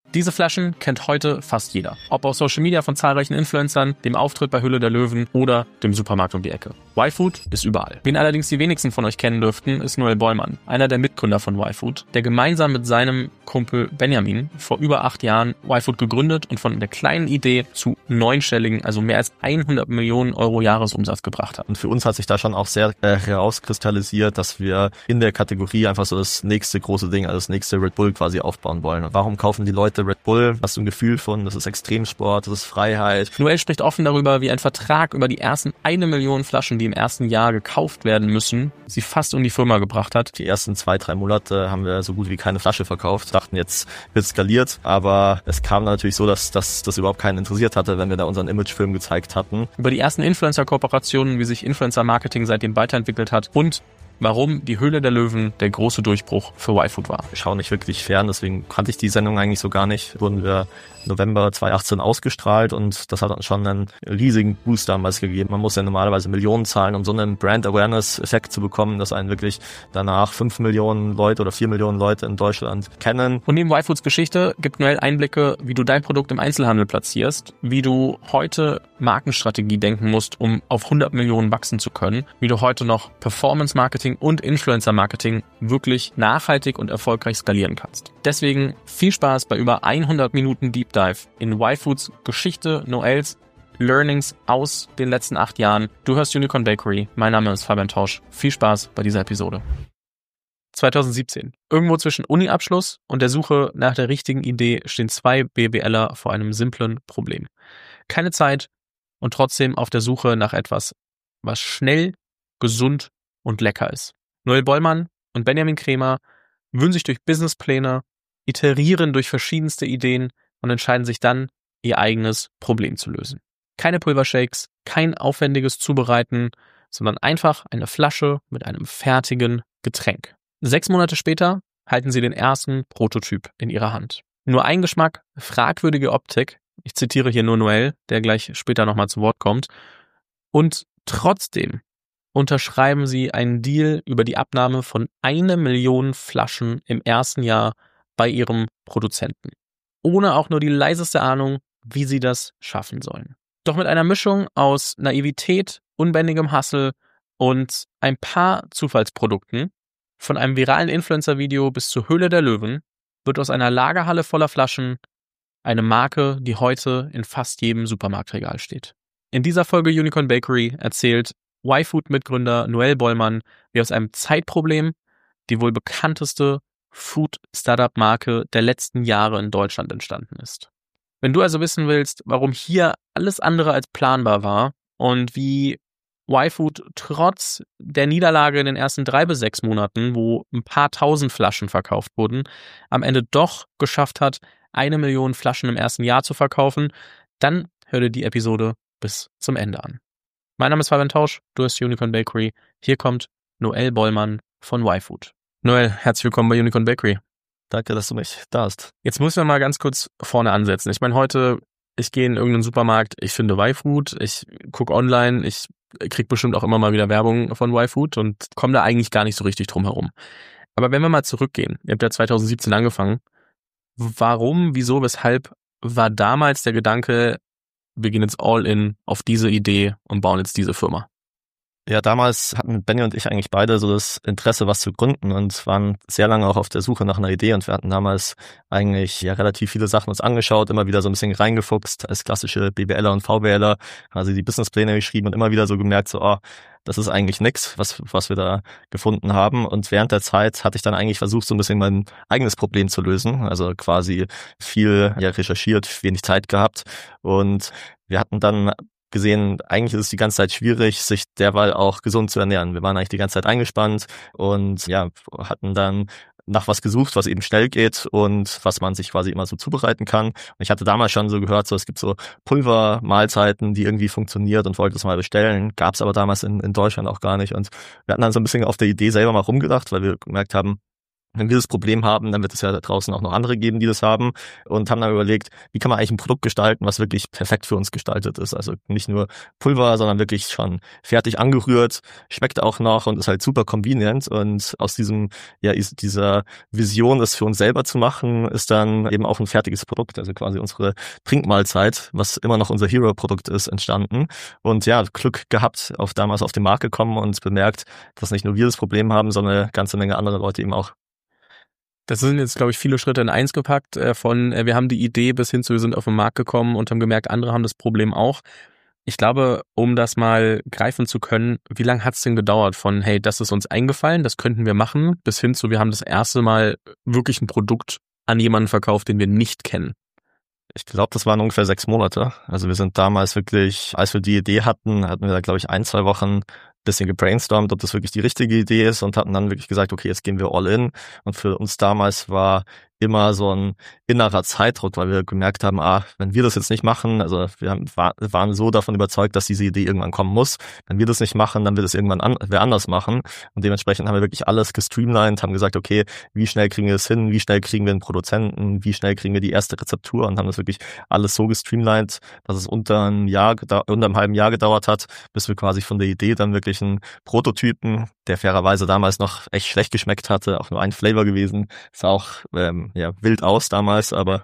Diese Flaschen kennt heute fast jeder. Ob auf Social Media von zahlreichen Influencern, dem Auftritt bei Höhle der Löwen oder dem Supermarkt um die Ecke. Y-Food ist überall. Wen allerdings die wenigsten von euch kennen dürften, ist Noel Bollmann, einer der Mitgründer von Y-Food, der gemeinsam mit seinem Kumpel Benjamin vor über 8 Jahren Y-Food gegründet und von der kleinen Idee zu 9-stelligen, also mehr als 100 Millionen Euro Jahresumsatz gebracht hat. Und für uns hat sich da schon auch sehr herauskristallisiert, dass wir in der Kategorie einfach so das nächste große Ding, also das nächste Red Bull quasi aufbauen wollen. Und warum kaufen die Leute Red Bull? Hast du ein Gefühl von, das ist Extremsport, das ist Freiheit. Noel spricht offen darüber, wie ein Vertrag über die ersten 1 Million Flaschen, die im ersten Jahr gekauft werden müssen, sie fast um die Firma gebracht hat. Die ersten 2-3 Monate haben wir so gut wie keine Flasche verkauft. Dachten, jetzt wird skaliert, aber es kam natürlich so, dass das überhaupt keinen interessiert hatte, wenn wir da unseren Imagefilm gezeigt hatten. Über die ersten Influencer-Kooperationen, wie sich Influencer-Marketing seitdem weiterentwickelt hat und warum die Höhle der Löwen der große Durchbruch für Y-Food war. Wir schauen nicht wirklich fern, deswegen kannte ich die Sendung eigentlich so gar nicht. Wurden wir November 2018 ausgestrahlt und das hat uns schon einen riesigen Boost damals gegeben. Man muss ja normalerweise Millionen zahlen, um so einen Brand-Awareness-Effekt zu bekommen, dass einen wirklich danach 5 Millionen Leute oder 4 Millionen Leute in Deutschland kennen. Und neben Y-Foods Geschichte gibt Noel Einblicke, wie du dein Produkt im Einzelhandel platzierst, wie du heute Markenstrategie denken musst, um auf 100 Millionen wachsen zu können, wie du heute noch Performance-Marketing und Influencer-Marketing wirklich nachhaltig und erfolgreich skalieren kannst. Deswegen viel Spaß bei über 100 Minuten Deep Dive in Y-Foods Geschichte, Noels Learnings aus den letzten 8 Jahren. Du hörst Unicorn Bakery. Mein Name ist Fabian Tausch. Viel Spaß bei dieser Episode. 2017. Irgendwo zwischen Uni-Abschluss und der Suche nach der richtigen Idee stehen 2 BWLer vor einem simplen Problem. Keine Zeit und trotzdem auf der Suche nach etwas, was schnell, gesund und lecker ist. Noel Bollmann und Benjamin Krämer wühlen sich durch Businesspläne, iterieren durch verschiedenste Ideen und entscheiden sich dann, ihr eigenes Problem zu lösen. Keine Pulvershakes, kein aufwendiges Zubereiten, sondern einfach eine Flasche mit einem fertigen Getränk. 6 Monate später halten sie den ersten Prototyp in ihrer Hand. Nur ein Geschmack, fragwürdige Optik, ich zitiere hier nur Noel, der gleich später nochmal zu Wort kommt, und trotzdem unterschreiben sie einen Deal über die Abnahme von 1 Million Flaschen im ersten Jahr bei ihrem Produzenten. Ohne auch nur die leiseste Ahnung, wie sie das schaffen sollen. Doch mit einer Mischung aus Naivität, unbändigem Hustle und ein paar Zufallsprodukten, von einem viralen Influencer-Video bis zur Höhle der Löwen, wird aus einer Lagerhalle voller Flaschen eine Marke, die heute in fast jedem Supermarktregal steht. In dieser Folge Unicorn Bakery erzählt Y-Food-Mitgründer Noel Bollmann, wie aus einem Zeitproblem die wohl bekannteste Food-Startup-Marke der letzten Jahre in Deutschland entstanden ist. Wenn du also wissen willst, warum hier alles andere als planbar war und wie Y-Food trotz der Niederlage in den ersten 3 bis 6 Monaten, wo ein paar tausend Flaschen verkauft wurden, am Ende doch geschafft hat, 1 Million Flaschen im ersten Jahr zu verkaufen, dann hör dir die Episode bis zum Ende an. Mein Name ist Fabian Tausch, du hast Unicorn Bakery. Hier kommt Noel Bollmann von Y-Food. Noel, herzlich willkommen bei Unicorn Bakery. Danke, dass du mich da hast. Jetzt müssen wir mal ganz kurz vorne ansetzen. Ich meine, heute, ich gehe in irgendeinen Supermarkt, ich finde Y-Food, ich gucke online, ich kriege bestimmt auch immer mal wieder Werbung von Y-Food und komme da eigentlich gar nicht so richtig drum herum. Aber wenn wir mal zurückgehen, ihr habt ja 2017 angefangen, warum, wieso, weshalb war damals der Gedanke, wir gehen jetzt all in auf diese Idee und bauen jetzt diese Firma? Ja, damals hatten Benny und ich eigentlich beide so das Interesse, was zu gründen und waren sehr lange auch auf der Suche nach einer Idee und wir hatten damals eigentlich ja relativ viele Sachen uns angeschaut, immer wieder so ein bisschen reingefuchst als klassische BWLer und VWLer, quasi die Businesspläne geschrieben und immer wieder so gemerkt, so, das ist eigentlich nix, was wir da gefunden haben. Und während der Zeit hatte ich dann eigentlich versucht, so ein bisschen mein eigenes Problem zu lösen, also quasi viel recherchiert, wenig Zeit gehabt und wir hatten dann gesehen, eigentlich ist es die ganze Zeit schwierig, sich derweil auch gesund zu ernähren. Wir waren eigentlich die ganze Zeit eingespannt und ja, hatten dann nach was gesucht, was eben schnell geht und was man sich quasi immer so zubereiten kann. Und ich hatte damals schon so gehört, so es gibt so Pulvermahlzeiten, die irgendwie funktioniert und wollte es mal bestellen. Gab es aber damals in Deutschland auch gar nicht. Und wir hatten dann so ein bisschen auf der Idee selber mal rumgedacht, weil wir gemerkt haben, wenn wir das Problem haben, dann wird es ja da draußen auch noch andere geben, die das haben, und haben dann überlegt, wie kann man eigentlich ein Produkt gestalten, was wirklich perfekt für uns gestaltet ist. Also nicht nur Pulver, sondern wirklich schon fertig angerührt, schmeckt auch noch und ist halt super convenient. Und aus dieser Vision, das für uns selber zu machen, ist dann eben auch ein fertiges Produkt, also quasi unsere Trinkmahlzeit, was immer noch unser Hero-Produkt ist, entstanden. Und ja, Glück gehabt, damals auf den Markt gekommen und bemerkt, dass nicht nur wir das Problem haben, sondern eine ganze Menge andere Leute eben auch. Das sind jetzt, glaube ich, viele Schritte in eins gepackt, wir haben die Idee bis hin zu, wir sind auf den Markt gekommen und haben gemerkt, andere haben das Problem auch. Ich glaube, um das mal greifen zu können, wie lange hat es denn gedauert von, hey, das ist uns eingefallen, das könnten wir machen, bis hin zu, wir haben das erste Mal wirklich ein Produkt an jemanden verkauft, den wir nicht kennen? Ich glaube, das waren ungefähr 6 Monate. Also wir sind damals wirklich, als wir die Idee hatten wir da, glaube ich, 1-2 Wochen bisschen gebrainstormt, ob das wirklich die richtige Idee ist, und hatten dann wirklich gesagt, okay, jetzt gehen wir all in. Und für uns damals war immer so ein innerer Zeitdruck, weil wir gemerkt haben, wenn wir das jetzt nicht machen, also waren so davon überzeugt, dass diese Idee irgendwann kommen muss. Wenn wir das nicht machen, dann wird es irgendwann wer anders machen. Und dementsprechend haben wir wirklich alles gestreamlined, haben gesagt, okay, wie schnell kriegen wir es hin, wie schnell kriegen wir einen Produzenten, wie schnell kriegen wir die erste Rezeptur, und haben das wirklich alles so gestreamlined, dass es unter einem halben Jahr gedauert hat, bis wir quasi von der Idee dann wirklich einen Prototypen, der fairerweise damals noch echt schlecht geschmeckt hatte, auch nur ein Flavor gewesen, ist auch wild aus damals, aber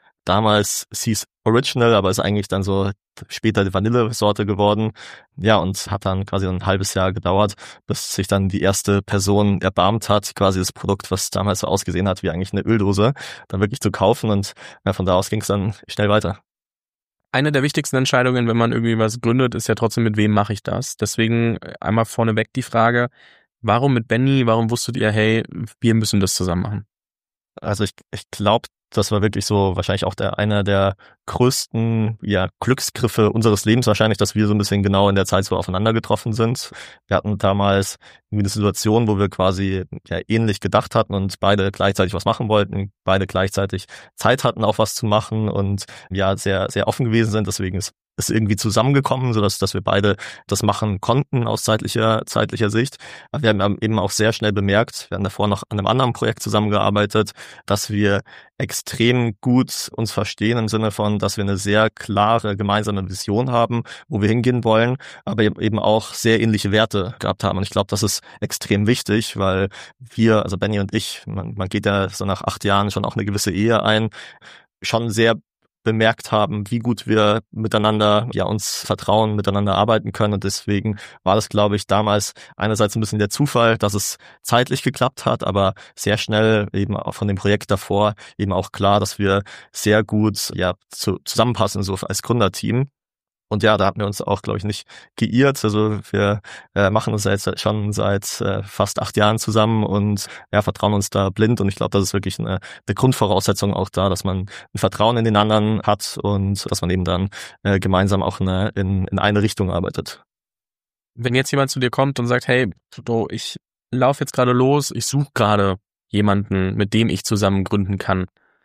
damals hieß Original, aber ist eigentlich dann so später die Vanillesorte geworden. Ja, und hat dann quasi ein halbes Jahr gedauert, bis sich dann die erste Person erbarmt hat, quasi das Produkt, was damals so ausgesehen hat wie eigentlich eine Öldose, dann wirklich zu kaufen, und von da aus ging es dann schnell weiter. Eine der wichtigsten Entscheidungen, wenn man irgendwie was gründet, ist ja trotzdem, mit wem mache ich das? Deswegen einmal vorneweg die Frage, warum mit Benny? Warum wusstet ihr, hey, wir müssen das zusammen machen? Also ich glaube, das war wirklich so wahrscheinlich auch einer der größten Glücksgriffe unseres Lebens wahrscheinlich, dass wir so ein bisschen genau in der Zeit so aufeinander getroffen sind. Wir hatten damals irgendwie eine Situation, wo wir quasi ähnlich gedacht hatten und beide gleichzeitig was machen wollten, beide gleichzeitig Zeit hatten, auch was zu machen, und sehr, sehr offen gewesen sind. Deswegen ist irgendwie zusammengekommen, sodass wir beide das machen konnten aus zeitlicher Sicht. Aber wir haben eben auch sehr schnell bemerkt, wir haben davor noch an einem anderen Projekt zusammengearbeitet, dass wir extrem gut uns verstehen im Sinne von, dass wir eine sehr klare gemeinsame Vision haben, wo wir hingehen wollen, aber eben auch sehr ähnliche Werte gehabt haben. Und ich glaube, das ist extrem wichtig, weil wir, also Benny und ich, man geht ja so nach 8 Jahren schon auch eine gewisse Ehe ein, schon sehr bemerkt haben, wie gut wir miteinander uns vertrauen, miteinander arbeiten können, und deswegen war das, glaube ich, damals einerseits ein bisschen der Zufall, dass es zeitlich geklappt hat, aber sehr schnell eben auch von dem Projekt davor eben auch klar, dass wir sehr gut zusammenpassen, so als Gründerteam. Und da hatten wir uns auch, glaube ich, nicht geirrt. Also wir machen das jetzt schon seit fast 8 Jahren zusammen und vertrauen uns da blind. Und ich glaube, das ist wirklich eine Grundvoraussetzung auch da, dass man ein Vertrauen in den anderen hat und dass man eben dann gemeinsam auch in eine Richtung arbeitet. Wenn jetzt jemand zu dir kommt und sagt, hey, ich laufe jetzt gerade los, ich suche gerade jemanden, mit dem ich zusammen gründen kann.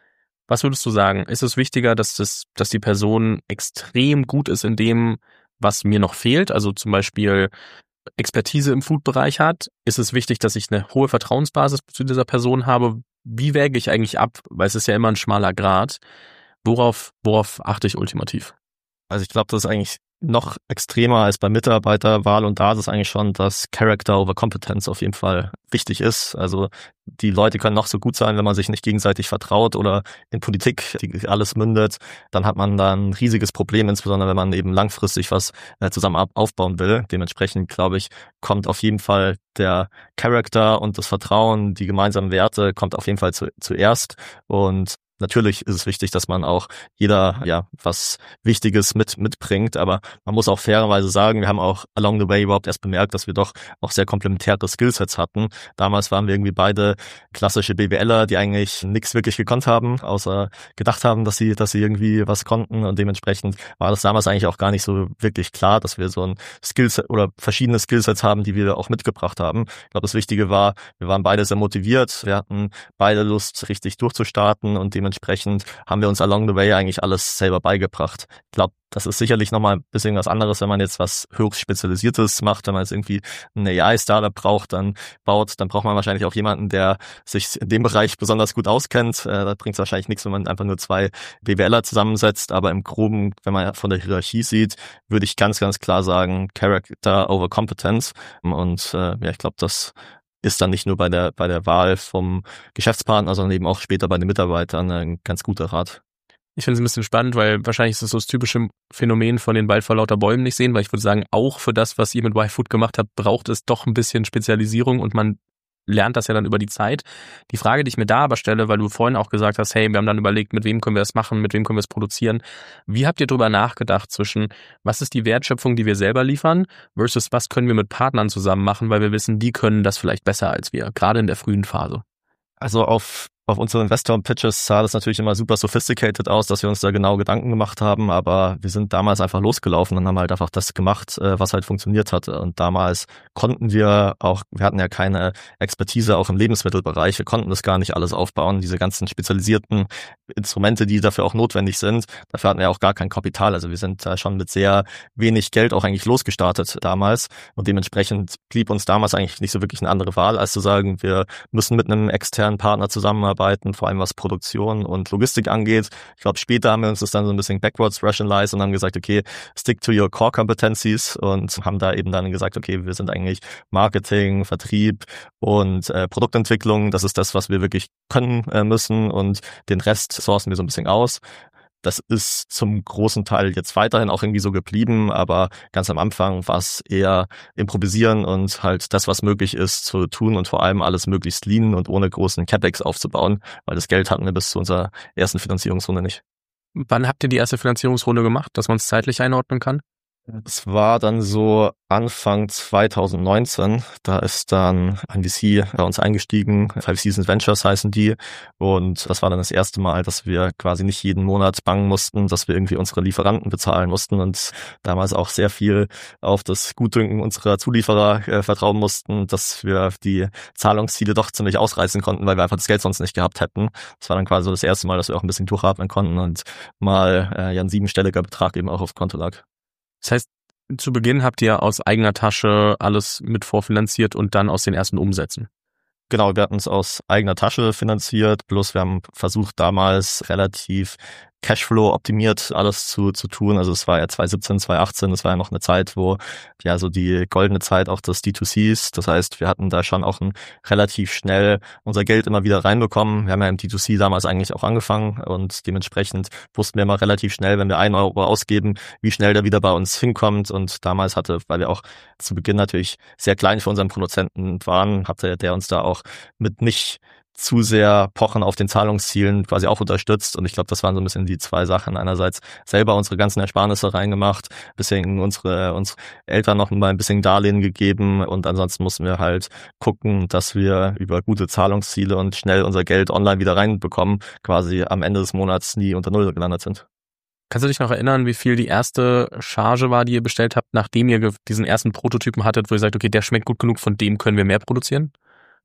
Was würdest du sagen? Ist es wichtiger, dass die Person extrem gut ist in dem, was mir noch fehlt? Also zum Beispiel Expertise im Food-Bereich hat? Ist es wichtig, dass ich eine hohe Vertrauensbasis zu dieser Person habe? Wie wäge ich eigentlich ab? Weil es ist ja immer ein schmaler Grat. Worauf achte ich ultimativ? Also ich glaube, das ist eigentlich noch extremer als bei Mitarbeiterwahl, und da ist es eigentlich schon, dass Character over Competence auf jeden Fall wichtig ist. Also die Leute können noch so gut sein, wenn man sich nicht gegenseitig vertraut oder in Politik, die alles mündet, dann hat man da ein riesiges Problem, insbesondere wenn man eben langfristig was zusammen aufbauen will. Dementsprechend, glaube ich, kommt auf jeden Fall der Character und das Vertrauen, die gemeinsamen Werte, kommt auf jeden Fall zuerst. Und natürlich ist es wichtig, dass man auch jeder was Wichtiges mitbringt, aber man muss auch fairerweise sagen, wir haben auch along the way überhaupt erst bemerkt, dass wir doch auch sehr komplementäre Skillsets hatten. Damals waren wir irgendwie beide klassische BWLer, die eigentlich nichts wirklich gekonnt haben, außer gedacht haben, dass sie irgendwie was konnten, und dementsprechend war das damals eigentlich auch gar nicht so wirklich klar, dass wir so ein Skillset oder verschiedene Skillsets haben, die wir auch mitgebracht haben. Ich glaube, das Wichtige war, wir waren beide sehr motiviert, wir hatten beide Lust, richtig durchzustarten, und dementsprechend dementsprechend haben wir uns along the way eigentlich alles selber beigebracht. Ich glaube, das ist sicherlich nochmal ein bisschen was anderes, wenn man jetzt was höchst Spezialisiertes macht, wenn man jetzt irgendwie ein AI-Startup braucht, dann braucht man wahrscheinlich auch jemanden, der sich in dem Bereich besonders gut auskennt. Da bringt es wahrscheinlich nichts, wenn man einfach nur 2 BWLer zusammensetzt, aber im Groben, wenn man von der Hierarchie sieht, würde ich ganz, ganz klar sagen, Character over Competence. Und ich glaube, das ist dann nicht nur bei der Wahl vom Geschäftspartner, sondern eben auch später bei den Mitarbeitern ein ganz guter Rat. Ich finde es ein bisschen spannend, weil wahrscheinlich ist es so das typische Phänomen von den Wald vor lauter Bäumen nicht sehen, weil ich würde sagen, auch für das, was ihr mit YFood gemacht habt, braucht es doch ein bisschen Spezialisierung und man lernt das ja dann über die Zeit. Die Frage, die ich mir da aber stelle, weil du vorhin auch gesagt hast, hey, wir haben dann überlegt, mit wem können wir das machen, mit wem können wir es produzieren. Wie habt ihr darüber nachgedacht zwischen, was ist die Wertschöpfung, die wir selber liefern, versus was können wir mit Partnern zusammen machen, weil wir wissen, die können das vielleicht besser als wir, gerade in der frühen Phase? Also auf unseren Investor-Pitches sah das natürlich immer super sophisticated aus, dass wir uns da genau Gedanken gemacht haben, aber wir sind damals einfach losgelaufen und haben halt einfach das gemacht, was halt funktioniert hatte. Und damals konnten wir hatten ja keine Expertise auch im Lebensmittelbereich, wir konnten das gar nicht alles aufbauen, diese ganzen spezialisierten Instrumente, die dafür auch notwendig sind, dafür hatten wir auch gar kein Kapital. Also wir sind da schon mit sehr wenig Geld auch eigentlich losgestartet damals und dementsprechend blieb uns damals eigentlich nicht so wirklich eine andere Wahl, als zu sagen, wir müssen mit einem externen Partner zusammenarbeiten, vor allem was Produktion und Logistik angeht. Ich glaube, später haben wir uns das dann so ein bisschen backwards rationalized und haben gesagt, okay, stick to your core competencies und haben da eben dann gesagt, okay, wir sind eigentlich Marketing, Vertrieb und Produktentwicklung. Das ist das, was wir wirklich können müssen und den Rest sourcen wir so ein bisschen aus. Das ist zum großen Teil jetzt weiterhin auch irgendwie so geblieben, aber ganz am Anfang war es eher improvisieren und halt das, was möglich ist, zu tun und vor allem alles möglichst lean und ohne großen CapEx aufzubauen, weil das Geld hatten wir bis zu unserer ersten Finanzierungsrunde nicht. Wann habt ihr die erste Finanzierungsrunde gemacht, dass man es zeitlich einordnen kann? Es war dann so Anfang 2019, da ist dann ein VC bei uns eingestiegen, 5 Seasons Ventures heißen die, und das war dann das erste Mal, dass wir quasi nicht jeden Monat bangen mussten, dass wir irgendwie unsere Lieferanten bezahlen mussten und damals auch sehr viel auf das Gutdünken unserer Zulieferer vertrauen mussten, dass wir die Zahlungsziele doch ziemlich ausreißen konnten, weil wir einfach das Geld sonst nicht gehabt hätten. Das war dann quasi so das erste Mal, dass wir auch ein bisschen durchatmen konnten und mal ein 7-stelliger Betrag eben auch auf Konto lag. Das heißt, zu Beginn habt ihr aus eigener Tasche alles mit vorfinanziert und dann aus den ersten Umsätzen? Genau, wir hatten es aus eigener Tasche finanziert, plus wir haben versucht damals relativ Cashflow optimiert alles zu tun. Also es war ja 2017, 2018, das war ja noch eine Zeit, wo ja so die goldene Zeit auch des D2Cs. Das heißt, wir hatten da schon auch relativ schnell unser Geld immer wieder reinbekommen. Wir haben ja im D2C damals eigentlich auch angefangen und dementsprechend wussten wir immer relativ schnell, wenn wir 1 Euro ausgeben, wie schnell der wieder bei uns hinkommt. Und damals weil wir auch zu Beginn natürlich sehr klein für unseren Produzenten waren, hatte der uns da auch mit nicht zu sehr pochen auf den Zahlungszielen quasi auch unterstützt. Und ich glaube, das waren so ein bisschen die 2 Sachen. Einerseits selber unsere ganzen Ersparnisse reingemacht, bisschen unsere Eltern noch mal ein bisschen Darlehen gegeben und ansonsten mussten wir halt gucken, dass wir über gute Zahlungsziele und schnell unser Geld online wieder reinbekommen, quasi am Ende des Monats nie unter Null gelandet sind. Kannst du dich noch erinnern, wie viel die erste Charge war, die ihr bestellt habt, nachdem ihr diesen ersten Prototypen hattet, wo ihr sagt, okay, der schmeckt gut genug, von dem können wir mehr produzieren?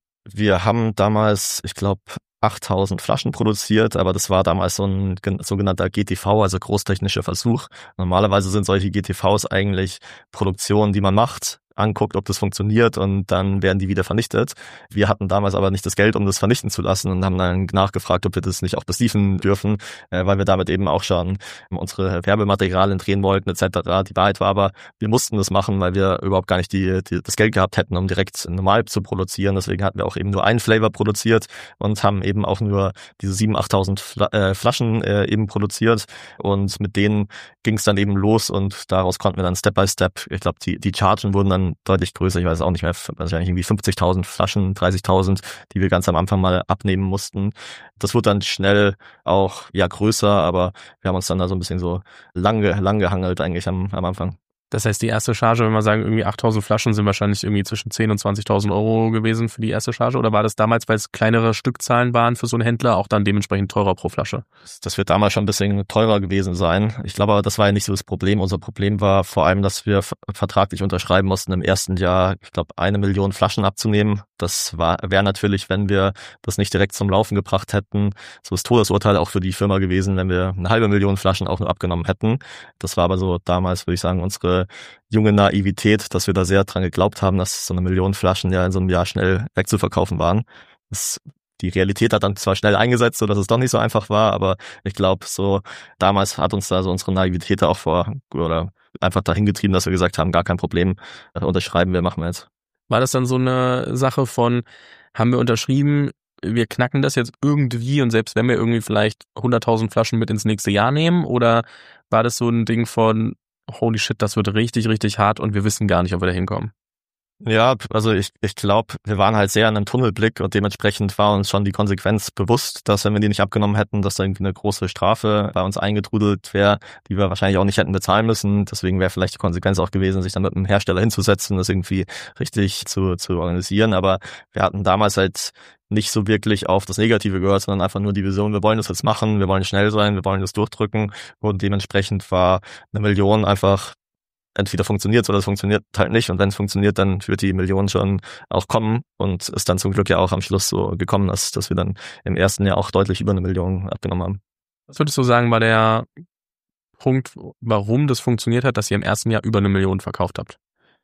Wir haben damals, ich glaube, 8000 Flaschen produziert, aber das war damals so ein sogenannter GTV, also großtechnischer Versuch. Normalerweise sind solche GTVs eigentlich Produktionen, die man macht, anguckt, ob das funktioniert und dann werden die wieder vernichtet. Wir hatten damals aber nicht das Geld, um das vernichten zu lassen und haben dann nachgefragt, ob wir das nicht auch besliefen dürfen, weil wir damit eben auch schon unsere Werbematerialien drehen wollten etc. Die Wahrheit war aber, wir mussten das machen, weil wir überhaupt gar nicht das Geld gehabt hätten, um direkt normal zu produzieren. Deswegen hatten wir auch eben nur einen Flavor produziert und haben eben auch nur diese 7.000, 8.000 Flaschen eben produziert und mit denen ging es dann eben los und daraus konnten wir dann Step by Step, ich glaube, die Chargen wurden dann deutlich größer, ich weiß auch nicht mehr, wahrscheinlich irgendwie 50.000 Flaschen, 30.000, die wir ganz am Anfang mal abnehmen mussten. Das wurde dann schnell auch größer, aber wir haben uns dann da so ein bisschen so lang gehangelt eigentlich am Anfang. Das heißt, die erste Charge, wenn wir sagen, irgendwie 8.000 Flaschen sind wahrscheinlich irgendwie zwischen 10.000 und 20.000 Euro gewesen für die erste Charge? Oder war das damals, weil es kleinere Stückzahlen waren für so einen Händler, auch dann dementsprechend teurer pro Flasche? Das wird damals schon ein bisschen teurer gewesen sein. Ich glaube aber, das war ja nicht so das Problem. Unser Problem war vor allem, dass wir vertraglich unterschreiben mussten, im ersten Jahr, ich glaube, 1 Million Flaschen abzunehmen. das wäre natürlich, wenn wir das nicht direkt zum Laufen gebracht hätten, so das Todesurteil auch für die Firma gewesen, wenn wir 500.000 Flaschen auch nur abgenommen hätten. Das war aber so damals, würde ich sagen, unsere junge Naivität, dass wir da sehr dran geglaubt haben, dass so 1 Million Flaschen ja in so einem Jahr schnell wegzuverkaufen waren. Die Realität hat dann zwar schnell eingesetzt, so dass es doch nicht so einfach war, aber ich glaube, so damals hat uns da so unsere Naivität auch oder einfach dahin getrieben, dass wir gesagt haben, gar kein Problem, unterschreiben wir, machen wir jetzt. War das dann so eine Sache von, haben wir unterschrieben, wir knacken das jetzt irgendwie und selbst wenn wir irgendwie vielleicht 100.000 Flaschen mit ins nächste Jahr nehmen, oder war das so ein Ding von, holy shit, das wird richtig, richtig hart und wir wissen gar nicht, ob wir da hinkommen? Ja, also ich glaube, wir waren halt sehr in einem Tunnelblick und dementsprechend war uns schon die Konsequenz bewusst, dass wenn wir die nicht abgenommen hätten, dass da irgendwie eine große Strafe bei uns eingetrudelt wäre, die wir wahrscheinlich auch nicht hätten bezahlen müssen. Deswegen wäre vielleicht die Konsequenz auch gewesen, sich dann mit einem Hersteller hinzusetzen, das irgendwie richtig zu organisieren. Aber wir hatten damals halt nicht so wirklich auf das Negative gehört, sondern einfach nur die Vision, wir wollen das jetzt machen, wir wollen schnell sein, wir wollen das durchdrücken, und dementsprechend war 1 Million einfach, entweder funktioniert oder es funktioniert halt nicht, und wenn es funktioniert, dann wird die Million schon auch kommen, und ist dann zum Glück ja auch am Schluss so gekommen, dass wir dann im ersten Jahr auch deutlich über 1 Million abgenommen haben. Was würdest du sagen, war der Punkt, warum das funktioniert hat, dass ihr im ersten Jahr über 1 Million verkauft habt?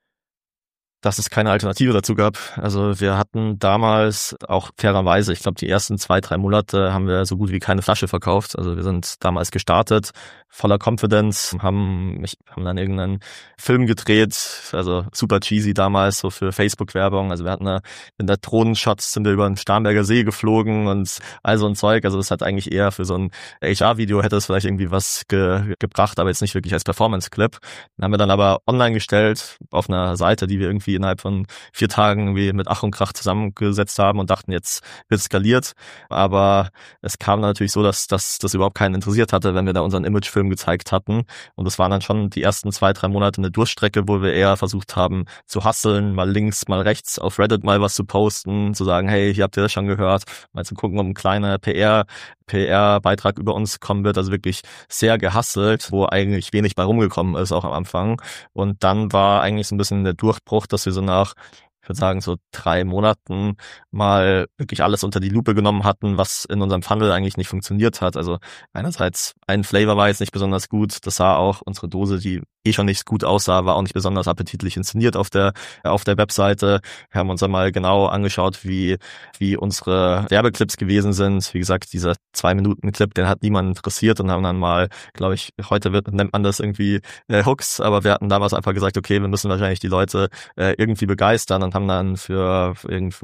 Dass es keine Alternative dazu gab. Also wir hatten damals auch fairerweise, ich glaube die ersten 2-3 Monate haben wir so gut wie keine Flasche verkauft. Also wir sind damals gestartet, voller Confidence, haben dann irgendeinen Film gedreht, also super cheesy damals, so für Facebook-Werbung. Also wir hatten in der Drohnenshots sind wir über den Starnberger See geflogen und all so ein Zeug. Also das hat eigentlich eher für so ein HR-Video hätte es vielleicht irgendwie was gebracht, aber jetzt nicht wirklich als Performance-Clip. Den haben wir dann aber online gestellt auf einer Seite, die wir irgendwie innerhalb von 4 Tagen irgendwie mit Ach und Krach zusammengesetzt haben und dachten, jetzt wird skaliert. Aber es kam natürlich so, dass das überhaupt keinen interessiert hatte, wenn wir da unseren Imagefilm gezeigt hatten. Und das waren dann schon die ersten 2-3 Monate eine Durchstrecke, wo wir eher versucht haben zu hustlen, mal links, mal rechts, auf Reddit mal was zu posten, zu sagen, hey, hier habt ihr das schon gehört, mal zu gucken, ob ein kleiner PR-Beitrag über uns kommen wird, also wirklich sehr gehustelt, wo eigentlich wenig bei rumgekommen ist, auch am Anfang. Und dann war eigentlich so ein bisschen der Durchbruch, dass wir so nach, ich würde sagen, so 3 Monaten mal wirklich alles unter die Lupe genommen hatten, was in unserem Funnel eigentlich nicht funktioniert hat. Also einerseits ein Flavor war jetzt nicht besonders gut, das sah auch unsere Dose, die schon nicht gut aussah, war auch nicht besonders appetitlich inszeniert auf der Webseite. Wir haben uns dann mal genau angeschaut, wie unsere Werbeclips gewesen sind. Wie gesagt, dieser 2-Minuten-Clip, den hat niemand interessiert, und haben dann mal, glaube ich, heute nennt man das irgendwie Hooks, aber wir hatten damals einfach gesagt, okay, wir müssen wahrscheinlich die Leute irgendwie begeistern, und haben dann für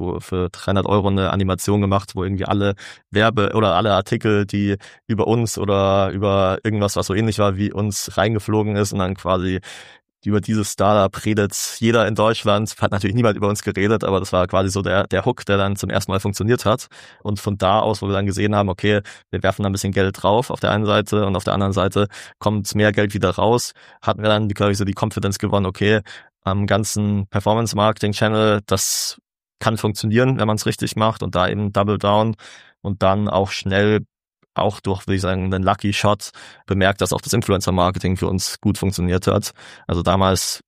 300 € eine Animation gemacht, wo irgendwie alle alle Artikel, die über uns oder über irgendwas, was so ähnlich war wie uns, reingeflogen ist, und dann quasi über dieses Startup redet jeder in Deutschland. Hat natürlich niemand über uns geredet, aber das war quasi so der Hook, der dann zum ersten Mal funktioniert hat. Und von da aus, wo wir dann gesehen haben, okay, wir werfen da ein bisschen Geld drauf auf der einen Seite, und auf der anderen Seite kommt mehr Geld wieder raus, hatten wir dann, glaube ich, so die Confidence gewonnen, okay, am ganzen Performance-Marketing-Channel, das kann funktionieren, wenn man es richtig macht, und da eben Double Down, und dann auch schnell, auch durch, würde ich sagen, einen Lucky Shot bemerkt, dass auch das Influencer-Marketing für uns gut funktioniert hat. Also damals,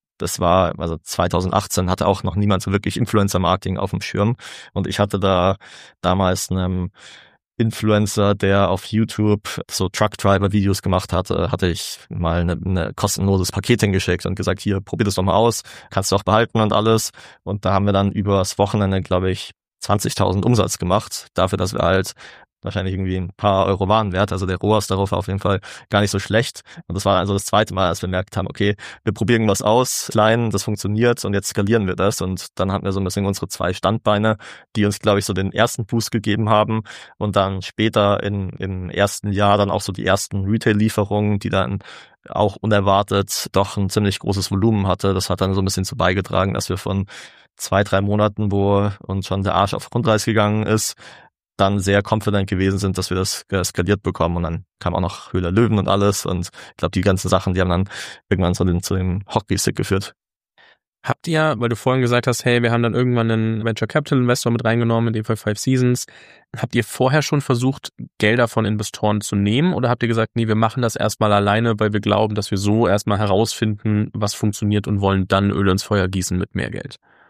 also 2018 hatte auch noch niemand so wirklich Influencer-Marketing auf dem Schirm, und ich hatte da damals einen Influencer, der auf YouTube so Truck-Driver-Videos gemacht hatte ich mal eine kostenloses Paket hingeschickt und gesagt, hier, probier das doch mal aus, kannst du auch behalten und alles. Und da haben wir dann übers Wochenende, glaube ich, 20.000 Umsatz gemacht, dafür, dass wir halt wahrscheinlich irgendwie ein paar Euro Warenwert, also der ROAS darauf war auf jeden Fall gar nicht so schlecht. Und das war also das zweite Mal, als wir gemerkt haben, okay, wir probieren was aus, klein, das funktioniert, und jetzt skalieren wir das. Und dann hatten wir so ein bisschen unsere 2 Standbeine, die uns, glaube ich, so den ersten Boost gegeben haben, und dann später im ersten Jahr dann auch so die ersten Retail-Lieferungen, die dann auch unerwartet doch ein ziemlich großes Volumen hatte. Das hat dann so ein bisschen zu beigetragen, dass wir von 2-3 Monaten, wo uns schon der Arsch auf Grundeis gegangen ist, dann sehr confident gewesen sind, dass wir das skaliert bekommen, und dann kam auch noch Höhle der Löwen und alles, und ich glaube, die ganzen Sachen, die haben dann irgendwann zu dem Hockeystick geführt. Habt ihr, weil du vorhin gesagt hast, hey, wir haben dann irgendwann einen Venture Capital Investor mit reingenommen, in dem Fall 5 Seasons, habt ihr vorher schon versucht, Gelder von Investoren zu nehmen, oder habt ihr gesagt, nee, wir machen das erstmal alleine, weil wir glauben, dass wir so erstmal herausfinden, was funktioniert, und wollen dann Öl ins Feuer gießen mit mehr Geld?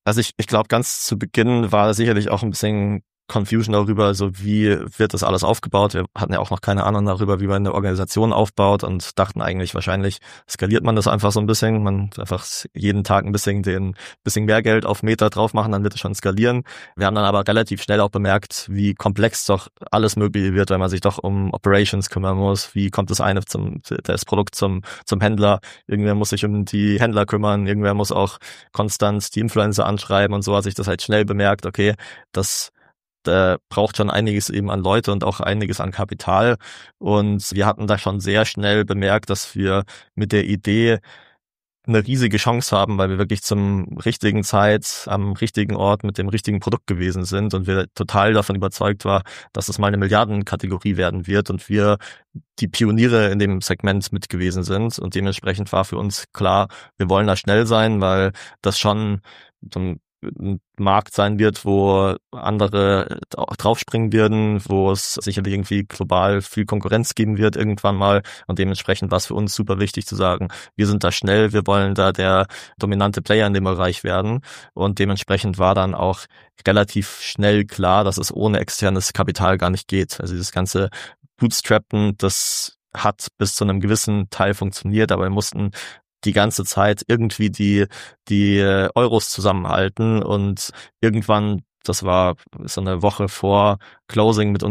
Also ich glaube, ganz zu Beginn war sicherlich auch ein bisschen Confusion darüber, so wie wird das alles aufgebaut. Wir hatten ja auch noch keine Ahnung darüber, wie man eine Organisation aufbaut und dachten eigentlich, wahrscheinlich skaliert man das einfach so ein bisschen. Man einfach jeden Tag ein bisschen mehr Geld auf Meter drauf machen, dann wird es schon skalieren. Wir haben dann aber relativ schnell auch bemerkt, wie komplex doch alles Mögliche wird, wenn man sich doch um Operations kümmern muss. Wie kommt das Produkt zum Händler? Irgendwer muss sich um die Händler kümmern. Irgendwer muss auch konstant die Influencer anschreiben und so hat sich das halt schnell bemerkt, okay, das braucht schon einiges eben an Leute und auch einiges an Kapital. Und wir hatten da schon sehr schnell bemerkt, dass wir mit der Idee eine riesige Chance haben, weil wir wirklich zum richtigen Zeit am richtigen Ort mit dem richtigen Produkt gewesen sind und wir total davon überzeugt war, dass es mal eine Milliardenkategorie werden wird und wir die Pioniere in dem Segment mit gewesen sind. Und dementsprechend war für uns klar, wir wollen da schnell sein, weil das schon so ein Markt sein wird, wo andere draufspringen werden, wo es sicherlich irgendwie global viel Konkurrenz geben wird irgendwann mal und dementsprechend war es für uns super wichtig zu sagen, wir sind da schnell, wir wollen da der dominante Player in dem Bereich werden und dementsprechend war dann auch relativ schnell klar, dass es ohne externes Kapital gar nicht geht. Also dieses ganze Bootstrappen, das hat bis zu einem gewissen Teil funktioniert, aber wir mussten die ganze Zeit irgendwie die Euros zusammenhalten und irgendwann, das war so eine Woche vor Closing mit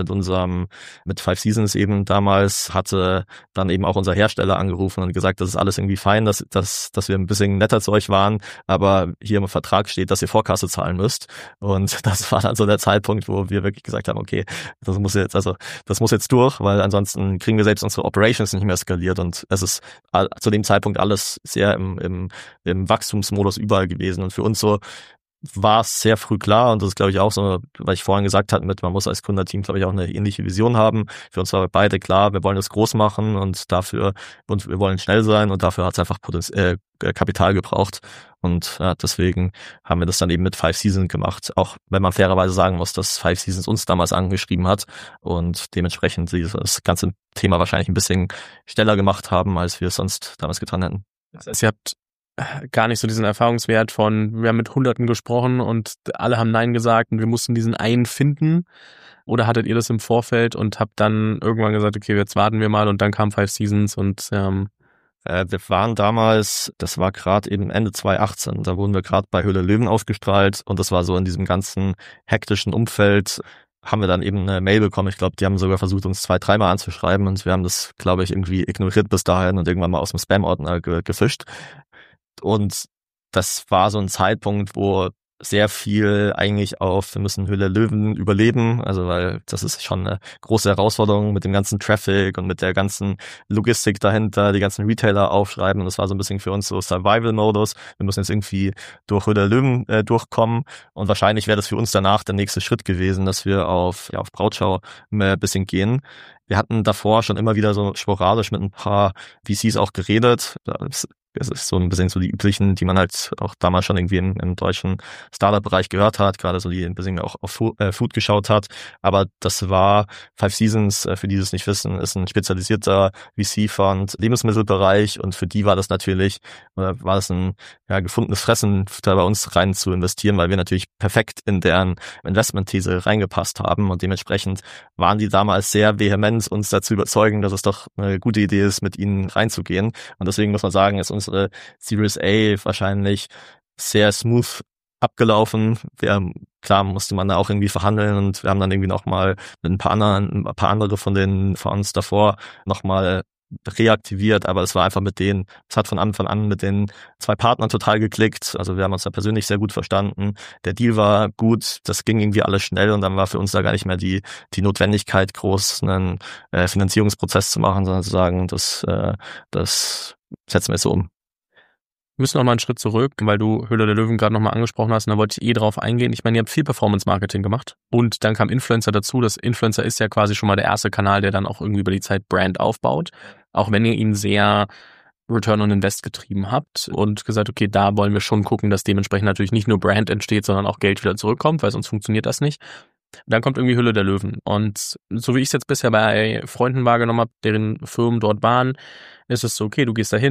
5 Seasons eben damals, hatte dann eben auch unser Hersteller angerufen und gesagt, das ist alles irgendwie fein, dass wir ein bisschen netter zu euch waren, aber hier im Vertrag steht, dass ihr Vorkasse zahlen müsst. Und das war dann so der Zeitpunkt, wo wir wirklich gesagt haben, okay, das muss jetzt durch, weil ansonsten kriegen wir selbst unsere Operations nicht mehr skaliert und es ist zu dem Zeitpunkt alles sehr im Wachstumsmodus überall gewesen und für uns so war es sehr früh klar und das ist, glaube ich, auch so, weil ich vorhin gesagt hatte, man muss als Gründerteam, glaube ich, auch eine ähnliche Vision haben. Für uns war beide klar, wir wollen das groß machen und wir wollen schnell sein und dafür hat es einfach Kapital gebraucht und deswegen haben wir das dann eben mit 5 Seasons gemacht, auch wenn man fairerweise sagen muss, dass 5 Seasons uns damals angeschrieben hat und dementsprechend das ganze Thema wahrscheinlich ein bisschen schneller gemacht haben, als wir es sonst damals getan hätten. Das heißt, ihr habt gar nicht so diesen Erfahrungswert von, wir haben mit Hunderten gesprochen und alle haben Nein gesagt und wir mussten diesen einen finden? Oder hattet ihr das im Vorfeld und habt dann irgendwann gesagt, okay, jetzt warten wir mal und dann kam 5 Seasons und wir waren damals, das war gerade eben Ende 2018, da wurden wir gerade bei Höhle der Löwen ausgestrahlt und das war so in diesem ganzen hektischen Umfeld, haben wir dann eben eine Mail bekommen. Ich glaube, die haben sogar versucht, uns 2-3 Mal anzuschreiben und wir haben das, glaube ich, irgendwie ignoriert bis dahin und irgendwann mal aus dem Spam-Ordner gefischt. Und das war so ein Zeitpunkt, wo sehr viel eigentlich wir müssen Höhle der Löwen überleben, also weil das ist schon eine große Herausforderung mit dem ganzen Traffic und mit der ganzen Logistik dahinter, die ganzen Retailer aufschreiben und das war so ein bisschen für uns so Survival-Modus. Wir müssen jetzt irgendwie durch Höhle der Löwen durchkommen und wahrscheinlich wäre das für uns danach der nächste Schritt gewesen, dass wir auf Brautschau ein bisschen gehen. Wir hatten davor schon immer wieder so sporadisch mit ein paar VCs auch geredet. Das ist so ein bisschen so die üblichen, die man halt auch damals schon irgendwie im deutschen Startup-Bereich gehört hat, gerade so die ein bisschen auch auf Food geschaut hat. Aber das war 5 Seasons, für die es nicht wissen, ist ein spezialisierter VC-Fund, Lebensmittelbereich und für die war das ein gefundenes Fressen, da bei uns rein zu investieren, weil wir natürlich perfekt in deren Investmentthese reingepasst haben und dementsprechend waren die damals sehr vehement, uns dazu überzeugen, dass es doch eine gute Idee ist, mit ihnen reinzugehen. Und deswegen muss man sagen, ist unsere Series A wahrscheinlich sehr smooth abgelaufen. Klar musste man da auch irgendwie verhandeln und wir haben dann irgendwie nochmal mit ein paar andere von den Fonds davor nochmal reaktiviert, aber es war einfach es hat von Anfang an mit den 2 Partnern total geklickt, also wir haben uns da persönlich sehr gut verstanden, der Deal war gut, das ging irgendwie alles schnell und dann war für uns da gar nicht mehr die Notwendigkeit groß, einen Finanzierungsprozess zu machen, sondern zu sagen, das setzen wir jetzt so um. Wir müssen noch mal einen Schritt zurück, weil du Höhle der Löwen gerade nochmal angesprochen hast und da wollte ich drauf eingehen. Ich meine, ihr habt viel Performance-Marketing gemacht und dann kam Influencer dazu. Das Influencer ist ja quasi schon mal der erste Kanal, der dann auch irgendwie über die Zeit Brand aufbaut. Auch wenn ihr ihn sehr Return on Invest getrieben habt und gesagt, okay, da wollen wir schon gucken, dass dementsprechend natürlich nicht nur Brand entsteht, sondern auch Geld wieder zurückkommt, weil sonst funktioniert das nicht. Dann kommt irgendwie Höhle der Löwen und so wie ich es jetzt bisher bei Freunden wahrgenommen habe, deren Firmen dort waren, ist es so, okay, du gehst da hin,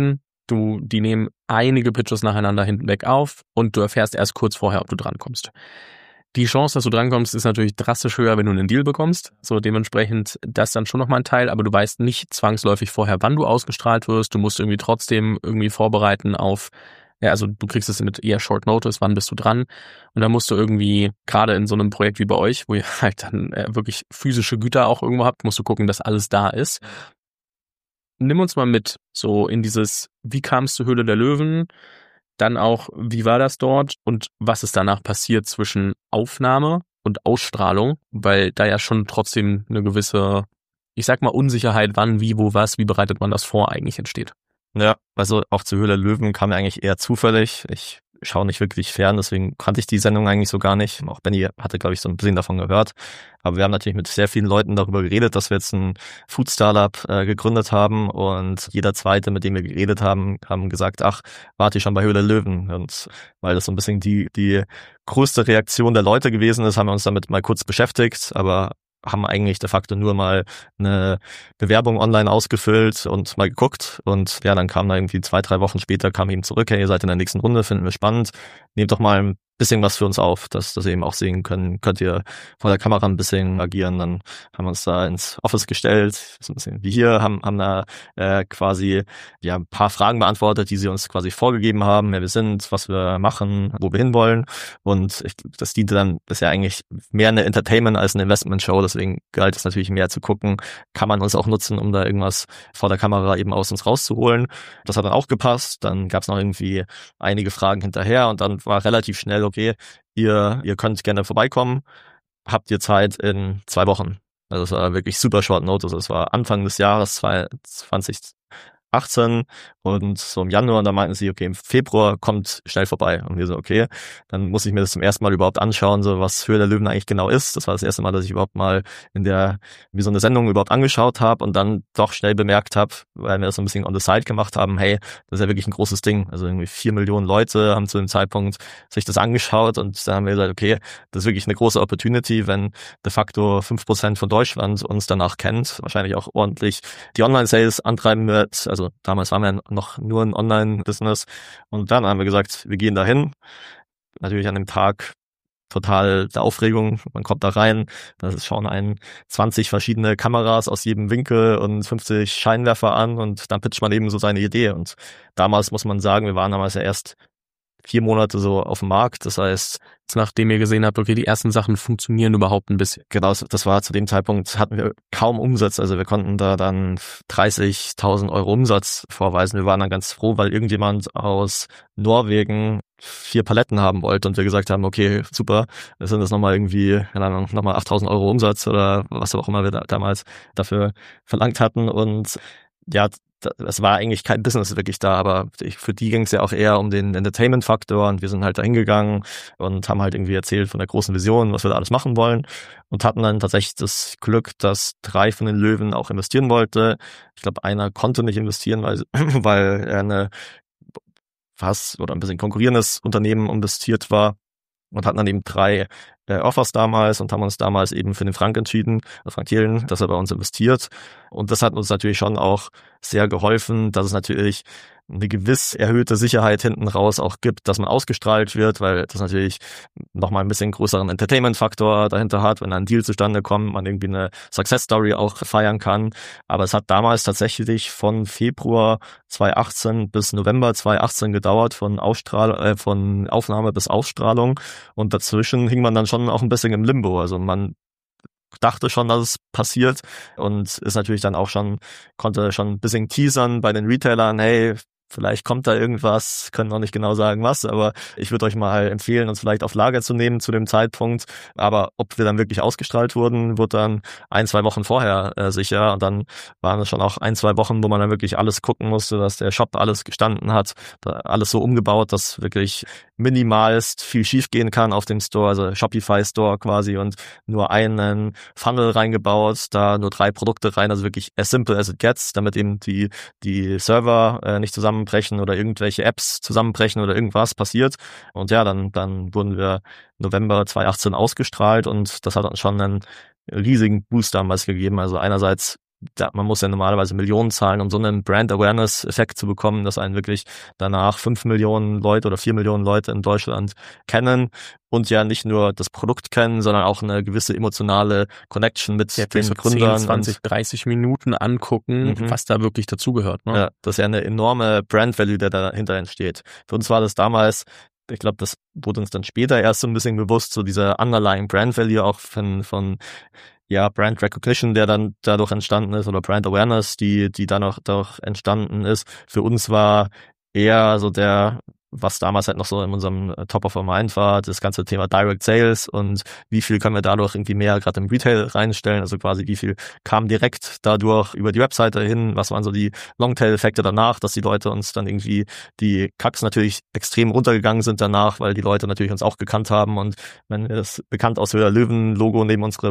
Die nehmen einige Pitches nacheinander hinweg auf und du erfährst erst kurz vorher, ob du drankommst. Die Chance, dass du drankommst, ist natürlich drastisch höher, wenn du einen Deal bekommst. So dementsprechend das dann schon nochmal ein Teil, aber du weißt nicht zwangsläufig vorher, wann du ausgestrahlt wirst. Du musst irgendwie trotzdem irgendwie vorbereiten auf, ja, also du kriegst es mit eher Short Notice, wann bist du dran? Und dann musst du irgendwie, gerade in so einem Projekt wie bei euch, wo ihr halt dann wirklich physische Güter auch irgendwo habt, musst du gucken, dass alles da ist. Nimm uns mal mit, so in dieses, wie kamst du Höhle der Löwen? Dann auch, wie war das dort und was ist danach passiert zwischen Aufnahme und Ausstrahlung, weil da ja schon trotzdem eine gewisse, ich sag mal, Unsicherheit, wann, wie, wo, was, wie bereitet man das vor, eigentlich entsteht. Ja, also auch zur Höhle der Löwen kam mir eigentlich eher zufällig. Ich schaue nicht wirklich fern, deswegen kannte ich die Sendung eigentlich so gar nicht. Auch Benny hatte, glaube ich, so ein bisschen davon gehört. Aber wir haben natürlich mit sehr vielen Leuten darüber geredet, dass wir jetzt ein Food Startup gegründet haben, und jeder Zweite, mit dem wir geredet haben gesagt, ach, wart ihr schon bei Höhle der Löwen? Und weil das so ein bisschen die größte Reaktion der Leute gewesen ist, haben wir uns damit mal kurz beschäftigt, aber haben eigentlich de facto nur mal eine Bewerbung online ausgefüllt und mal geguckt, und ja, dann kam da irgendwie 2-3 Wochen später, kam eben zurück, hey, ihr seid in der nächsten Runde, finden wir spannend, nehmt doch mal ein bisschen was für uns auf, dass ihr eben auch sehen können, könnt ihr vor der Kamera ein bisschen agieren. Dann haben wir uns da ins Office gestellt, so ein bisschen wie hier, haben da quasi ja ein paar Fragen beantwortet, die sie uns quasi vorgegeben haben, wer wir sind, was wir machen, wo wir hinwollen, und das diente dann, das ist ja eigentlich mehr eine Entertainment als eine Investment-Show, deswegen galt es natürlich mehr zu gucken, kann man uns auch nutzen, um da irgendwas vor der Kamera eben aus uns rauszuholen. Das hat dann auch gepasst, dann gab es noch irgendwie einige Fragen hinterher, und dann war relativ schnell, okay, ihr könnt gerne vorbeikommen, habt ihr Zeit in 2 Wochen. Also es war wirklich super short notice, es war Anfang des Jahres 2018, und so im Januar, und da meinten sie, okay, im Februar kommt schnell vorbei. Und wir so, okay, dann muss ich mir das zum ersten Mal überhaupt anschauen, so was Höhle der Löwen eigentlich genau ist. Das war das erste Mal, dass ich überhaupt mal wie so eine Sendung überhaupt angeschaut habe, und dann doch schnell bemerkt habe, weil wir das so ein bisschen on the side gemacht haben, hey, das ist ja wirklich ein großes Ding. Also irgendwie 4 Millionen Leute haben zu dem Zeitpunkt sich das angeschaut, und da haben wir gesagt, okay, das ist wirklich eine große Opportunity, wenn de facto 5% von Deutschland uns danach kennt, wahrscheinlich auch ordentlich die Online-Sales antreiben wird. Also damals waren wir noch nur ein Online-Business, und dann haben wir gesagt, wir gehen dahin. Natürlich an dem Tag total der Aufregung, man kommt da rein, da schauen einen 20 verschiedene Kameras aus jedem Winkel und 50 Scheinwerfer an, und dann pitcht man eben so seine Idee. Und damals muss man sagen, wir waren damals ja erst 4 Monate so auf dem Markt, das heißt, nachdem ihr gesehen habt, okay, die ersten Sachen funktionieren überhaupt ein bisschen. Genau, das war zu dem Zeitpunkt, hatten wir kaum Umsatz, also wir konnten da dann 30.000 Euro Umsatz vorweisen. Wir waren dann ganz froh, weil irgendjemand aus Norwegen 4 Paletten haben wollte, und wir gesagt haben, okay, super, das sind jetzt nochmal irgendwie, nochmal 8.000 Euro Umsatz oder was auch immer wir damals dafür verlangt hatten. Und ja, es war eigentlich kein Business wirklich da, aber für die ging es ja auch eher um den Entertainment-Faktor, und wir sind halt da hingegangen und haben halt irgendwie erzählt von der großen Vision, was wir da alles machen wollen, und hatten dann tatsächlich das Glück, dass 3 von den Löwen auch investieren wollte. Ich glaube, einer konnte nicht investieren, weil er ein bisschen konkurrierendes Unternehmen investiert war, und hatten dann eben 3 Offers damals und haben uns damals eben für den Frank entschieden, Frank Thelen, dass er bei uns investiert. Und das hat uns natürlich schon auch sehr geholfen, dass es natürlich eine gewiss erhöhte Sicherheit hinten raus auch gibt, dass man ausgestrahlt wird, weil das natürlich nochmal ein bisschen größeren Entertainment-Faktor dahinter hat, wenn ein Deal zustande kommt, man irgendwie eine Success-Story auch feiern kann. Aber es hat damals tatsächlich von Februar 2018 bis November 2018 gedauert, von Aufnahme bis Ausstrahlung, und dazwischen hing man dann schon auch ein bisschen im Limbo. Also man dachte schon, dass es passiert, und ist natürlich dann auch konnte schon ein bisschen teasern bei den Retailern, hey, vielleicht kommt da irgendwas, können noch nicht genau sagen was, aber ich würde euch mal empfehlen, uns vielleicht auf Lager zu nehmen zu dem Zeitpunkt. Aber ob wir dann wirklich ausgestrahlt wurden, wurde dann 1-2 Wochen vorher sicher, und dann waren es schon auch 1-2 Wochen, wo man dann wirklich alles gucken musste, dass der Shop alles gestanden hat, alles so umgebaut, dass wirklich minimalst viel schief gehen kann auf dem Store, also Shopify Store quasi, und nur einen Funnel reingebaut, da nur 3 Produkte rein, also wirklich as simple as it gets, damit eben die Server nicht zusammenbrechen oder irgendwelche Apps zusammenbrechen oder irgendwas passiert. Und ja, dann wurden wir November 2018 ausgestrahlt, und das hat uns schon einen riesigen Boost damals gegeben. Also einerseits man muss ja normalerweise Millionen zahlen, um so einen Brand-Awareness-Effekt zu bekommen, dass einen wirklich danach 5 Millionen Leute oder 4 Millionen Leute in Deutschland kennen und ja nicht nur das Produkt kennen, sondern auch eine gewisse emotionale Connection mit den so Gründern. 10, 20, 30 Minuten angucken, was da wirklich dazugehört. Ne? Ja, das ist ja eine enorme Brand-Value, der dahinter entsteht. Für uns war das damals, ich glaube, das wurde uns dann später erst so ein bisschen bewusst, so dieser underlying Brand-Value auch von Brand Recognition, der dann dadurch entstanden ist, oder Brand Awareness, die dann auch dadurch entstanden ist. Für uns war eher so was damals halt noch so in unserem Top of our Mind war, das ganze Thema Direct Sales und wie viel können wir dadurch irgendwie mehr gerade im Retail reinstellen, also quasi wie viel kam direkt dadurch über die Webseite hin, was waren so die Longtail-Effekte danach, dass die Leute uns dann irgendwie, die Kacks natürlich extrem runtergegangen sind danach, weil die Leute natürlich uns auch gekannt haben und wenn wir das bekannt aus Höhler Löwen-Logo neben unsere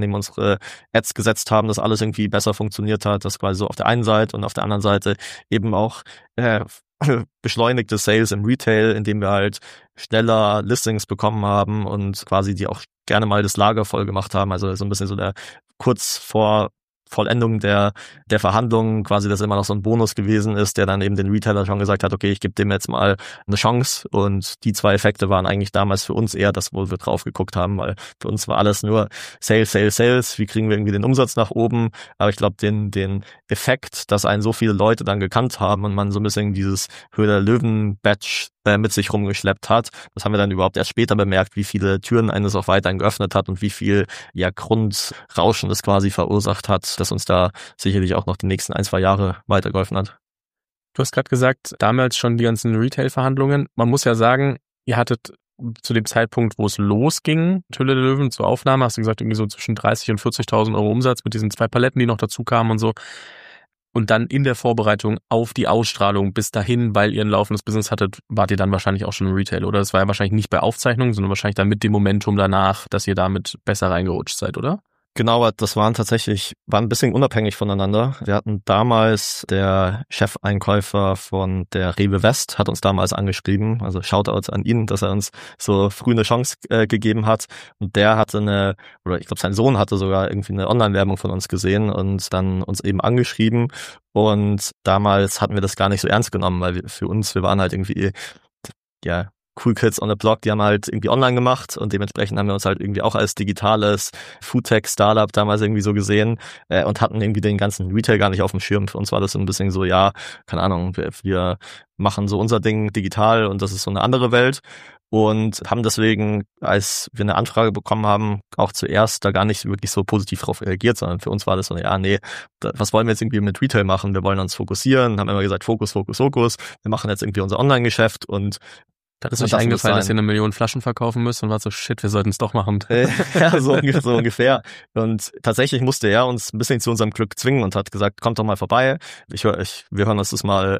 Ads gesetzt haben, dass alles irgendwie besser funktioniert hat, das quasi so auf der einen Seite und auf der anderen Seite eben auch beschleunigte Sales im Retail, indem wir halt schneller Listings bekommen haben und quasi die auch gerne mal das Lager voll gemacht haben. Also so ein bisschen so der kurz vor Vollendung der Verhandlungen quasi, dass immer noch so ein Bonus gewesen ist, der dann eben den Retailer schon gesagt hat, okay, ich gebe dem jetzt mal eine Chance und die 2 Effekte waren eigentlich damals für uns eher das, wo wir drauf geguckt haben, weil für uns war alles nur Sales, wie kriegen wir irgendwie den Umsatz nach oben, aber ich glaube, den Effekt, dass einen so viele Leute dann gekannt haben und man so ein bisschen dieses Höhler-Löwen-Badge mit sich rumgeschleppt hat. Das haben wir dann überhaupt erst später bemerkt, wie viele Türen eines auch weiterhin geöffnet hat und wie viel Grundrauschen das quasi verursacht hat, das uns da sicherlich auch noch die nächsten 1-2 Jahre weitergeholfen hat. Du hast gerade gesagt, damals schon die ganzen Retail-Verhandlungen. Man muss ja sagen, ihr hattet zu dem Zeitpunkt, wo es losging, Höhle der Löwen zur Aufnahme, hast du gesagt, irgendwie so zwischen 30.000 und 40.000 Euro Umsatz mit diesen 2 Paletten, die noch dazu kamen und so. Und dann in der Vorbereitung auf die Ausstrahlung bis dahin, weil ihr ein laufendes Business hattet, wart ihr dann wahrscheinlich auch schon im Retail, oder? Das war ja wahrscheinlich nicht bei Aufzeichnungen, sondern wahrscheinlich dann mit dem Momentum danach, dass ihr damit besser reingerutscht seid, oder? Genau, das waren ein bisschen unabhängig voneinander. Wir hatten damals, der Chefeinkäufer von der Rewe West hat uns damals angeschrieben, also Shoutout an ihn, dass er uns so früh eine Chance gegeben hat. Und der hatte ich glaube sein Sohn hatte sogar irgendwie eine Online-Werbung von uns gesehen und dann uns eben angeschrieben. Und damals hatten wir das gar nicht so ernst genommen, weil wir waren halt irgendwie, Cool Kids on the Block, die haben halt irgendwie online gemacht und dementsprechend haben wir uns halt irgendwie auch als digitales Foodtech-Startup damals irgendwie so gesehen und hatten irgendwie den ganzen Retail gar nicht auf dem Schirm. Für uns war das so ein bisschen so, keine Ahnung, wir machen so unser Ding digital und das ist so eine andere Welt und haben deswegen, als wir eine Anfrage bekommen haben, auch zuerst da gar nicht wirklich so positiv drauf reagiert, sondern für uns war das so, was wollen wir jetzt irgendwie mit Retail machen? Wir wollen uns fokussieren, haben immer gesagt, Fokus. Wir machen jetzt irgendwie unser Online-Geschäft und da ist euch eingefallen, dass ihr 1 Million Flaschen verkaufen müsst und war so, shit, wir sollten es doch machen. Ja, so ungefähr. Und tatsächlich musste er uns ein bisschen zu unserem Glück zwingen und hat gesagt, kommt doch mal vorbei. Wir hören uns das mal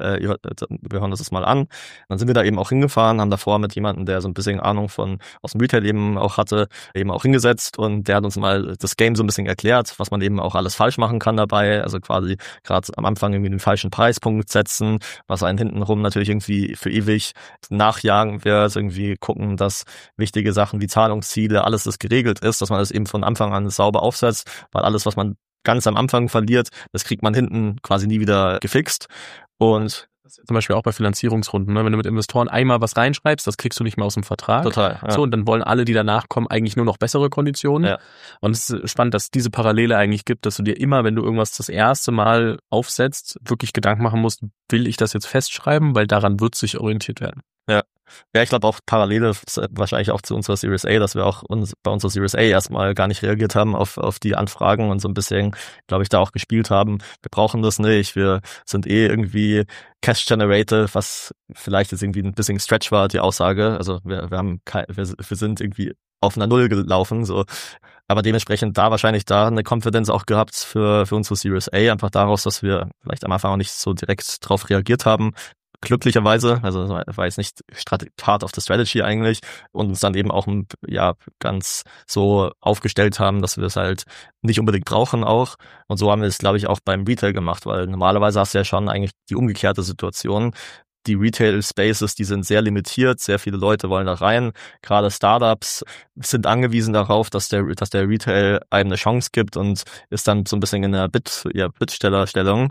an. Dann sind wir da eben auch hingefahren, haben davor mit jemandem, der so ein bisschen Ahnung aus dem Retail-Leben auch hatte, eben auch hingesetzt und der hat uns mal das Game so ein bisschen erklärt, was man eben auch alles falsch machen kann dabei. Also quasi gerade am Anfang irgendwie den falschen Preispunkt setzen, was einen hintenrum natürlich irgendwie für ewig nachjagen wird, irgendwie gucken, dass wichtige Sachen wie Zahlungsziele, alles das geregelt ist, dass man das eben von Anfang an sauber aufsetzt, weil alles, was man ganz am Anfang verliert, das kriegt man hinten quasi nie wieder gefixt. Und zum Beispiel auch bei Finanzierungsrunden, ne? Wenn du mit Investoren einmal was reinschreibst, das kriegst du nicht mehr aus dem Vertrag. Total. Ja. So, und dann wollen alle, die danach kommen, eigentlich nur noch bessere Konditionen. Ja. Und es ist spannend, dass es diese Parallele eigentlich gibt, dass du dir immer, wenn du irgendwas das erste Mal aufsetzt, wirklich Gedanken machen musst, will ich das jetzt festschreiben, weil daran wird sich orientiert werden. Ja, ich glaube auch Parallele wahrscheinlich auch zu unserer Series A, dass wir auch bei unserer Series A erstmal gar nicht reagiert haben auf die Anfragen und so ein bisschen, glaube ich, da auch gespielt haben. Wir brauchen das nicht, wir sind irgendwie Cash Generative, was vielleicht jetzt irgendwie ein bisschen Stretch war, die Aussage. Also wir sind irgendwie auf einer Null gelaufen, so. Aber dementsprechend wahrscheinlich eine Confidence auch gehabt für unsere Series A, einfach daraus, dass wir vielleicht am Anfang auch nicht so direkt drauf reagiert haben. Glücklicherweise, also war jetzt nicht part of the strategy eigentlich und uns dann eben auch ganz so aufgestellt haben, dass wir es halt nicht unbedingt brauchen auch. Und so haben wir es, glaube ich, auch beim Retail gemacht, weil normalerweise hast du ja schon eigentlich die umgekehrte Situation. die Retail-Spaces, die sind sehr limitiert, sehr viele Leute wollen da rein. Gerade Startups sind angewiesen darauf, dass der Retail einem eine Chance gibt und ist dann so ein bisschen in einer Bittstellerstellung.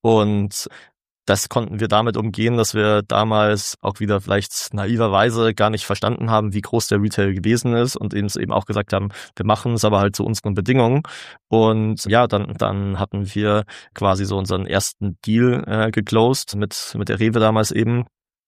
Und das konnten wir damit umgehen, dass wir damals auch wieder vielleicht naiverweise gar nicht verstanden haben, wie groß der Retail gewesen ist und eben auch gesagt haben, wir machen es aber halt zu unseren Bedingungen. Und ja, dann hatten wir quasi so unseren ersten Deal geclosed mit der Rewe damals eben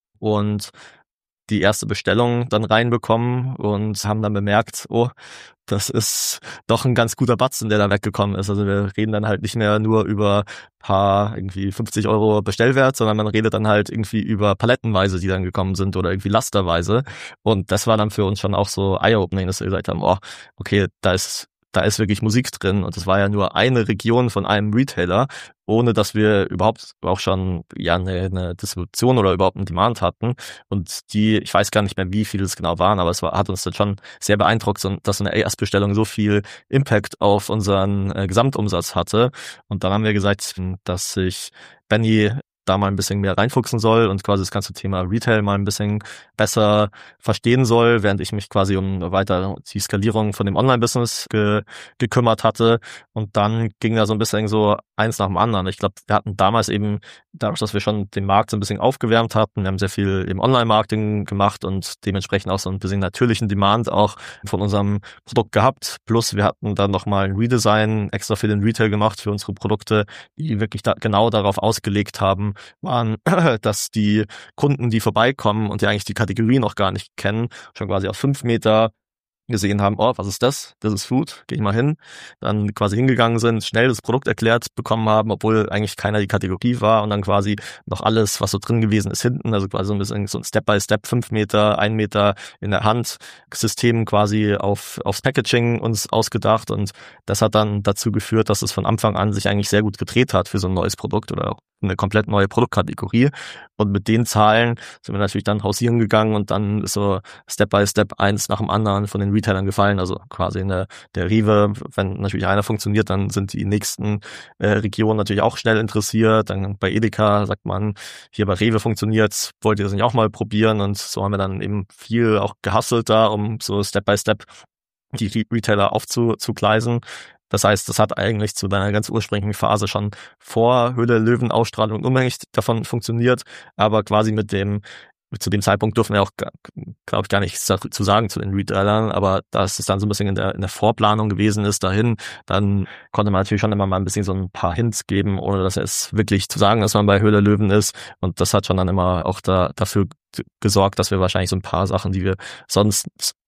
und die erste Bestellung dann reinbekommen und haben dann bemerkt, oh, das ist doch ein ganz guter Batzen, der da weggekommen ist. Also wir reden dann halt nicht mehr nur über paar irgendwie 50 € Bestellwert, sondern man redet dann halt irgendwie über palettenweise, die dann gekommen sind oder irgendwie lasterweise. Und das war dann für uns schon auch so eye-opening, dass wir gesagt haben, oh, okay, da ist wirklich Musik drin und das war ja nur eine Region von einem Retailer, ohne dass wir überhaupt auch schon eine Distribution oder überhaupt einen Demand hatten. Und ich weiß gar nicht mehr, wie viele es genau waren, aber hat uns dann schon sehr beeindruckt, dass so eine Erstbestellung so viel Impact auf unseren Gesamtumsatz hatte. Und dann haben wir gesagt, dass sich Benny da mal ein bisschen mehr reinfuchsen soll und quasi das ganze Thema Retail mal ein bisschen besser verstehen soll, während ich mich quasi um weiter die Skalierung von dem Online-Business gekümmert hatte. Und dann ging da so ein bisschen so eins nach dem anderen. Ich glaube, wir hatten damals eben, dadurch, dass wir schon den Markt so ein bisschen aufgewärmt hatten, wir haben sehr viel im Online-Marketing gemacht und dementsprechend auch so ein bisschen natürlichen Demand auch von unserem Produkt gehabt. Plus wir hatten dann nochmal ein Redesign extra für den Retail gemacht, für unsere Produkte, die wirklich genau darauf ausgelegt haben, waren, dass die Kunden, die vorbeikommen und die eigentlich die Kategorie noch gar nicht kennen, schon quasi auf 5 Meter gesehen haben, oh, was ist das? Das ist Food, geh ich mal hin. Dann quasi hingegangen sind, schnell das Produkt erklärt bekommen haben, obwohl eigentlich keiner die Kategorie war und dann quasi noch alles, was so drin gewesen ist, hinten, also quasi so ein bisschen so ein Step-by-Step, 5 Meter, 1 Meter in der Hand System quasi aufs Packaging uns ausgedacht und das hat dann dazu geführt, dass es von Anfang an sich eigentlich sehr gut gedreht hat für so ein neues Produkt oder auch eine komplett neue Produktkategorie. Und mit den Zahlen sind wir natürlich dann hausieren gegangen und dann ist so Step by Step eins nach dem anderen von den Retailern gefallen. Also quasi in der Rewe, wenn natürlich einer funktioniert, dann sind die nächsten Regionen natürlich auch schnell interessiert. Dann bei Edeka sagt man, hier bei Rewe funktioniert, wollt ihr das nicht auch mal probieren? Und so haben wir dann eben viel auch gehustelt da, um so Step by Step die Retailer aufzugleisen. Das heißt, das hat eigentlich zu deiner ganz ursprünglichen Phase schon vor Höhle der Löwen Ausstrahlung unabhängig davon funktioniert, aber quasi zu dem Zeitpunkt dürfen wir auch, glaube ich, gar nichts dazu sagen zu den Retailern, aber dass es dann so ein bisschen in der Vorplanung gewesen ist dahin, dann konnte man natürlich schon immer mal ein bisschen so ein paar Hints geben, ohne dass es wirklich zu sagen, dass man bei Höhle der Löwen ist und das hat schon dann immer auch dafür gesorgt, dass wir wahrscheinlich so ein paar Sachen, die wir sonst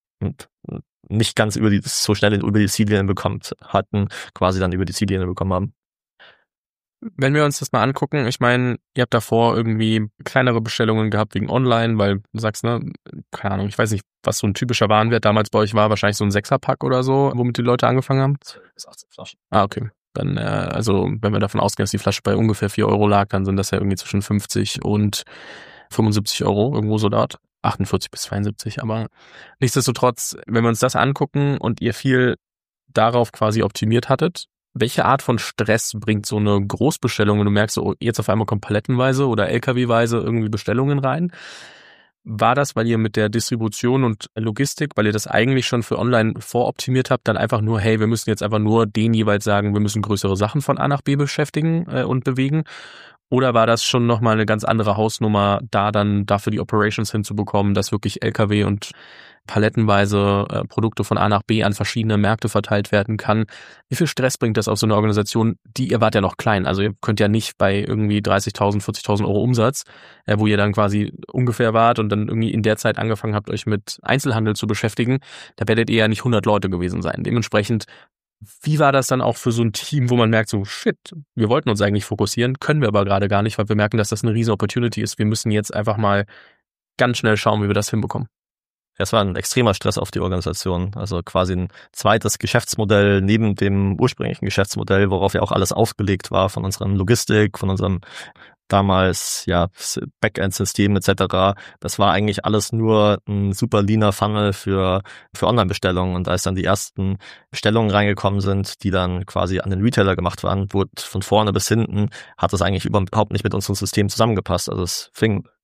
nicht ganz so schnell über die Ziellinie hatten, quasi dann über die Ziellinie bekommen haben. Wenn wir uns das mal angucken, ich meine, ihr habt davor irgendwie kleinere Bestellungen gehabt wegen Online, weil du sagst, ne, keine Ahnung, ich weiß nicht, was so ein typischer Warenwert damals bei euch war, wahrscheinlich so ein 6er-Pack oder so, womit die Leute angefangen haben? 12 bis 18 Flaschen. Ah, okay. Dann, also wenn wir davon ausgehen, dass die Flasche bei ungefähr 4 € lag, dann sind das ja irgendwie zwischen 50 und 75 €, irgendwo so dort. 48 bis 72, aber nichtsdestotrotz, wenn wir uns das angucken und ihr viel darauf quasi optimiert hattet, welche Art von Stress bringt so eine Großbestellung, wenn du merkst, so jetzt auf einmal kommen palettenweise oder LKW-weise irgendwie Bestellungen rein? War das, weil ihr mit der Distribution und Logistik, weil ihr das eigentlich schon für online voroptimiert habt, dann einfach nur, hey, wir müssen jetzt einfach nur denen jeweils sagen, wir müssen größere Sachen von A nach B beschäftigen und bewegen? Oder war das schon nochmal eine ganz andere Hausnummer, da dann dafür die Operations hinzubekommen, dass wirklich LKW und palettenweise Produkte von A nach B an verschiedene Märkte verteilt werden kann? Wie viel Stress bringt das auf so eine Organisation? Ihr wart ja noch klein, also ihr könnt ja nicht bei irgendwie 30.000, 40.000 € Umsatz, wo ihr dann quasi ungefähr wart und dann irgendwie in der Zeit angefangen habt, euch mit Einzelhandel zu beschäftigen, da werdet ihr ja nicht 100 Leute gewesen sein. Dementsprechend, wie war das dann auch für so ein Team, wo man merkt, so shit, wir wollten uns eigentlich fokussieren, können wir aber gerade gar nicht, weil wir merken, dass das eine riesen Opportunity ist. Wir müssen jetzt einfach mal ganz schnell schauen, wie wir das hinbekommen. Es war ein extremer Stress auf die Organisation, also quasi ein zweites Geschäftsmodell neben dem ursprünglichen Geschäftsmodell, worauf ja auch alles aufgelegt war von unserer Logistik, von unserem damals Backend-System etc. Das war eigentlich alles nur ein super leaner Funnel für Online-Bestellungen und als dann die ersten Bestellungen reingekommen sind, die dann quasi an den Retailer gemacht waren, wurde von vorne bis hinten, hat das eigentlich überhaupt nicht mit unserem System zusammengepasst. Also es fing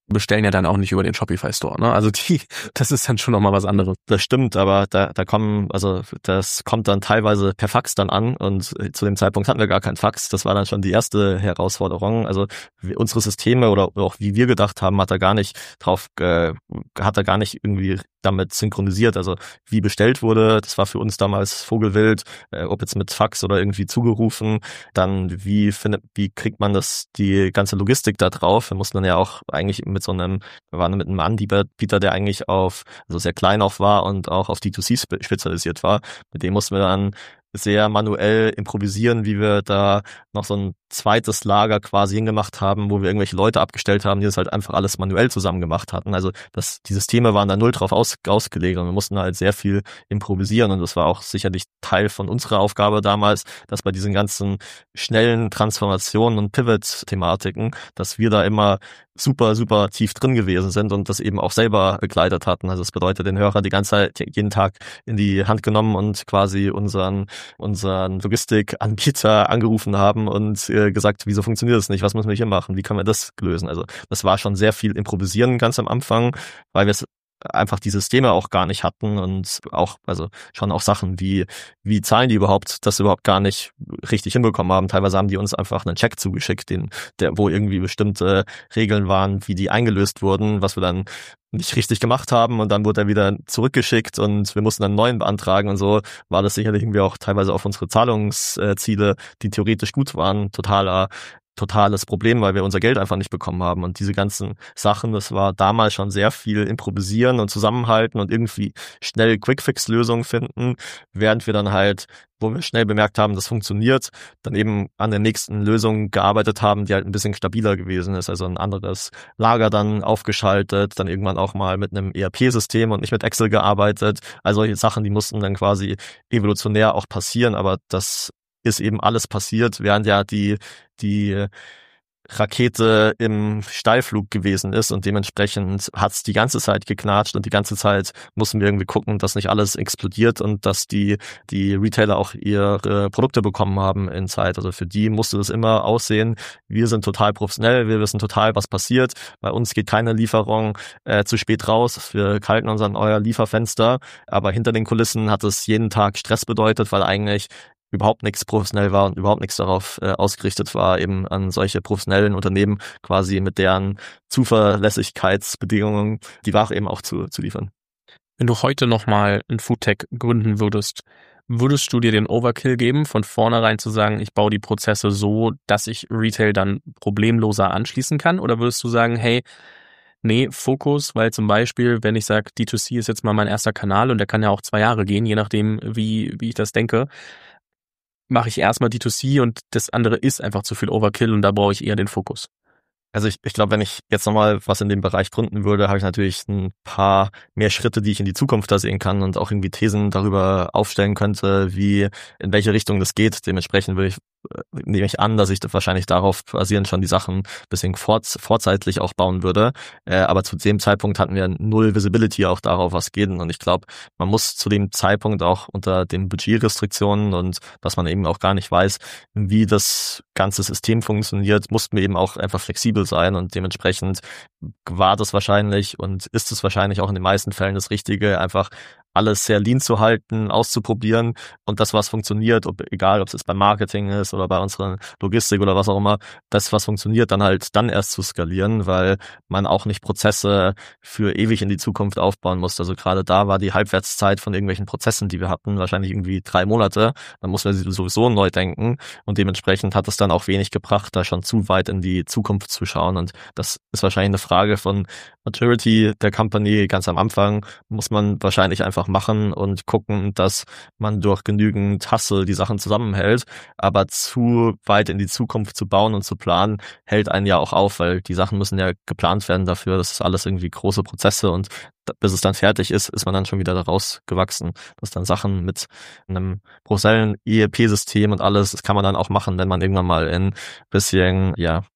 bestellen ja dann auch nicht über den Shopify Store, ne? Also das ist dann schon nochmal was anderes. Das stimmt, aber das kommt dann teilweise per Fax dann an und zu dem Zeitpunkt hatten wir gar kein Fax. Das war dann schon die erste Herausforderung. Also unsere Systeme oder auch wie wir gedacht haben, hat er gar nicht irgendwie damit synchronisiert. Also wie bestellt wurde, das war für uns damals Vogelwild, ob jetzt mit Fax oder irgendwie zugerufen. Dann wie kriegt man die ganze Logistik da drauf? Wir mussten dann ja auch eigentlich wir waren mit einem Anbieter, der eigentlich also sehr klein auch war und auch auf D2C spezialisiert war. Mit dem mussten wir dann sehr manuell improvisieren, wie wir da noch so ein zweites Lager quasi hingemacht haben, wo wir irgendwelche Leute abgestellt haben, die das halt einfach alles manuell zusammen gemacht hatten. Also die Systeme waren da null drauf ausgelegt und wir mussten halt sehr viel improvisieren und das war auch sicherlich Teil von unserer Aufgabe damals, dass bei diesen ganzen schnellen Transformationen und Pivot-Thematiken, dass wir da immer super, super tief drin gewesen sind und das eben auch selber begleitet hatten. Also das bedeutet, den Hörer die ganze Zeit jeden Tag in die Hand genommen und quasi unseren Logistikanbieter angerufen haben und gesagt, wieso funktioniert das nicht? Was müssen wir hier machen? Wie können wir das lösen? Also das war schon sehr viel Improvisieren ganz am Anfang, weil wir es einfach die Systeme auch gar nicht hatten und auch, also schon auch Sachen wie zahlen die überhaupt, das überhaupt gar nicht richtig hinbekommen haben. Teilweise haben die uns einfach einen Check zugeschickt, wo irgendwie bestimmte Regeln waren, wie die eingelöst wurden, was wir dann nicht richtig gemacht haben und dann wurde er wieder zurückgeschickt und wir mussten dann einen neuen beantragen und so war das sicherlich irgendwie auch teilweise auf unsere Zahlungsziele, die theoretisch gut waren, totales Problem, weil wir unser Geld einfach nicht bekommen haben und diese ganzen Sachen, das war damals schon sehr viel improvisieren und zusammenhalten und irgendwie schnell Quick-Fix-Lösungen finden, während wir dann halt, wo wir schnell bemerkt haben, das funktioniert, dann eben an der nächsten Lösung gearbeitet haben, die halt ein bisschen stabiler gewesen ist, also ein anderes Lager dann aufgeschaltet, dann irgendwann auch mal mit einem ERP-System und nicht mit Excel gearbeitet, also solche Sachen, die mussten dann quasi evolutionär auch passieren, aber das ist eben alles passiert, während ja die Rakete im Steilflug gewesen ist und dementsprechend hat's die ganze Zeit geknatscht und die ganze Zeit mussten wir irgendwie gucken, dass nicht alles explodiert und dass die Retailer auch ihre Produkte bekommen haben in Zeit. Also für die musste das immer aussehen, wir sind total professionell, wir wissen total, was passiert. Bei uns geht keine Lieferung zu spät raus, wir halten uns an euer Lieferfenster, aber hinter den Kulissen hat es jeden Tag Stress bedeutet, weil eigentlich überhaupt nichts professionell war und überhaupt nichts darauf ausgerichtet war, eben an solche professionellen Unternehmen quasi mit deren Zuverlässigkeitsbedingungen die Ware eben auch zu liefern. Wenn du heute nochmal ein Foodtech gründen würdest du dir den Overkill geben, von vornherein zu sagen, ich baue die Prozesse so, dass ich Retail dann problemloser anschließen kann? Oder würdest du sagen, hey, nee, Fokus, weil zum Beispiel, wenn ich sage, D2C ist jetzt mal mein erster Kanal und der kann ja auch 2 Jahre gehen, je nachdem, wie ich das denke, mache ich erstmal D2C und das andere ist einfach zu viel Overkill und da brauche ich eher den Fokus. Also ich glaube, wenn ich jetzt nochmal was in dem Bereich gründen würde, habe ich natürlich ein paar mehr Schritte, die ich in die Zukunft da sehen kann und auch irgendwie Thesen darüber aufstellen könnte, in welche Richtung das geht. Dementsprechend nehme ich an, dass ich wahrscheinlich darauf basierend schon die Sachen ein bisschen vorzeitlich auch bauen würde. Aber zu dem Zeitpunkt hatten wir null Visibility auch darauf, was geht. Und ich glaube, man muss zu dem Zeitpunkt auch unter den Budgetrestriktionen und dass man eben auch gar nicht weiß, wie das ganze System funktioniert, mussten wir eben auch einfach flexibel sein. Und dementsprechend war das wahrscheinlich und ist es wahrscheinlich auch in den meisten Fällen das Richtige, einfach alles sehr lean zu halten, auszuprobieren und das, was funktioniert, egal ob es jetzt beim Marketing ist oder bei unserer Logistik oder was auch immer, das, was funktioniert, dann erst zu skalieren, weil man auch nicht Prozesse für ewig in die Zukunft aufbauen muss. Also gerade da war die Halbwertszeit von irgendwelchen Prozessen, die wir hatten, wahrscheinlich irgendwie 3 Monate. Dann muss man sie sowieso neu denken und dementsprechend hat es dann auch wenig gebracht, da schon zu weit in die Zukunft zu schauen und das ist wahrscheinlich eine Frage von Maturity der Company. Ganz am Anfang muss man wahrscheinlich einfach machen und gucken, dass man durch genügend Hustle die Sachen zusammenhält. Aber zu weit in die Zukunft zu bauen und zu planen, hält einen ja auch auf, weil die Sachen müssen ja geplant werden dafür. Das ist alles irgendwie große Prozesse und bis es dann fertig ist, ist man dann schon wieder daraus gewachsen. Das dann Sachen mit einem professionellen ERP-System und alles, das kann man dann auch machen, wenn man irgendwann mal in bisschen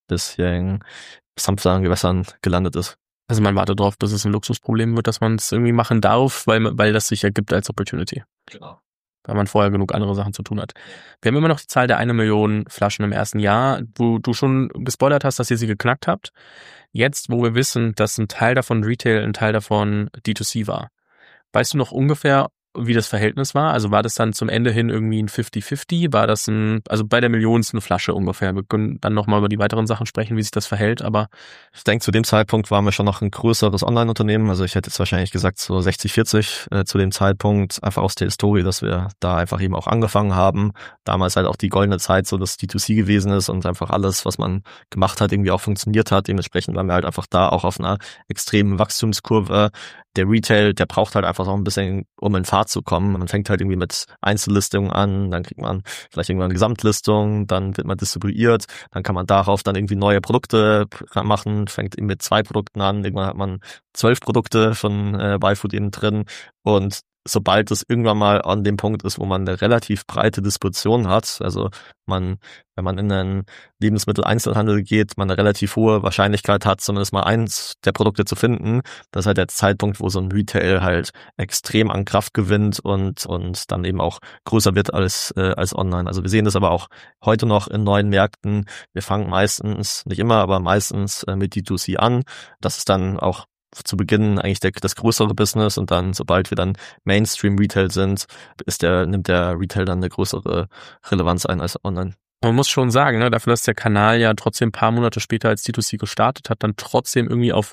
sanfteren Gewässern gelandet ist. Also man wartet darauf, bis es ein Luxusproblem wird, dass man es irgendwie machen darf, weil das sich ergibt als Opportunity. Genau. weil man vorher genug andere Sachen zu tun hat. Wir haben immer noch die Zahl der 1 Million Flaschen im ersten Jahr, wo du schon gespoilert hast, dass ihr sie geknackt habt. Jetzt, wo wir wissen, dass ein Teil davon Retail, ein Teil davon D2C war, weißt du noch ungefähr, wie das Verhältnis war? Also war das dann zum Ende hin irgendwie ein 50-50? War das also bei der millionsten Flasche ungefähr? Wir können dann nochmal über die weiteren Sachen sprechen, wie sich das verhält, aber ich denke, zu dem Zeitpunkt waren wir schon noch ein größeres Online-Unternehmen. Also ich hätte jetzt wahrscheinlich gesagt so 60-40 zu dem Zeitpunkt, einfach aus der Historie, dass wir da einfach eben auch angefangen haben. Damals halt auch die goldene Zeit, so dass D2C gewesen ist und einfach alles, was man gemacht hat, irgendwie auch funktioniert hat. Dementsprechend waren wir halt einfach da auch auf einer extremen Wachstumskurve. Der Retail, der braucht halt einfach auch ein bisschen, um in Fahrt zu kommen. Man fängt halt irgendwie mit Einzellistungen an, dann kriegt man vielleicht irgendwann eine Gesamtlistung, dann wird man distribuiert, dann kann man darauf dann irgendwie neue Produkte machen, fängt eben mit 2 Produkten an, irgendwann hat man 12 Produkte von BuyFood innen drin und sobald es irgendwann mal an dem Punkt ist, wo man eine relativ breite Distribution hat, also wenn man in einen Lebensmitteleinzelhandel geht, man eine relativ hohe Wahrscheinlichkeit hat, zumindest mal eins der Produkte zu finden. Das ist halt der Zeitpunkt, wo so ein Retail halt extrem an Kraft gewinnt und dann eben auch größer wird als online. Also wir sehen das aber auch heute noch in neuen Märkten. Wir fangen meistens, nicht immer, aber meistens mit D2C an. Das ist dann auch zu Beginn eigentlich das größere Business und dann, sobald wir dann Mainstream-Retail sind, nimmt der Retail dann eine größere Relevanz ein als online. Man muss schon sagen, ne, dafür, dass der Kanal ja trotzdem ein paar Monate später als D2C gestartet hat, dann trotzdem irgendwie auf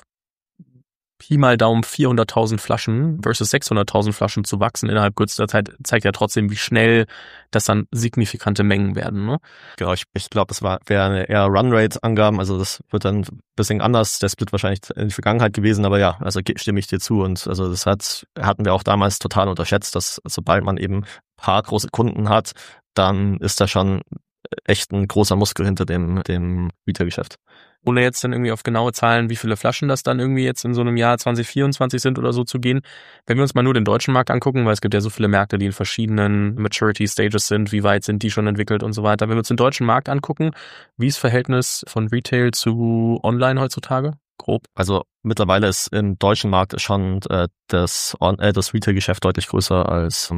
Pi mal Daumen 400.000 Flaschen versus 600.000 Flaschen zu wachsen innerhalb kürzester Zeit, zeigt ja trotzdem, wie schnell das dann signifikante Mengen werden. Ne? Genau, ich glaube, es wäre eher Runrate-Angaben, also das wird dann ein bisschen anders, der Split wahrscheinlich in der Vergangenheit gewesen, aber ja, also stimme ich dir zu und also das hatten wir auch damals total unterschätzt, dass sobald man eben ein paar große Kunden hat, dann ist da schon echt ein großer Muskel hinter dem Retail-Geschäft. Ohne jetzt dann irgendwie auf genaue Zahlen, wie viele Flaschen das dann irgendwie jetzt in so einem Jahr 2024 sind oder so zu gehen. Wenn wir uns mal nur den deutschen Markt angucken, weil es gibt ja so viele Märkte, die in verschiedenen Maturity Stages sind, wie weit sind die schon entwickelt und so weiter. Wenn wir uns den deutschen Markt angucken, wie ist das Verhältnis von Retail zu Online heutzutage? Grob. Also mittlerweile ist im deutschen Markt schon das Retail-Geschäft deutlich größer als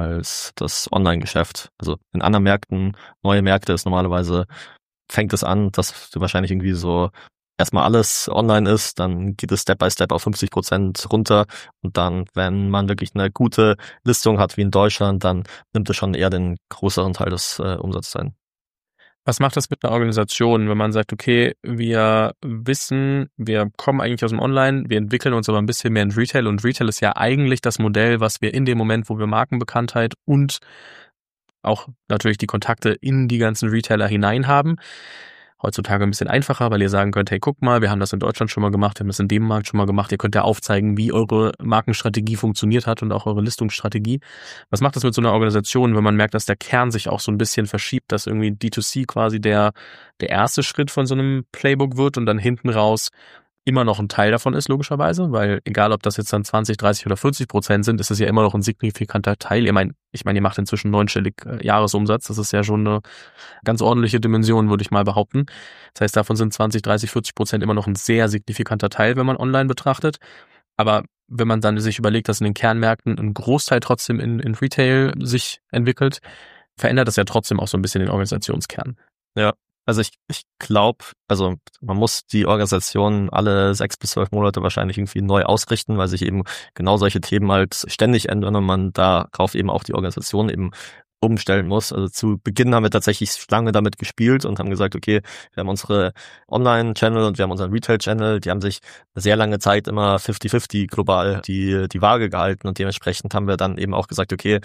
das Online-Geschäft. Also in anderen Märkten, neue Märkte ist normalerweise, fängt es an, dass du wahrscheinlich irgendwie so erstmal alles online ist, dann geht es Step by Step auf 50% runter und dann, wenn man wirklich eine gute Listung hat wie in Deutschland, dann nimmt es schon eher den größeren Teil des Umsatzes ein. Was macht das mit einer Organisation, wenn man sagt, okay, wir wissen, wir kommen eigentlich aus dem Online, wir entwickeln uns aber ein bisschen mehr in Retail und Retail ist ja eigentlich das Modell, was wir in dem Moment, wo wir Markenbekanntheit und auch natürlich die Kontakte in die ganzen Retailer hinein haben. Heutzutage ein bisschen einfacher, weil ihr sagen könnt, hey, guck mal, wir haben das in Deutschland schon mal gemacht, wir haben das in dem Markt schon mal gemacht. Ihr könnt ja aufzeigen, wie eure Markenstrategie funktioniert hat und auch eure Listungsstrategie. Was macht das mit so einer Organisation, wenn man merkt, dass der Kern sich auch so ein bisschen verschiebt, dass irgendwie D2C quasi der erste Schritt von so einem Playbook wird und dann hinten raus immer noch ein Teil davon ist, logischerweise, weil egal, ob das jetzt dann 20, 30 oder 40% sind, ist es ja immer noch ein signifikanter Teil. Ich meine, ihr macht inzwischen 9-stellig Jahresumsatz. Das ist ja schon eine ganz ordentliche Dimension, würde ich mal behaupten. Das heißt, davon sind 20, 30, 40% immer noch ein sehr signifikanter Teil, wenn man online betrachtet. Aber wenn man dann sich überlegt, dass in den Kernmärkten ein Großteil trotzdem in Retail sich entwickelt, verändert das ja trotzdem auch so ein bisschen den Organisationskern. Ja. Also ich glaube, also man muss die Organisation alle 6 bis 12 Monate wahrscheinlich irgendwie neu ausrichten, weil sich eben genau solche Themen halt ständig ändern und man darauf eben auch die Organisation eben umstellen muss. Also zu Beginn haben wir tatsächlich lange damit gespielt und haben gesagt, okay, wir haben unsere Online-Channel und wir haben unseren Retail-Channel, die haben sich eine sehr lange Zeit immer 50-50 global die Waage gehalten und dementsprechend haben wir dann eben auch gesagt, okay,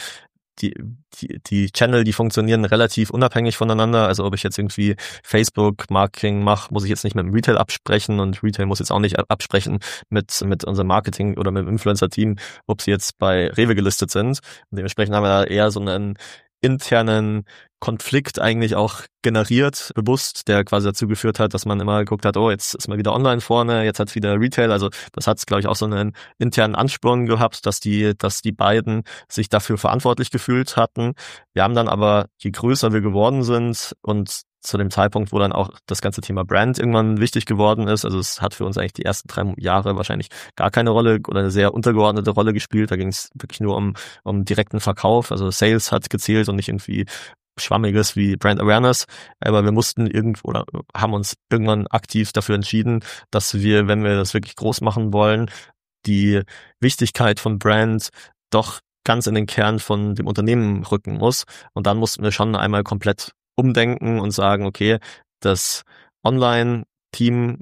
die Channel, die funktionieren relativ unabhängig voneinander. Also ob ich jetzt irgendwie Facebook-Marketing mache, muss ich jetzt nicht mit dem Retail absprechen und Retail muss jetzt auch nicht absprechen mit unserem Marketing oder mit dem Influencer-Team, ob sie jetzt bei Rewe gelistet sind. Und dementsprechend haben wir da eher so einen internen Konflikt eigentlich auch generiert, bewusst, der quasi dazu geführt hat, dass man immer geguckt hat, oh, jetzt ist mal wieder online vorne, jetzt hat's wieder Retail, also das hat's, glaube ich, auch so einen internen Ansporn gehabt, dass die beiden sich dafür verantwortlich gefühlt hatten. Wir haben dann aber, je größer wir geworden sind und zu dem Zeitpunkt, wo dann auch das ganze Thema Brand irgendwann wichtig geworden ist. Also es hat für uns eigentlich die ersten 3 Jahre wahrscheinlich gar keine Rolle oder eine sehr untergeordnete Rolle gespielt. Da ging es wirklich nur um direkten Verkauf. Also Sales hat gezählt und nicht irgendwie Schwammiges wie Brand Awareness. Aber wir mussten oder haben uns irgendwann aktiv dafür entschieden, dass wir, wenn wir das wirklich groß machen wollen, die Wichtigkeit von Brand doch ganz in den Kern von dem Unternehmen rücken muss. Und dann mussten wir schon einmal komplett umdenken und sagen, okay, das Online-Team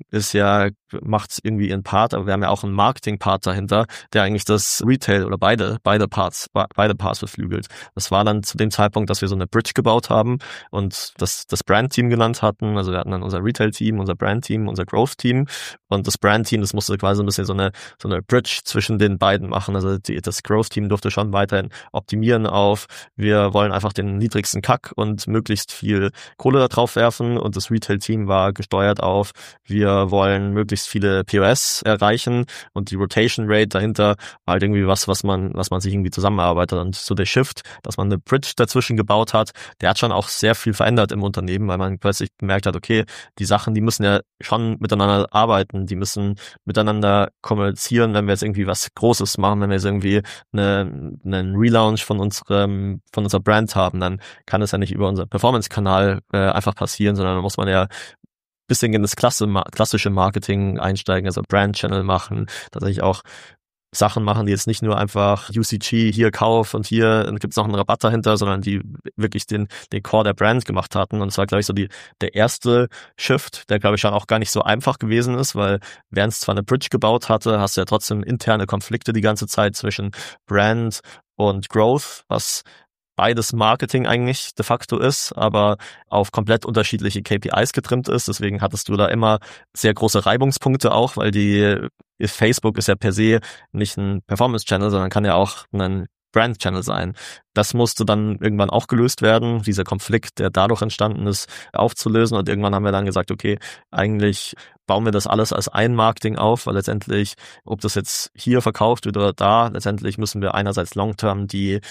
macht irgendwie ihren Part, aber wir haben ja auch einen Marketing-Part dahinter, der eigentlich das Retail oder beide Parts beflügelt. Das war dann zu dem Zeitpunkt, dass wir so eine Bridge gebaut haben und das Brand-Team genannt hatten. Also wir hatten dann unser Retail-Team, unser Brand-Team, unser Growth-Team und das Brand-Team, das musste quasi ein bisschen so eine Bridge zwischen den beiden machen. Also das Growth-Team durfte schon weiterhin optimieren auf, wir wollen einfach den niedrigsten CAC und möglichst viel Kohle da drauf werfen und das Retail-Team war gesteuert auf, wir wollen möglichst viele POS erreichen und die Rotation Rate dahinter war halt irgendwie was man sich irgendwie zusammenarbeitet. Und so der Shift, dass man eine Bridge dazwischen gebaut hat, der hat schon auch sehr viel verändert im Unternehmen, weil man plötzlich gemerkt hat, okay, die Sachen, die müssen ja schon miteinander arbeiten, die müssen miteinander kommunizieren, wenn wir jetzt irgendwie was Großes machen, wenn wir jetzt irgendwie einen Relaunch von unserer Brand haben, dann kann es ja nicht über unseren Performance-Kanal einfach passieren, sondern da muss man ja bisschen in das klassische Marketing einsteigen, also Brand-Channel machen, tatsächlich auch Sachen machen, die jetzt nicht nur einfach UCG, hier Kauf und hier gibt's noch einen Rabatt dahinter, sondern die wirklich den Core der Brand gemacht hatten. Und es war, glaube ich, so der erste Shift, der, glaube ich, schon auch gar nicht so einfach gewesen ist, weil während es zwar eine Bridge gebaut hatte, hast du ja trotzdem interne Konflikte die ganze Zeit zwischen Brand und Growth, was beides Marketing eigentlich de facto ist, aber auf komplett unterschiedliche KPIs getrimmt ist. Deswegen hattest du da immer sehr große Reibungspunkte auch, weil Facebook ist ja per se nicht ein Performance-Channel, sondern kann ja auch ein Brand-Channel sein. Das musste dann irgendwann auch gelöst werden, dieser Konflikt, der dadurch entstanden ist, aufzulösen. Und irgendwann haben wir dann gesagt, okay, eigentlich bauen wir das alles als ein Marketing auf, weil letztendlich, ob das jetzt hier verkauft wird oder da, letztendlich müssen wir einerseits long-term die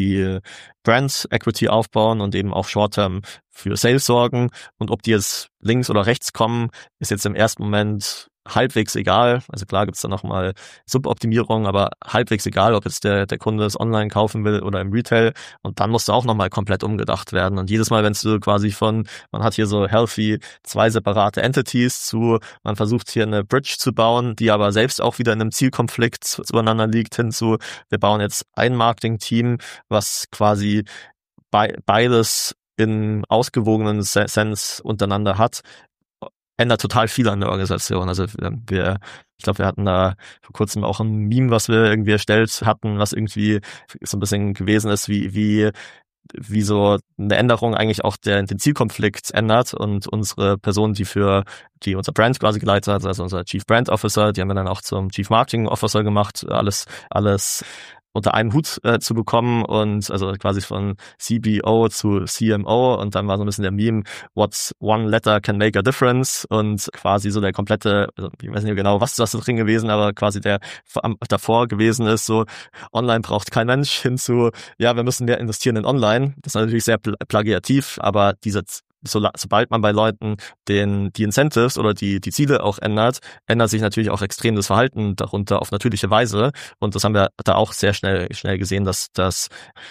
Brand Equity aufbauen und eben auch short-term für Sales sorgen. Und ob die jetzt links oder rechts kommen, ist jetzt im ersten Moment halbwegs egal. Also klar gibt's da nochmal Suboptimierung, aber halbwegs egal, ob jetzt der Kunde es online kaufen will oder im Retail. Und dann musste auch nochmal komplett umgedacht werden. Und jedes Mal, wenn du quasi man hat hier so healthy 2 separate Entities zu, man versucht hier eine Bridge zu bauen, die aber selbst auch wieder in einem Zielkonflikt zueinander liegt, hinzu, wir bauen jetzt ein Marketing-Team, was quasi beides in ausgewogenen Sense untereinander hat, ändert total viel an der Organisation. Also ich glaube, wir hatten da vor kurzem auch ein Meme, was wir irgendwie erstellt hatten, was irgendwie so ein bisschen gewesen ist, wie so eine Änderung eigentlich auch den Zielkonflikt ändert und unsere Person, die unser Brand quasi geleitet hat, also unser Chief Brand Officer, die haben wir dann auch zum Chief Marketing Officer gemacht, alles unter einem Hut zu bekommen und also quasi von CBO zu CMO und dann war so ein bisschen der Meme, what's one letter can make a difference und quasi so der komplette, also ich weiß nicht genau, was da drin gewesen, aber quasi der davor gewesen ist, so online braucht kein Mensch, hinzu, ja, wir müssen mehr investieren in online. Das ist natürlich sehr plagiativ, aber sobald man bei Leuten die Incentives oder die Ziele auch ändert sich natürlich auch extrem das Verhalten darunter auf natürliche Weise. Und das haben wir da auch sehr schnell gesehen, dass das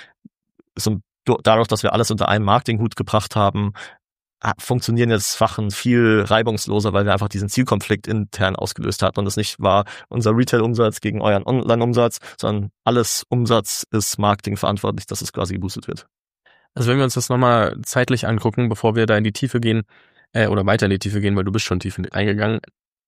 dadurch, dass wir alles unter einen Marketinghut gebracht haben, funktionieren jetzt Sachen viel reibungsloser, weil wir einfach diesen Zielkonflikt intern ausgelöst hatten und es nicht war unser Retail-Umsatz gegen euren Online-Umsatz, sondern alles Umsatz ist Marketing verantwortlich, dass es quasi geboostet wird. Also wenn wir uns das nochmal zeitlich angucken, bevor wir da in die Tiefe gehen, oder weiter in die Tiefe gehen, weil du bist schon tief eingegangen,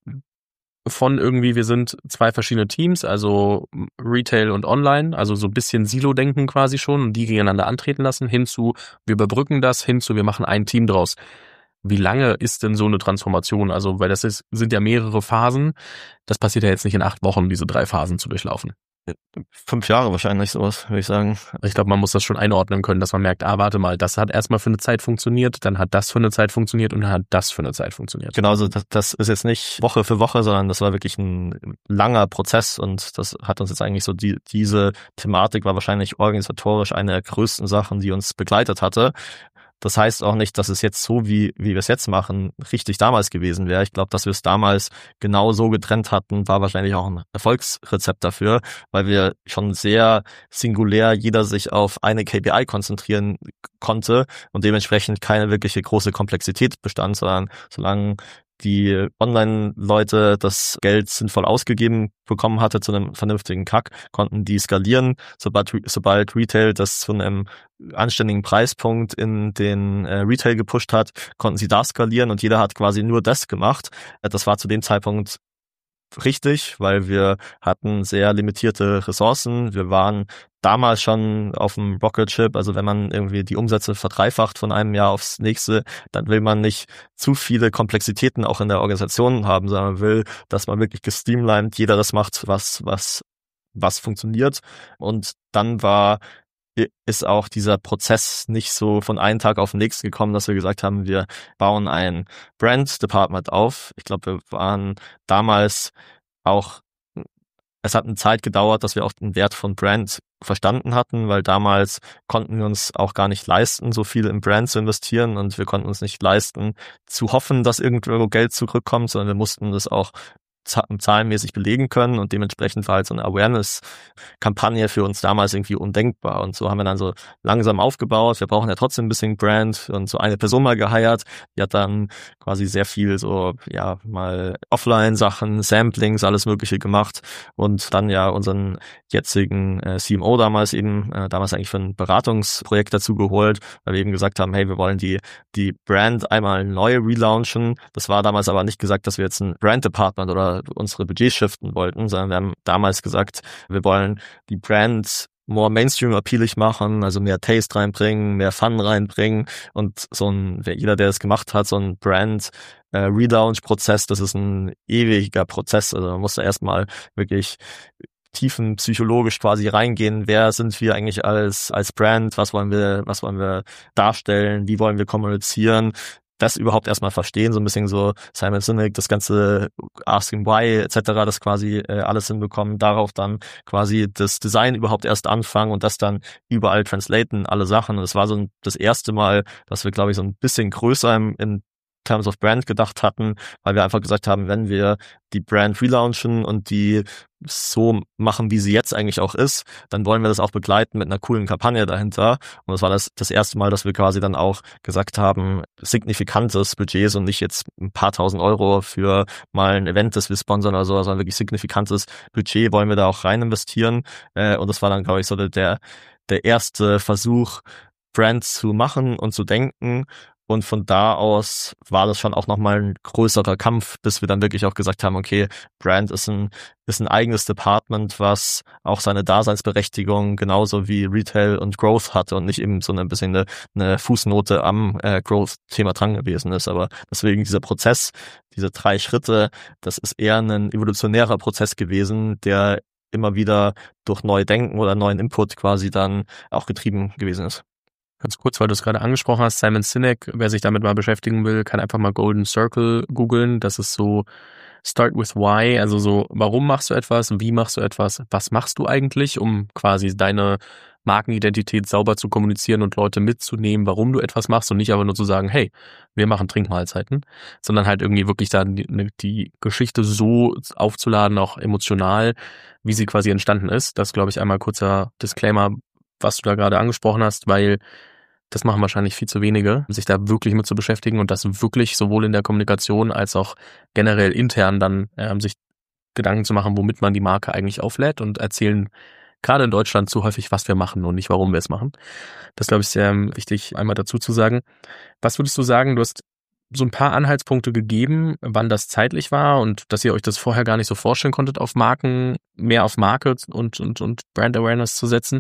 von irgendwie, wir sind 2 verschiedene Teams, also Retail und Online, also so ein bisschen Silo-Denken quasi schon und die gegeneinander antreten lassen, hinzu, wir überbrücken das, hinzu, wir machen ein Team draus. Wie lange ist denn so eine Transformation? Also, weil sind ja mehrere Phasen, das passiert ja jetzt nicht in 8 Wochen, diese 3 Phasen zu durchlaufen. 5 Jahre wahrscheinlich sowas, würde ich sagen. Ich glaube, man muss das schon einordnen können, dass man merkt, warte mal, das hat erstmal für eine Zeit funktioniert, dann hat das für eine Zeit funktioniert und dann hat das für eine Zeit funktioniert. Genau, also das ist jetzt nicht Woche für Woche, sondern das war wirklich ein langer Prozess und das hat uns jetzt eigentlich so diese Thematik war wahrscheinlich organisatorisch eine der größten Sachen, die uns begleitet hatte. Das heißt auch nicht, dass es jetzt so, wie wir es jetzt machen, richtig damals gewesen wäre. Ich glaube, dass wir es damals genau so getrennt hatten, war wahrscheinlich auch ein Erfolgsrezept dafür, weil wir schon sehr singulär jeder sich auf eine KPI konzentrieren konnte und dementsprechend keine wirkliche große Komplexität bestand, sondern solange die Online-Leute das Geld sinnvoll ausgegeben bekommen hatte zu einem vernünftigen CAC, konnten die skalieren. Sobald Retail das zu einem anständigen Preispunkt in den Retail gepusht hat, konnten sie da skalieren und jeder hat quasi nur das gemacht. Das war zu dem Zeitpunkt richtig, weil wir hatten sehr limitierte Ressourcen. Wir waren damals schon auf dem Rocket Ship, also wenn man irgendwie die Umsätze verdreifacht von einem Jahr aufs nächste, dann will man nicht zu viele Komplexitäten auch in der Organisation haben, sondern man will, dass man wirklich gestreamlined jeder das macht, was funktioniert. Und dann ist auch dieser Prozess nicht so von einem Tag auf den nächsten gekommen, dass wir gesagt haben, wir bauen ein Brand-Department auf. Ich glaube, wir waren damals auch, es hat eine Zeit gedauert, dass wir auch den Wert von Brand verstanden hatten, weil damals konnten wir uns auch gar nicht leisten, so viel in Brand zu investieren und wir konnten uns nicht leisten, zu hoffen, dass irgendwo Geld zurückkommt, sondern wir mussten das auch zahlenmäßig belegen können und dementsprechend war halt so eine Awareness-Kampagne für uns damals irgendwie undenkbar und so haben wir dann so langsam aufgebaut. Wir brauchen ja trotzdem ein bisschen Brand und so eine Person mal geheiert, die hat dann quasi sehr viel so, ja, mal Offline-Sachen, Samplings, alles mögliche gemacht und dann ja unseren jetzigen CMO damals eigentlich für ein Beratungsprojekt dazu geholt, weil wir eben gesagt haben, hey, wir wollen die Brand einmal neu relaunchen. Das war damals aber nicht gesagt, dass wir jetzt ein Brand-Department oder unsere Budgets shiften wollten, sondern wir haben damals gesagt, wir wollen die Brand more Mainstream-appealig machen, also mehr Taste reinbringen, mehr Fun reinbringen und jeder, der das gemacht hat, so ein Brand Relaunch-Prozess, das ist ein ewiger Prozess, also man muss da erstmal wirklich tiefenpsychologisch quasi reingehen, wer sind wir eigentlich als Brand, was wollen wir darstellen, wie wollen wir kommunizieren, das überhaupt erstmal verstehen, so ein bisschen so Simon Sinek, das ganze Asking Why etc., das quasi alles hinbekommen, darauf dann quasi das Design überhaupt erst anfangen und das dann überall translaten, alle Sachen. Und das war so das erste Mal, dass wir, glaube ich, so ein bisschen größer in Terms of Brand gedacht hatten, weil wir einfach gesagt haben, wenn wir die Brand relaunchen und die so machen, wie sie jetzt eigentlich auch ist, dann wollen wir das auch begleiten mit einer coolen Kampagne dahinter. Und das war das erste Mal, dass wir quasi dann auch gesagt haben, signifikantes Budget und nicht jetzt ein paar tausend Euro für mal ein Event, das wir sponsern oder so, sondern wirklich signifikantes Budget wollen wir da auch rein investieren. Und das war dann, glaube ich, so der erste Versuch, Brands zu machen und zu denken. Und von da aus war das schon auch nochmal ein größerer Kampf, bis wir dann wirklich auch gesagt haben, okay, Brand ist ein eigenes Department, was auch seine Daseinsberechtigung genauso wie Retail und Growth hatte und nicht eben so ein bisschen eine Fußnote am Growth-Thema dran gewesen ist. Aber deswegen dieser Prozess, diese 3 Schritte, das ist eher ein evolutionärer Prozess gewesen, der immer wieder durch Neudenken oder neuen Input quasi dann auch getrieben gewesen ist. Ganz kurz, weil du es gerade angesprochen hast, Simon Sinek, wer sich damit mal beschäftigen will, kann einfach mal Golden Circle googeln. Das ist so Start with Why, also so, warum machst du etwas, wie machst du etwas, was machst du eigentlich, um quasi deine Markenidentität sauber zu kommunizieren und Leute mitzunehmen, warum du etwas machst und nicht aber nur zu sagen, hey, wir machen Trinkmahlzeiten, sondern halt irgendwie wirklich dann die Geschichte so aufzuladen, auch emotional, wie sie quasi entstanden ist. Das, glaube ich, einmal kurzer Disclaimer, was du da gerade angesprochen hast, weil das machen wahrscheinlich viel zu wenige, sich da wirklich mit zu beschäftigen und das wirklich sowohl in der Kommunikation als auch generell intern dann sich Gedanken zu machen, womit man die Marke eigentlich auflädt und erzählen gerade in Deutschland zu häufig, was wir machen und nicht, warum wir es machen. Das, glaube ich, sehr wichtig, einmal dazu zu sagen. Was würdest du sagen? Du hast so ein paar Anhaltspunkte gegeben, wann das zeitlich war und dass ihr euch das vorher gar nicht so vorstellen konntet, auf Marken, mehr auf Marke und Brand Awareness zu setzen.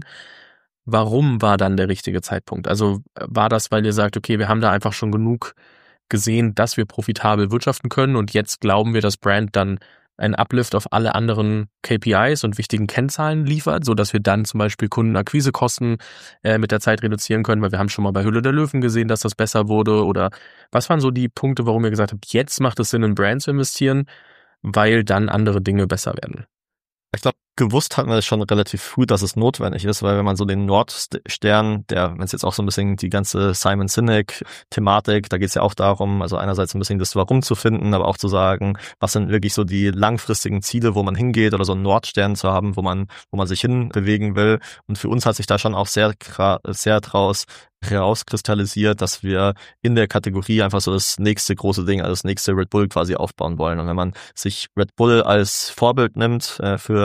Warum war dann der richtige Zeitpunkt? Also war das, weil ihr sagt, okay, wir haben da einfach schon genug gesehen, dass wir profitabel wirtschaften können und jetzt glauben wir, dass Brand dann einen Uplift auf alle anderen KPIs und wichtigen Kennzahlen liefert, so dass wir dann zum Beispiel Kundenakquisekosten mit der Zeit reduzieren können, weil wir haben schon mal bei Höhle der Löwen gesehen, dass das besser wurde, oder was waren so die Punkte, warum ihr gesagt habt, jetzt macht es Sinn, in Brand zu investieren, weil dann andere Dinge besser werden? Ich glaube, gewusst hatten wir schon relativ früh, dass es notwendig ist, weil wenn man so den Nordstern, wenn es jetzt auch so ein bisschen die ganze Simon Sinek-Thematik, da geht es ja auch darum, also einerseits ein bisschen das Warum zu finden, aber auch zu sagen, was sind wirklich so die langfristigen Ziele, wo man hingeht, oder so einen Nordstern zu haben, wo man sich hinbewegen will. Und für uns hat sich da schon auch sehr draus herauskristallisiert, dass wir in der Kategorie einfach so das nächste große Ding, also das nächste Red Bull quasi aufbauen wollen. Und wenn man sich Red Bull als Vorbild nimmt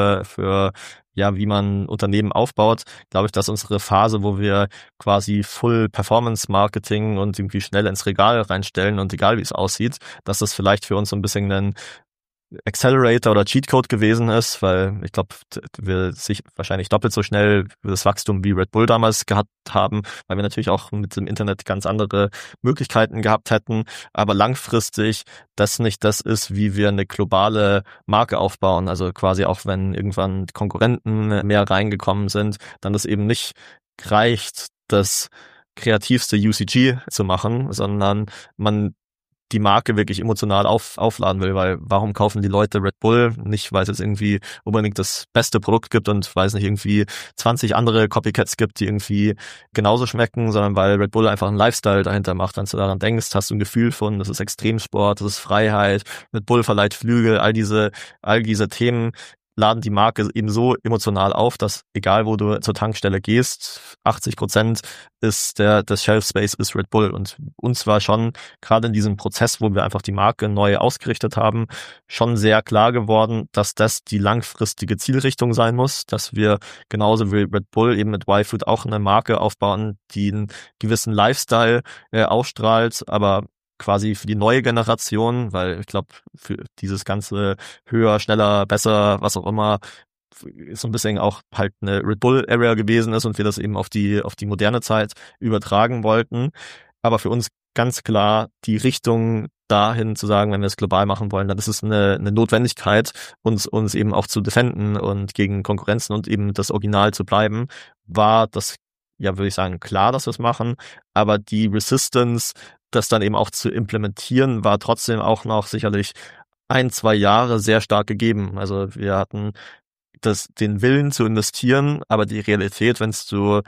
für wie man Unternehmen aufbaut, glaube ich, dass unsere Phase, wo wir quasi Full Performance Marketing und irgendwie schnell ins Regal reinstellen und egal wie es aussieht, dass das vielleicht für uns so ein bisschen ein Accelerator oder Cheatcode gewesen ist, weil ich glaube, wir sich wahrscheinlich doppelt so schnell das Wachstum wie Red Bull damals gehabt haben, weil wir natürlich auch mit dem Internet ganz andere Möglichkeiten gehabt hätten, aber langfristig das nicht das ist, wie wir eine globale Marke aufbauen, also quasi auch wenn irgendwann Konkurrenten mehr reingekommen sind, dann das eben nicht reicht, das kreativste UCG zu machen, sondern man die Marke wirklich emotional aufladen will, weil warum kaufen die Leute Red Bull? Nicht, weil es jetzt irgendwie unbedingt das beste Produkt gibt und weil es nicht irgendwie 20 andere Copycats gibt, die irgendwie genauso schmecken, sondern weil Red Bull einfach einen Lifestyle dahinter macht. Wenn du daran denkst, hast du ein Gefühl von, das ist Extremsport, das ist Freiheit, Red Bull verleiht Flügel, all diese Themen laden die Marke eben so emotional auf, dass egal wo du zur Tankstelle gehst, 80% des Shelf Space ist Red Bull. Und uns war schon gerade in diesem Prozess, wo wir einfach die Marke neu ausgerichtet haben, schon sehr klar geworden, dass das die langfristige Zielrichtung sein muss, dass wir genauso wie Red Bull eben mit YFood auch eine Marke aufbauen, die einen gewissen Lifestyle ausstrahlt, aber quasi für die neue Generation, weil ich glaube, für dieses ganze höher, schneller, besser, was auch immer, so ein bisschen auch halt eine Red Bull Area gewesen ist und wir das eben auf die moderne Zeit übertragen wollten. Aber für uns ganz klar die Richtung dahin zu sagen, wenn wir es global machen wollen, dann ist es eine Notwendigkeit, uns eben auch zu defenden und gegen Konkurrenzen und eben das Original zu bleiben, war das, würde ich sagen, klar, dass wir es machen, aber die Resistance, das dann eben auch zu implementieren, war trotzdem auch noch sicherlich 1-2 Jahre sehr stark gegeben. Also wir hatten den Willen zu investieren, aber die Realität, wenn du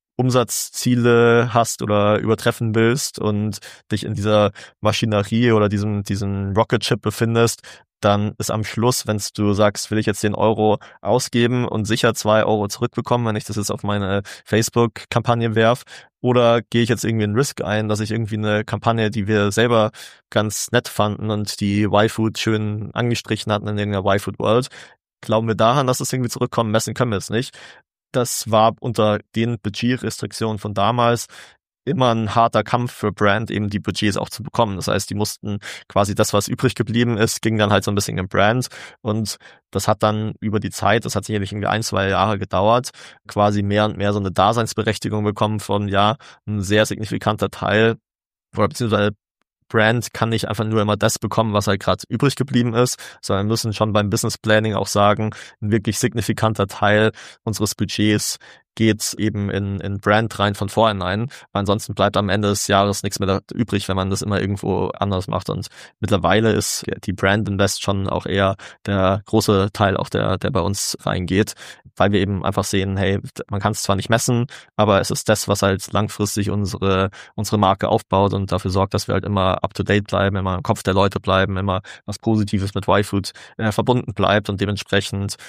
Umsatzziele hast oder übertreffen willst und dich in dieser Maschinerie oder diesen Rocket Ship befindest, dann ist am Schluss, wenn du sagst, will ich jetzt den Euro ausgeben und sicher 2 Euro zurückbekommen, wenn ich das jetzt auf meine Facebook-Kampagne werf, oder gehe ich jetzt irgendwie einen Risk ein, dass ich irgendwie eine Kampagne, die wir selber ganz nett fanden und die YFood schön angestrichen hatten in irgendeiner YFood World, glauben wir daran, dass es irgendwie zurückkommt, messen können wir es nicht. Das war unter den Budgetrestriktionen von damals immer ein harter Kampf für Brand, eben die Budgets auch zu bekommen. Das heißt, die mussten quasi das, was übrig geblieben ist, ging dann halt so ein bisschen in Brand, und das hat dann über die Zeit, das hat sicherlich irgendwie 1-2 Jahre gedauert, quasi mehr und mehr so eine Daseinsberechtigung bekommen von, ein sehr signifikanter Teil, oder beziehungsweise Brand kann nicht einfach nur immer das bekommen, was halt gerade übrig geblieben ist, sondern müssen schon beim Business Planning auch sagen, ein wirklich signifikanter Teil unseres Budgets geht eben in Brand rein von vornherein. Ansonsten bleibt am Ende des Jahres nichts mehr übrig, wenn man das immer irgendwo anders macht. Und mittlerweile ist die Brand Invest schon auch eher der große Teil, auch der bei uns reingeht, weil wir eben einfach sehen, hey, man kann es zwar nicht messen, aber es ist das, was halt langfristig unsere Marke aufbaut und dafür sorgt, dass wir halt immer up to date bleiben, immer im Kopf der Leute bleiben, immer was Positives mit YFood verbunden bleibt, und dementsprechend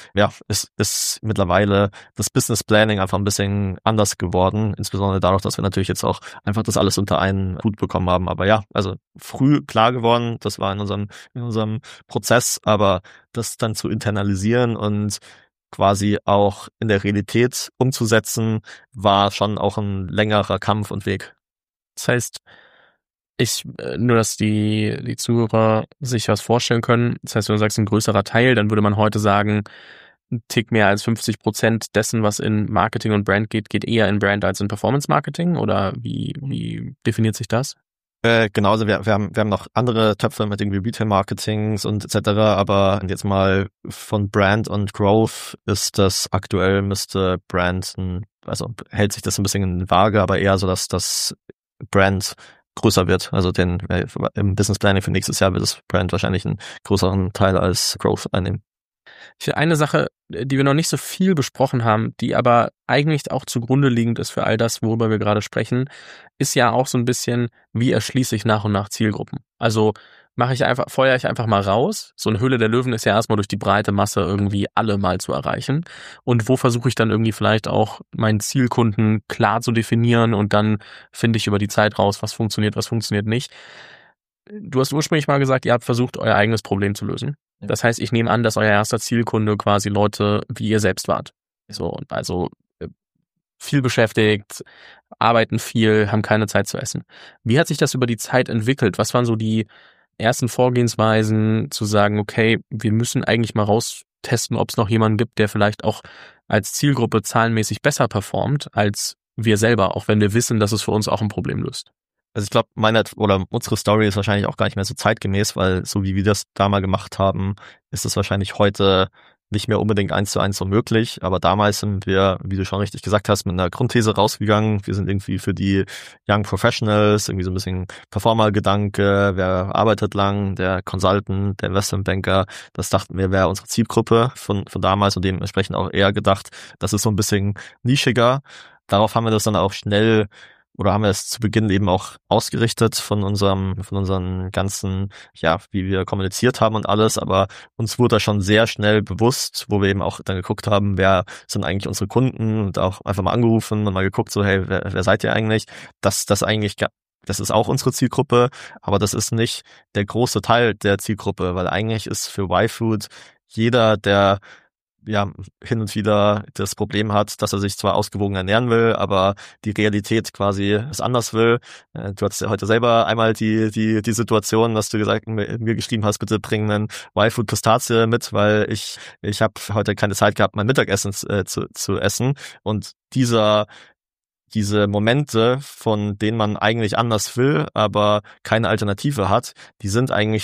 ist mittlerweile das Business Planning einfach ein bisschen anders geworden, insbesondere dadurch, dass wir natürlich jetzt auch einfach das alles unter einen Hut bekommen haben. Aber also früh klar geworden, das war in unserem Prozess, aber das dann zu internalisieren und quasi auch in der Realität umzusetzen, war schon auch ein längerer Kampf und Weg. Das heißt, nur, dass die Zuhörer sich was vorstellen können. Das heißt, wenn du sagst, ein größerer Teil, dann würde man heute sagen, ein Tick mehr als 50% dessen, was in Marketing und Brand geht eher in Brand als in Performance Marketing? Oder wie definiert sich das? Genauso, wir haben noch andere Töpfe mit irgendwie Retail-Marketings und etc., aber jetzt mal von Brand und Growth ist das aktuell, müsste Brand, also hält sich das ein bisschen in Waage, aber eher so, dass das Brand größer wird. Also im Business Planning für nächstes Jahr wird das Brand wahrscheinlich einen größeren Teil als Growth einnehmen. Eine Sache, die wir noch nicht so viel besprochen haben, die aber eigentlich auch zugrunde liegend ist für all das, worüber wir gerade sprechen, ist ja auch so ein bisschen, wie erschließe ich nach und nach Zielgruppen? Also feuere ich einfach mal raus. So eine Höhle der Löwen ist ja erstmal durch die breite Masse irgendwie alle mal zu erreichen. Und wo versuche ich dann irgendwie vielleicht auch meinen Zielkunden klar zu definieren und dann finde ich über die Zeit raus, was funktioniert nicht. Du hast ursprünglich mal gesagt, ihr habt versucht, euer eigenes Problem zu lösen. Das heißt, ich nehme an, dass euer erster Zielkunde quasi Leute wie ihr selbst wart. So, also viel beschäftigt, arbeiten viel, haben keine Zeit zu essen. Wie hat sich das über die Zeit entwickelt? Was waren so die ersten Vorgehensweisen, zu sagen, okay, wir müssen eigentlich mal raustesten, ob es noch jemanden gibt, der vielleicht auch als Zielgruppe zahlenmäßig besser performt als wir selber, auch wenn wir wissen, dass es für uns auch ein Problem löst? Also ich glaube, unsere Story ist wahrscheinlich auch gar nicht mehr so zeitgemäß, weil so wie wir das damals gemacht haben, ist es wahrscheinlich heute nicht mehr unbedingt 1:1 so möglich. Aber damals sind wir, wie du schon richtig gesagt hast, mit einer Grundthese rausgegangen. Wir sind irgendwie für die Young Professionals, irgendwie so ein bisschen Performer-Gedanke, wer arbeitet lang, der Consultant, der Investmentbanker. Das dachten wir, wäre unsere Zielgruppe von damals und dementsprechend auch eher gedacht, das ist so ein bisschen nischiger. Darauf haben wir das dann auch schnell oder haben wir es zu Beginn eben auch ausgerichtet von unseren ganzen, ja, wie wir kommuniziert haben und alles, aber uns wurde da schon sehr schnell bewusst, wo wir eben auch dann geguckt haben, wer sind eigentlich unsere Kunden und auch einfach mal angerufen und mal geguckt, so, hey, wer seid ihr eigentlich? Das ist auch unsere Zielgruppe, aber das ist nicht der große Teil der Zielgruppe, weil eigentlich ist für Y-Food jeder, der ja hin und wieder das Problem hat, dass er sich zwar ausgewogen ernähren will, aber die Realität quasi es anders will. Du hattest ja heute selber einmal die Situation, dass du mir geschrieben hast, bitte bring einen Y-Food Pistazie mit, weil ich habe heute keine Zeit gehabt, mein Mittagessen zu essen. Und diese Momente, von denen man eigentlich anders will, aber keine Alternative hat, die sind eigentlich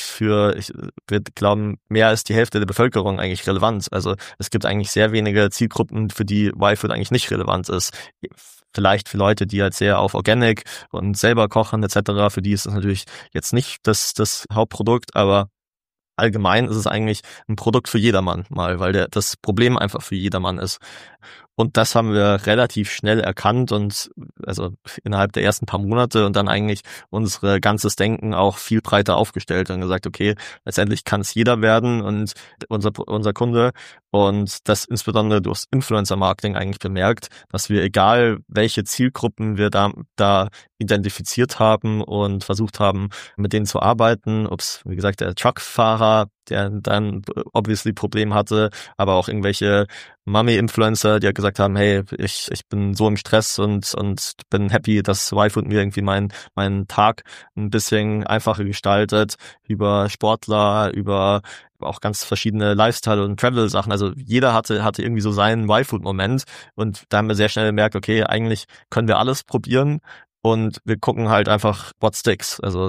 wir glauben, mehr als die Hälfte der Bevölkerung eigentlich relevant. Also es gibt eigentlich sehr wenige Zielgruppen, für die Y-Food eigentlich nicht relevant ist. Vielleicht für Leute, die halt sehr auf Organic und selber kochen etc., für die ist das natürlich jetzt nicht das Hauptprodukt, aber allgemein ist es eigentlich ein Produkt für jedermann mal, weil das Problem einfach für jedermann ist. Und das haben wir relativ schnell erkannt und also innerhalb der ersten paar Monate und dann eigentlich unsere ganzes Denken auch viel breiter aufgestellt und gesagt, okay, letztendlich kann es jeder werden und unser Kunde und das insbesondere durchs Influencer-Marketing eigentlich bemerkt, dass wir, egal welche Zielgruppen wir da identifiziert haben und versucht haben, mit denen zu arbeiten, ob es, wie gesagt, der Truckfahrer, der dann obviously Problem hatte, aber auch irgendwelche Mummy-Influencer, die halt gesagt haben, hey, ich bin so im Stress und bin happy, dass Y-Food mir irgendwie meinen Tag ein bisschen einfacher gestaltet, über Sportler, über auch ganz verschiedene Lifestyle- und Travel-Sachen. Also jeder hatte irgendwie so seinen Y-Food-Moment und da haben wir sehr schnell gemerkt, okay, eigentlich können wir alles probieren und wir gucken halt einfach, what sticks. Also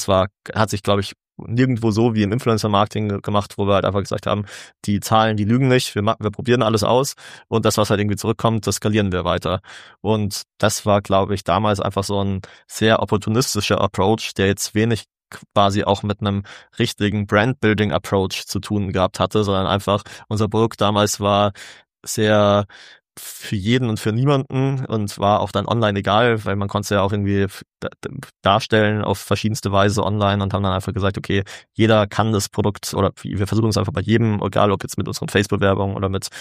hat sich, glaube ich, nirgendwo so wie im Influencer-Marketing gemacht, wo wir halt einfach gesagt haben, die Zahlen, die lügen nicht, wir probieren alles aus und das, was halt irgendwie zurückkommt, das skalieren wir weiter. Und das war, glaube ich, damals einfach so ein sehr opportunistischer Approach, der jetzt wenig quasi auch mit einem richtigen Brand-Building-Approach zu tun gehabt hatte, sondern einfach unser Produkt damals war sehr für jeden und für niemanden und war auch dann online egal, weil man konnte es ja auch irgendwie darstellen auf verschiedenste Weise online und haben dann einfach gesagt, okay, jeder kann das Produkt oder wir versuchen es einfach bei jedem, egal ob jetzt mit unseren Facebook-Werbung oder mit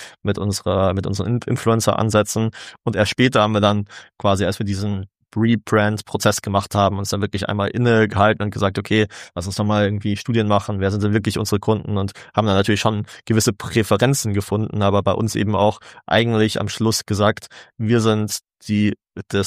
unseren Influencer-Ansätzen und erst später haben wir dann quasi, als wir diesen Rebrand-Prozess gemacht haben, uns dann wirklich einmal innegehalten und gesagt, okay, lass uns doch mal irgendwie Studien machen, wer sind denn wirklich unsere Kunden und haben dann natürlich schon gewisse Präferenzen gefunden, aber bei uns eben auch eigentlich am Schluss gesagt, wir sind die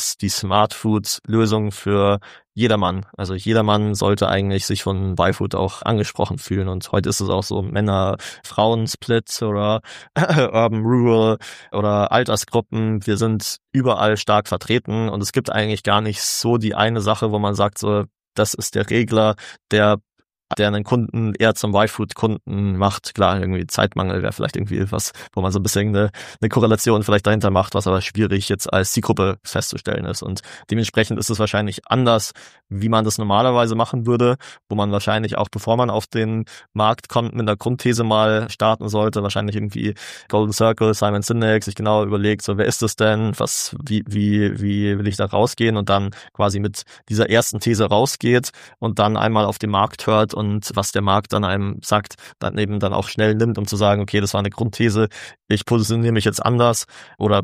Smart Food Lösung für jedermann. Also jedermann sollte eigentlich sich von Y-Food auch angesprochen fühlen und heute ist es auch so Männer-Frauen-Split oder Urban Rural oder Altersgruppen. Wir sind überall stark vertreten und es gibt eigentlich gar nicht so die eine Sache, wo man sagt, so, das ist der Regler, der der einen Kunden eher zum Y-Food-Kunden macht. Klar, irgendwie Zeitmangel wäre vielleicht irgendwie was, wo man so ein bisschen eine Korrelation vielleicht dahinter macht, was aber schwierig jetzt als Zielgruppe festzustellen ist. Und dementsprechend ist es wahrscheinlich anders, wie man das normalerweise machen würde, wo man wahrscheinlich auch, bevor man auf den Markt kommt, mit einer Grundthese mal starten sollte, wahrscheinlich irgendwie Golden Circle, Simon Sinek, sich genau überlegt, so wer ist das denn, wie will ich da rausgehen und dann quasi mit dieser ersten These rausgeht und dann einmal auf den Markt hört und was der Markt dann einem sagt, dann eben dann auch schnell nimmt, um zu sagen, okay, das war eine Grundthese, ich positioniere mich jetzt anders oder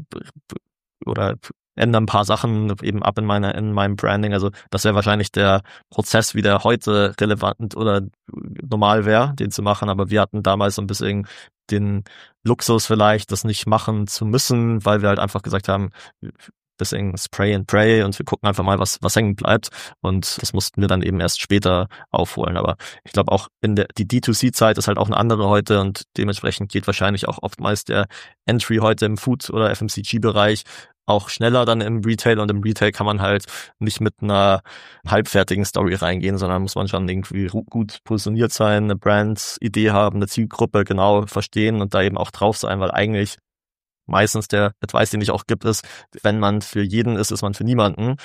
ändere ein paar Sachen eben ab in meinem Branding. Also das wäre wahrscheinlich der Prozess, wie der heute relevant oder normal wäre, den zu machen. Aber wir hatten damals so ein bisschen den Luxus vielleicht, das nicht machen zu müssen, weil wir halt einfach gesagt haben, bisschen Spray and Pray und wir gucken einfach mal, was hängen bleibt. Und das mussten wir dann eben erst später aufholen. Aber ich glaube auch die D2C-Zeit ist halt auch eine andere heute und dementsprechend geht wahrscheinlich auch oftmals der Entry heute im Food- oder FMCG-Bereich auch schneller dann im Retail und im Retail kann man halt nicht mit einer halbfertigen Story reingehen, sondern muss man schon irgendwie gut positioniert sein, eine Brand-Idee haben, eine Zielgruppe genau verstehen und da eben auch drauf sein, weil eigentlich meistens der Advice, den ich auch gibt, ist, wenn man für jeden ist man für niemanden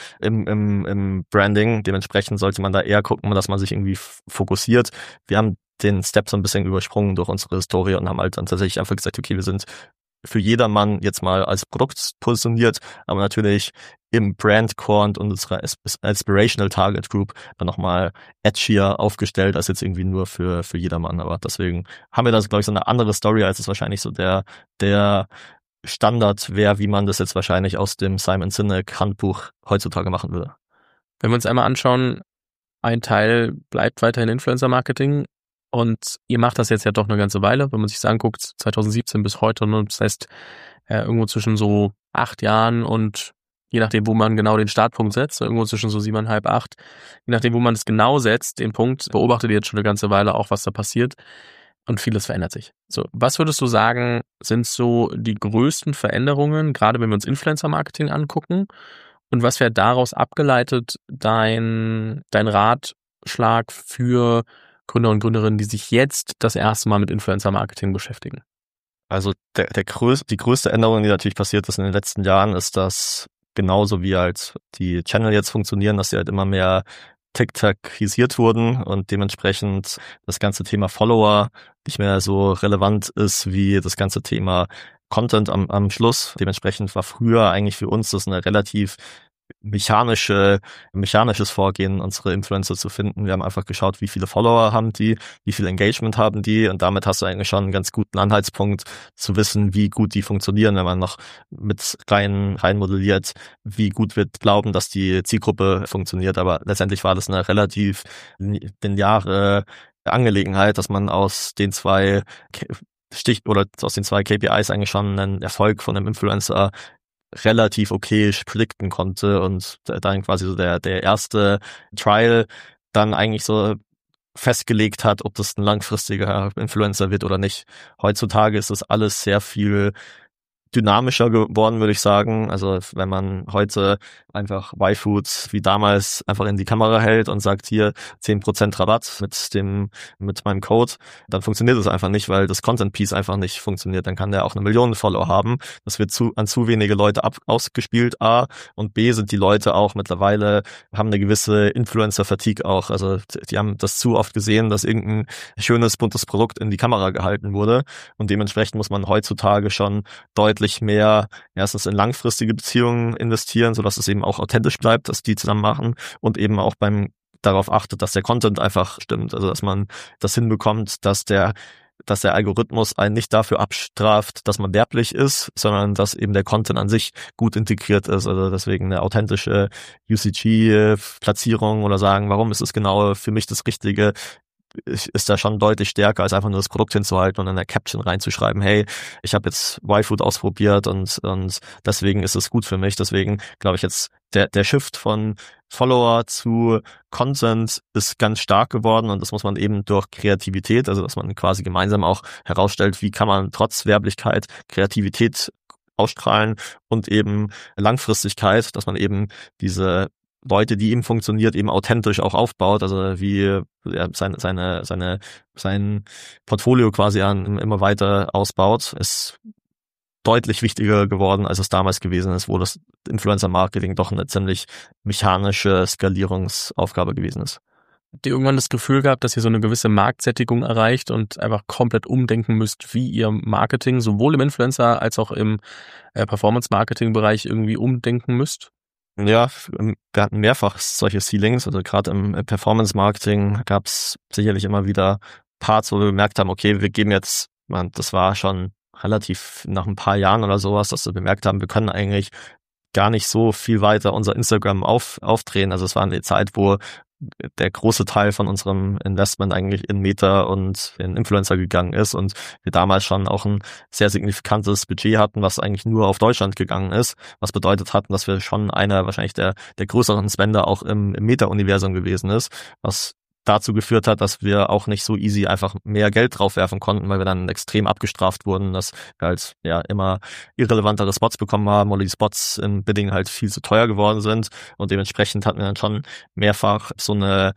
im Branding. Dementsprechend sollte man da eher gucken, dass man sich irgendwie fokussiert. Wir haben den Step so ein bisschen übersprungen durch unsere Historie und haben halt dann tatsächlich einfach gesagt, okay, wir sind für jedermann jetzt mal als Produkt positioniert, aber natürlich im Brand Core und unserer Aspirational Target Group dann nochmal edgier aufgestellt als jetzt irgendwie nur für jedermann. Aber deswegen haben wir da, glaube ich, so eine andere Story, als es wahrscheinlich so der Standard wäre, wie man das jetzt wahrscheinlich aus dem Simon Sinek Handbuch heutzutage machen würde. Wenn wir uns einmal anschauen, ein Teil bleibt weiterhin Influencer-Marketing und ihr macht das jetzt ja doch eine ganze Weile, wenn man sich das anguckt, 2017 bis heute, und das heißt irgendwo zwischen so 8 Jahren und je nachdem, wo man genau den Startpunkt setzt, irgendwo zwischen so 7,5, 8, je nachdem, wo man es genau setzt, den Punkt, beobachtet ihr jetzt schon eine ganze Weile auch, was da passiert. Und vieles verändert sich. So, was würdest du sagen, sind so die größten Veränderungen, gerade wenn wir uns Influencer-Marketing angucken? Und was wäre daraus abgeleitet dein Ratschlag für Gründer und Gründerinnen, die sich jetzt das erste Mal mit Influencer-Marketing beschäftigen? Also die größte Änderung, die natürlich passiert ist in den letzten Jahren, ist, dass genauso wie halt die Channel jetzt funktionieren, dass sie halt immer mehr TikTokisiert wurden und dementsprechend das ganze Thema Follower nicht mehr so relevant ist wie das ganze Thema Content am Schluss. Dementsprechend war früher eigentlich für uns das eine relativ mechanisches Vorgehen, unsere Influencer zu finden. Wir haben einfach geschaut, wie viele Follower haben die, wie viel Engagement haben die und damit hast du eigentlich schon einen ganz guten Anhaltspunkt zu wissen, wie gut die funktionieren, wenn man noch mit rein modelliert, wie gut wir glauben, dass die Zielgruppe funktioniert. Aber letztendlich war das eine relativ lineare Angelegenheit, dass man aus den zwei KPIs eigentlich schon einen Erfolg von einem Influencer relativ okay predikten konnte und dann quasi so der erste Trial dann eigentlich so festgelegt hat, ob das ein langfristiger Influencer wird oder nicht. Heutzutage ist das alles sehr viel dynamischer geworden, würde ich sagen. Also wenn man heute einfach Y-Foods wie damals einfach in die Kamera hält und sagt, hier 10% Rabatt mit meinem Code, dann funktioniert das einfach nicht, weil das Content-Piece einfach nicht funktioniert. Dann kann der auch 1 Million Follower haben. Das wird an zu wenige Leute ausgespielt, A. Und B sind die Leute auch mittlerweile, haben eine gewisse Influencer-Fatigue auch. Also die haben das zu oft gesehen, dass irgendein schönes, buntes Produkt in die Kamera gehalten wurde. Und dementsprechend muss man heutzutage schon deutlich mehr erstens in langfristige Beziehungen investieren, sodass es eben auch authentisch bleibt, dass die zusammen machen und eben auch darauf achtet, dass der Content einfach stimmt. Also dass man das hinbekommt, dass der Algorithmus einen nicht dafür abstraft, dass man werblich ist, sondern dass eben der Content an sich gut integriert ist. Also deswegen eine authentische UCG-Platzierung oder sagen, warum ist es genau für mich das Richtige, ist da schon deutlich stärker, als einfach nur das Produkt hinzuhalten und in der Caption reinzuschreiben, hey, ich habe jetzt Y-Food ausprobiert und deswegen ist es gut für mich. Deswegen glaube ich jetzt, der Shift von Follower zu Content ist ganz stark geworden und das muss man eben durch Kreativität, also dass man quasi gemeinsam auch herausstellt, wie kann man trotz Werblichkeit Kreativität ausstrahlen und eben Langfristigkeit, dass man eben diese Leute, die ihm funktioniert, eben authentisch auch aufbaut, also wie er sein Portfolio quasi immer weiter ausbaut, ist deutlich wichtiger geworden, als es damals gewesen ist, wo das Influencer-Marketing doch eine ziemlich mechanische Skalierungsaufgabe gewesen ist. Habt ihr irgendwann das Gefühl gehabt, dass ihr so eine gewisse Marktsättigung erreicht und einfach komplett umdenken müsst, wie ihr Marketing sowohl im Influencer- als auch im Performance-Marketing-Bereich irgendwie umdenken müsst? Ja, wir hatten mehrfach solche Ceilings, also gerade im Performance-Marketing gab es sicherlich immer wieder Parts, wo wir gemerkt haben, okay, wir geben jetzt, das war schon relativ nach ein paar Jahren oder sowas, dass wir bemerkt haben, wir können eigentlich gar nicht so viel weiter unser Instagram aufdrehen. Also es war eine Zeit, wo der große Teil von unserem Investment eigentlich in Meta und in Influencer gegangen ist und wir damals schon auch ein sehr signifikantes Budget hatten, was eigentlich nur auf Deutschland gegangen ist, was bedeutet hatten, dass wir schon einer wahrscheinlich der größeren Spender auch im Meta-Universum gewesen ist, was dazu geführt hat, dass wir auch nicht so easy einfach mehr Geld draufwerfen konnten, weil wir dann extrem abgestraft wurden, dass wir halt ja immer irrelevantere Spots bekommen haben oder die Spots im Bidding halt viel zu teuer geworden sind und dementsprechend hatten wir dann schon mehrfach so eine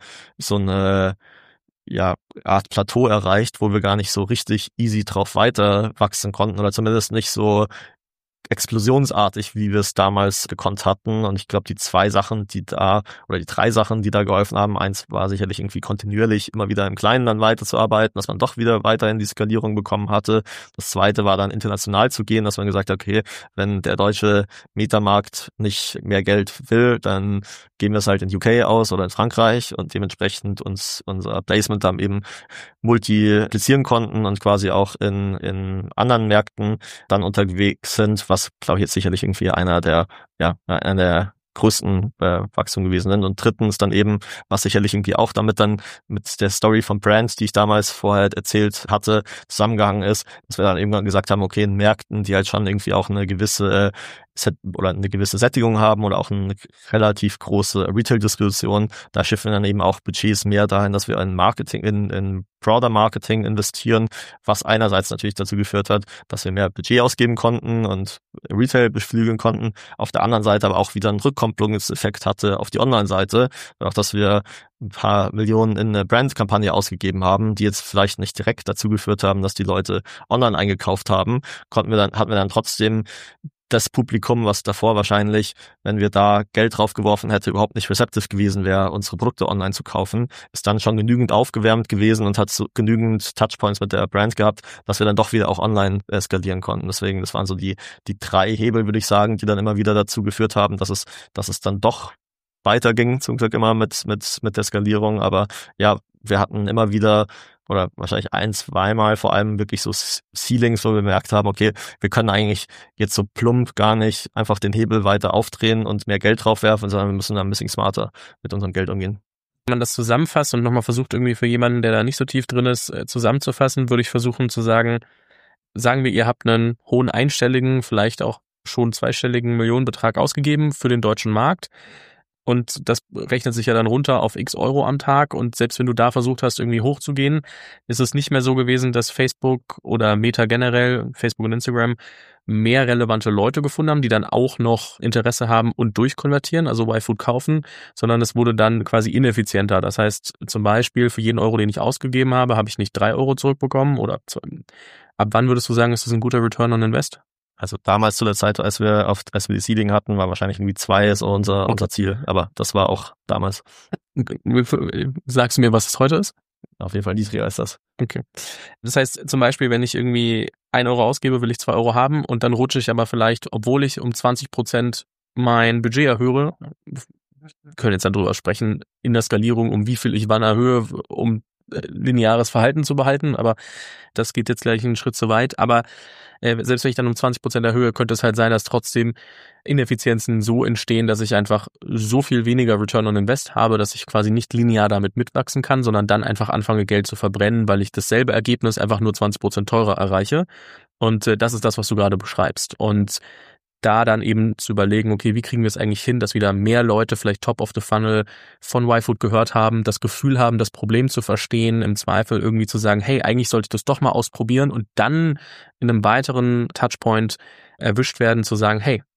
ja, Art Plateau erreicht, wo wir gar nicht so richtig easy drauf weiter wachsen konnten oder zumindest nicht so explosionsartig, wie wir es damals gekonnt hatten. Und ich glaube, die drei Sachen, die da geholfen haben, eins war sicherlich irgendwie kontinuierlich immer wieder im Kleinen dann weiterzuarbeiten, dass man doch wieder weiterhin die Skalierung bekommen hatte. Das zweite war dann international zu gehen, dass man gesagt hat, okay, wenn der deutsche Metamarkt nicht mehr Geld will, dann geben wir es halt in UK aus oder in Frankreich und dementsprechend uns unser Placement dann eben multiplizieren konnten und quasi auch in anderen Märkten dann unterwegs sind, was glaube ich jetzt sicherlich irgendwie einer der größten Wachstum gewesen sind. Und drittens dann eben, was sicherlich irgendwie auch damit dann mit der Story von Brands, die ich damals vorher erzählt hatte, zusammengehangen ist, dass wir dann eben gesagt haben, okay, in Märkten, die halt schon irgendwie auch eine gewisse Sättigung haben oder auch eine relativ große Retail-Distribution, da schiffen wir dann eben auch Budgets mehr dahin, dass wir in Marketing, in Broader Marketing investieren, was einerseits natürlich dazu geführt hat, dass wir mehr Budget ausgeben konnten und Retail beflügeln konnten, auf der anderen Seite aber auch wieder einen Rückkopplungseffekt hatte auf die Online-Seite, auch dass wir ein paar Millionen in eine Brand-Kampagne ausgegeben haben, die jetzt vielleicht nicht direkt dazu geführt haben, dass die Leute online eingekauft haben, hatten wir dann trotzdem das Publikum, was davor wahrscheinlich, wenn wir da Geld draufgeworfen hätte, überhaupt nicht receptive gewesen wäre, unsere Produkte online zu kaufen, ist dann schon genügend aufgewärmt gewesen und hat so genügend Touchpoints mit der Brand gehabt, dass wir dann doch wieder auch online skalieren konnten. Deswegen, das waren so die drei Hebel, würde ich sagen, die dann immer wieder dazu geführt haben, dass es dann doch weiterging, zum Glück immer mit der Skalierung. Aber ja, wir hatten immer wieder oder wahrscheinlich zweimal vor allem wirklich so Ceilings, wo wir bemerkt haben, okay, wir können eigentlich jetzt so plump gar nicht einfach den Hebel weiter aufdrehen und mehr Geld draufwerfen, sondern wir müssen da ein bisschen smarter mit unserem Geld umgehen. Wenn man das zusammenfasst und nochmal versucht, irgendwie für jemanden, der da nicht so tief drin ist, zusammenzufassen, würde ich versuchen zu sagen wir, ihr habt einen hohen einstelligen, vielleicht auch schon zweistelligen Millionenbetrag ausgegeben für den deutschen Markt. Und das rechnet sich ja dann runter auf x Euro am Tag. Und selbst wenn du da versucht hast, irgendwie hochzugehen, ist es nicht mehr so gewesen, dass Facebook oder Meta generell, Facebook und Instagram, mehr relevante Leute gefunden haben, die dann auch noch Interesse haben und durchkonvertieren, also YFood kaufen, sondern es wurde dann quasi ineffizienter. Das heißt, zum Beispiel für jeden Euro, den ich ausgegeben habe, habe ich nicht 3 Euro zurückbekommen. Oder ab wann würdest du sagen, ist das ein guter Return on Invest? Also damals zu der Zeit, als wir die Seeding hatten, war wahrscheinlich irgendwie 2 so unser Ziel. Aber das war auch damals. Sagst du mir, was es heute ist? Auf jeden Fall niedriger als das. Okay. Das heißt zum Beispiel, wenn ich irgendwie 1 Euro ausgebe, will ich 2 Euro haben und dann rutsche ich aber vielleicht, obwohl ich um 20% mein Budget erhöhe, wir können jetzt dann drüber sprechen, in der Skalierung, um wie viel ich wann erhöhe, um lineares Verhalten zu behalten, aber das geht jetzt gleich einen Schritt zu weit. Aber selbst wenn ich dann um 20% erhöhe, könnte es halt sein, dass trotzdem Ineffizienzen so entstehen, dass ich einfach so viel weniger Return on Invest habe, dass ich quasi nicht linear damit mitwachsen kann, sondern dann einfach anfange, Geld zu verbrennen, weil ich dasselbe Ergebnis einfach nur 20% teurer erreiche. Und das ist das, was du gerade beschreibst. Und da dann eben zu überlegen, okay, wie kriegen wir es eigentlich hin, dass wieder mehr Leute vielleicht top of the funnel von YFood gehört haben, das Gefühl haben, das Problem zu verstehen, im Zweifel irgendwie zu sagen, hey, eigentlich sollte ich das doch mal ausprobieren und dann in einem weiteren Touchpoint erwischt werden, zu sagen, hey,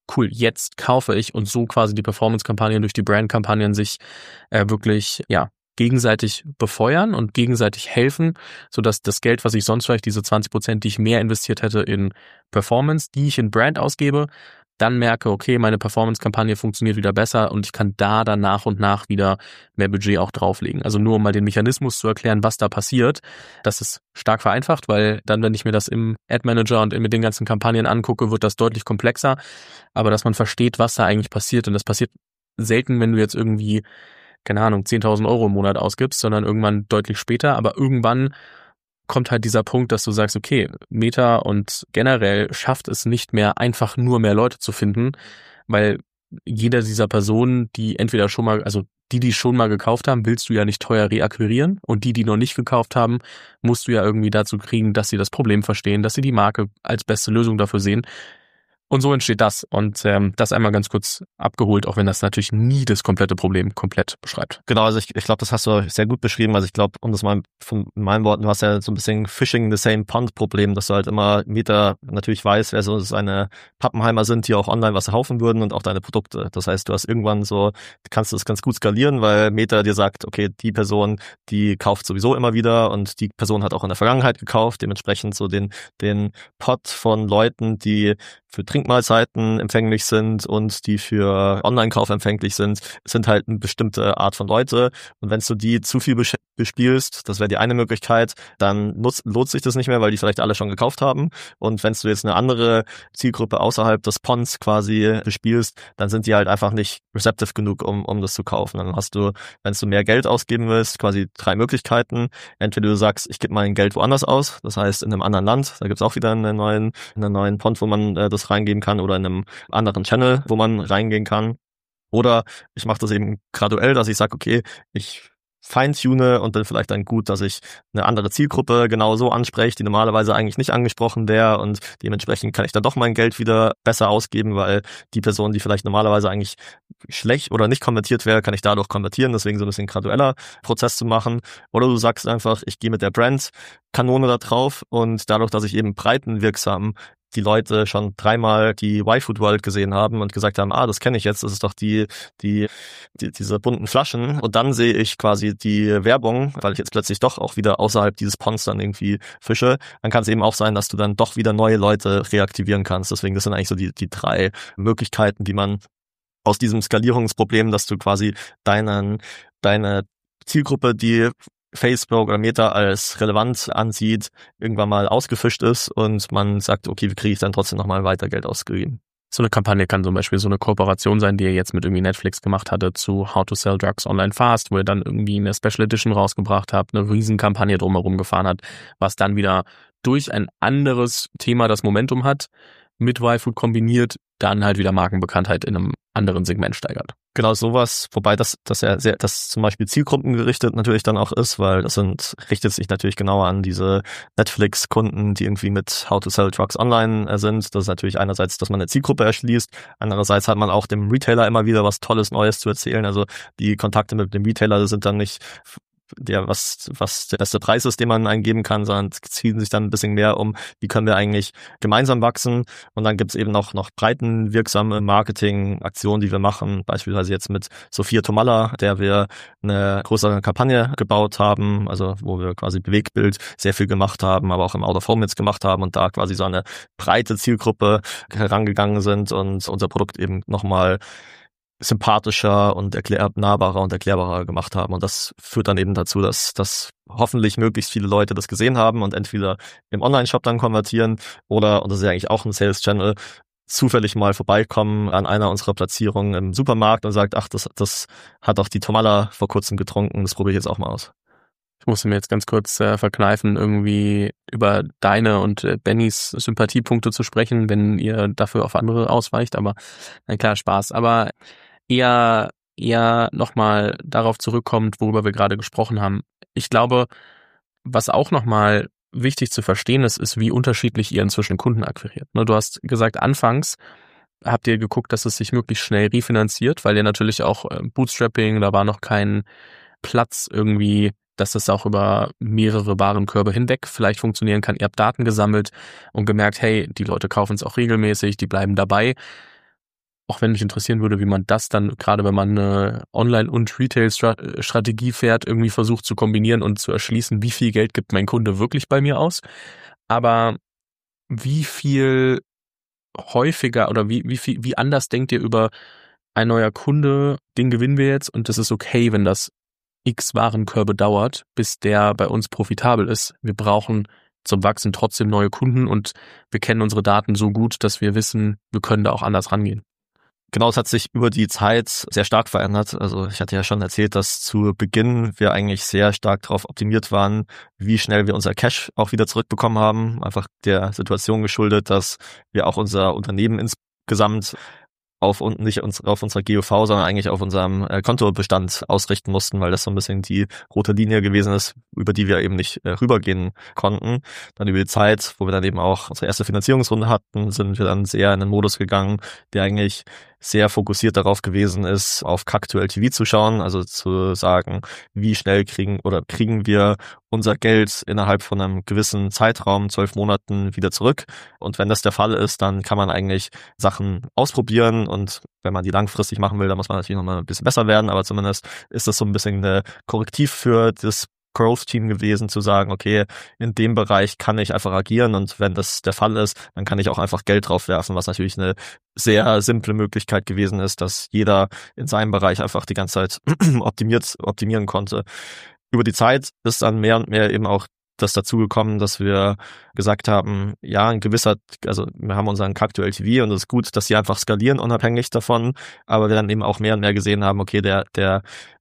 cool, jetzt kaufe ich und so quasi die Performance-Kampagnen durch die Brand-Kampagnen sich wirklich, gegenseitig befeuern und gegenseitig helfen, sodass das Geld, was ich sonst vielleicht diese 20%, die ich mehr investiert hätte in Performance, die ich in Brand ausgebe, dann merke, okay, meine Performance-Kampagne funktioniert wieder besser und ich kann da dann nach und nach wieder mehr Budget auch drauflegen. Also nur um mal den Mechanismus zu erklären, was da passiert. Das ist stark vereinfacht, weil dann, wenn ich mir das im Ad-Manager und mit den ganzen Kampagnen angucke, wird das deutlich komplexer. Aber dass man versteht, was da eigentlich passiert, und das passiert selten, wenn du jetzt irgendwie, keine Ahnung, 10.000 Euro im Monat ausgibst, sondern irgendwann deutlich später. Aber irgendwann kommt halt dieser Punkt, dass du sagst, okay, Meta und generell schafft es nicht mehr, einfach nur mehr Leute zu finden, weil jeder dieser Personen, die entweder schon mal, also die schon mal gekauft haben, willst du ja nicht teuer reakquirieren, und die noch nicht gekauft haben, musst du ja irgendwie dazu kriegen, dass sie das Problem verstehen, dass sie die Marke als beste Lösung dafür sehen. Und so entsteht das. Und das einmal ganz kurz abgeholt, auch wenn das natürlich nie das komplette Problem komplett beschreibt. Genau, also ich glaube, das hast du sehr gut beschrieben. Also ich glaube, um das mal von meinen Worten, du hast ja so ein bisschen Fishing the same pond Problem, dass du halt immer Meta natürlich weiß, wer so seine Pappenheimer sind, die auch online was erhaufen würden, und auch deine Produkte. Das heißt, du hast irgendwann so, kannst du das ganz gut skalieren, weil Meta dir sagt, okay, die Person, die kauft sowieso immer wieder, und die Person hat auch in der Vergangenheit gekauft, dementsprechend so den Pot von Leuten, die für Trinkmahlzeiten empfänglich sind und die für Online-Kauf empfänglich sind halt eine bestimmte Art von Leute. Und wenn du die zu viel bespielst, das wäre die eine Möglichkeit, dann lohnt sich das nicht mehr, weil die vielleicht alle schon gekauft haben. Und wenn du jetzt eine andere Zielgruppe außerhalb des Ponds quasi bespielst, dann sind die halt einfach nicht receptive genug, um das zu kaufen. Dann hast du, wenn du mehr Geld ausgeben willst, quasi 3 Möglichkeiten. Entweder du sagst, ich gebe mein Geld woanders aus, das heißt in einem anderen Land, da gibt's auch wieder einen neuen Pond, wo man das reingeben kann, oder in einem anderen Channel, wo man reingehen kann. Oder ich mache das eben graduell, dass ich sage, okay, ich feintune und bin vielleicht dann gut, dass ich eine andere Zielgruppe genau so anspreche, die normalerweise eigentlich nicht angesprochen wäre, und dementsprechend kann ich dann doch mein Geld wieder besser ausgeben, weil die Person, die vielleicht normalerweise eigentlich schlecht oder nicht konvertiert wäre, kann ich dadurch konvertieren, deswegen so ein bisschen gradueller Prozess zu machen. Oder du sagst einfach, ich gehe mit der Brand-Kanone da drauf, und dadurch, dass ich eben breitenwirksam die Leute schon 3-mal die Y-Food World gesehen haben und gesagt haben, das kenne ich jetzt, das ist doch diese bunten Flaschen. Und dann sehe ich quasi die Werbung, weil ich jetzt plötzlich doch auch wieder außerhalb dieses Ponds dann irgendwie fische. Dann kann es eben auch sein, dass du dann doch wieder neue Leute reaktivieren kannst. Deswegen, das sind eigentlich so die 3 Möglichkeiten, wie man aus diesem Skalierungsproblem, dass du quasi deine Zielgruppe, die Facebook oder Meta als relevant ansieht, irgendwann mal ausgefischt ist, und man sagt, okay, wie kriege ich dann trotzdem nochmal weiter Geld ausgegeben? So eine Kampagne kann zum Beispiel so eine Kooperation sein, die ihr jetzt mit irgendwie Netflix gemacht hatte zu How to Sell Drugs Online Fast, wo ihr dann irgendwie eine Special Edition rausgebracht habt, eine Riesenkampagne drumherum gefahren hat, was dann wieder durch ein anderes Thema das Momentum hat, mit Y-Food kombiniert, dann halt wieder Markenbekanntheit in einem anderen Segment steigert. Genau sowas, wobei das zum Beispiel zielgruppengerichtet natürlich dann auch ist, weil richtet sich natürlich genauer an diese Netflix-Kunden, die irgendwie mit How to Sell Drugs Online sind. Das ist natürlich einerseits, dass man eine Zielgruppe erschließt, andererseits hat man auch dem Retailer immer wieder was Tolles Neues zu erzählen. Also die Kontakte mit dem Retailer sind dann nicht was der beste Preis ist, den man eingeben kann, sondern ziehen sich dann ein bisschen mehr um, wie können wir eigentlich gemeinsam wachsen. Und dann gibt's eben noch breitenwirksame Marketingaktionen, die wir machen, beispielsweise jetzt mit Sophia Tomalla, der wir eine größere Kampagne gebaut haben, also wo wir quasi Bewegtbild sehr viel gemacht haben, aber auch im Out of Home jetzt gemacht haben und da quasi so eine breite Zielgruppe herangegangen sind und unser Produkt eben nochmal sympathischer und nahbarer und erklärbarer gemacht haben. Und das führt dann eben dazu, dass hoffentlich möglichst viele Leute das gesehen haben und entweder im Online-Shop dann konvertieren oder, und das ist ja eigentlich auch ein Sales-Channel, zufällig mal vorbeikommen an einer unserer Platzierungen im Supermarkt und sagt, ach, das hat doch die Tomalla vor kurzem getrunken, das probiere ich jetzt auch mal aus. Ich musste mir jetzt ganz kurz verkneifen, irgendwie über deine und Bennys Sympathiepunkte zu sprechen, wenn ihr dafür auf andere ausweicht, aber na klar, Spaß. Aber eher nochmal darauf zurückkommt, worüber wir gerade gesprochen haben. Ich glaube, was auch nochmal wichtig zu verstehen ist, wie unterschiedlich ihr inzwischen Kunden akquiriert. Du hast gesagt, anfangs habt ihr geguckt, dass es sich möglichst schnell refinanziert, weil ihr natürlich auch Bootstrapping, da war noch kein Platz irgendwie, dass das auch über mehrere Warenkörbe hinweg vielleicht funktionieren kann. Ihr habt Daten gesammelt und gemerkt, hey, die Leute kaufen es auch regelmäßig, die bleiben dabei. auch wenn mich interessieren würde, wie man das dann, gerade wenn man eine Online- und Retail-Strategie fährt, irgendwie versucht zu kombinieren und zu erschließen, wie viel Geld gibt mein Kunde wirklich bei mir aus. Aber wie viel häufiger oder wie anders denkt ihr über ein neuer Kunde, den gewinnen wir jetzt und es ist okay, wenn das X Warenkörbe dauert, bis der bei uns profitabel ist. Wir brauchen zum Wachsen trotzdem neue Kunden und wir kennen unsere Daten so gut, dass wir wissen, wir können da auch anders rangehen. Genau, es hat sich über die Zeit sehr stark verändert. Also ich hatte ja schon erzählt, dass zu Beginn wir eigentlich sehr stark darauf optimiert waren, wie schnell wir unser Cash auch wieder zurückbekommen haben. Einfach der Situation geschuldet, dass wir auch unser Unternehmen insgesamt nicht auf unserer GOV, sondern eigentlich auf unserem Kontobestand ausrichten mussten, weil das so ein bisschen die rote Linie gewesen ist, über die wir eben nicht rübergehen konnten. Dann über die Zeit, wo wir dann eben auch unsere erste Finanzierungsrunde hatten, sind wir dann sehr in den Modus gegangen, der eigentlich sehr fokussiert darauf gewesen ist, auf CAC to LTV zu schauen, also zu sagen, wie schnell kriegen wir unser Geld innerhalb von einem gewissen Zeitraum, 12 Monaten, wieder zurück. Und wenn das der Fall ist, dann kann man eigentlich Sachen ausprobieren und wenn man die langfristig machen will, dann muss man natürlich nochmal ein bisschen besser werden, aber zumindest ist das so ein bisschen ein Korrektiv für das Growth-Team gewesen, zu sagen, okay, in dem Bereich kann ich einfach agieren und wenn das der Fall ist, dann kann ich auch einfach Geld drauf werfen, was natürlich eine sehr simple Möglichkeit gewesen ist, dass jeder in seinem Bereich einfach die ganze Zeit optimieren konnte. Über die Zeit ist dann mehr und mehr eben auch das dazu gekommen, dass wir gesagt haben, ja, also wir haben unseren CAC to LTV und es ist gut, dass sie einfach skalieren unabhängig davon, aber wir dann eben auch mehr und mehr gesehen haben, okay, der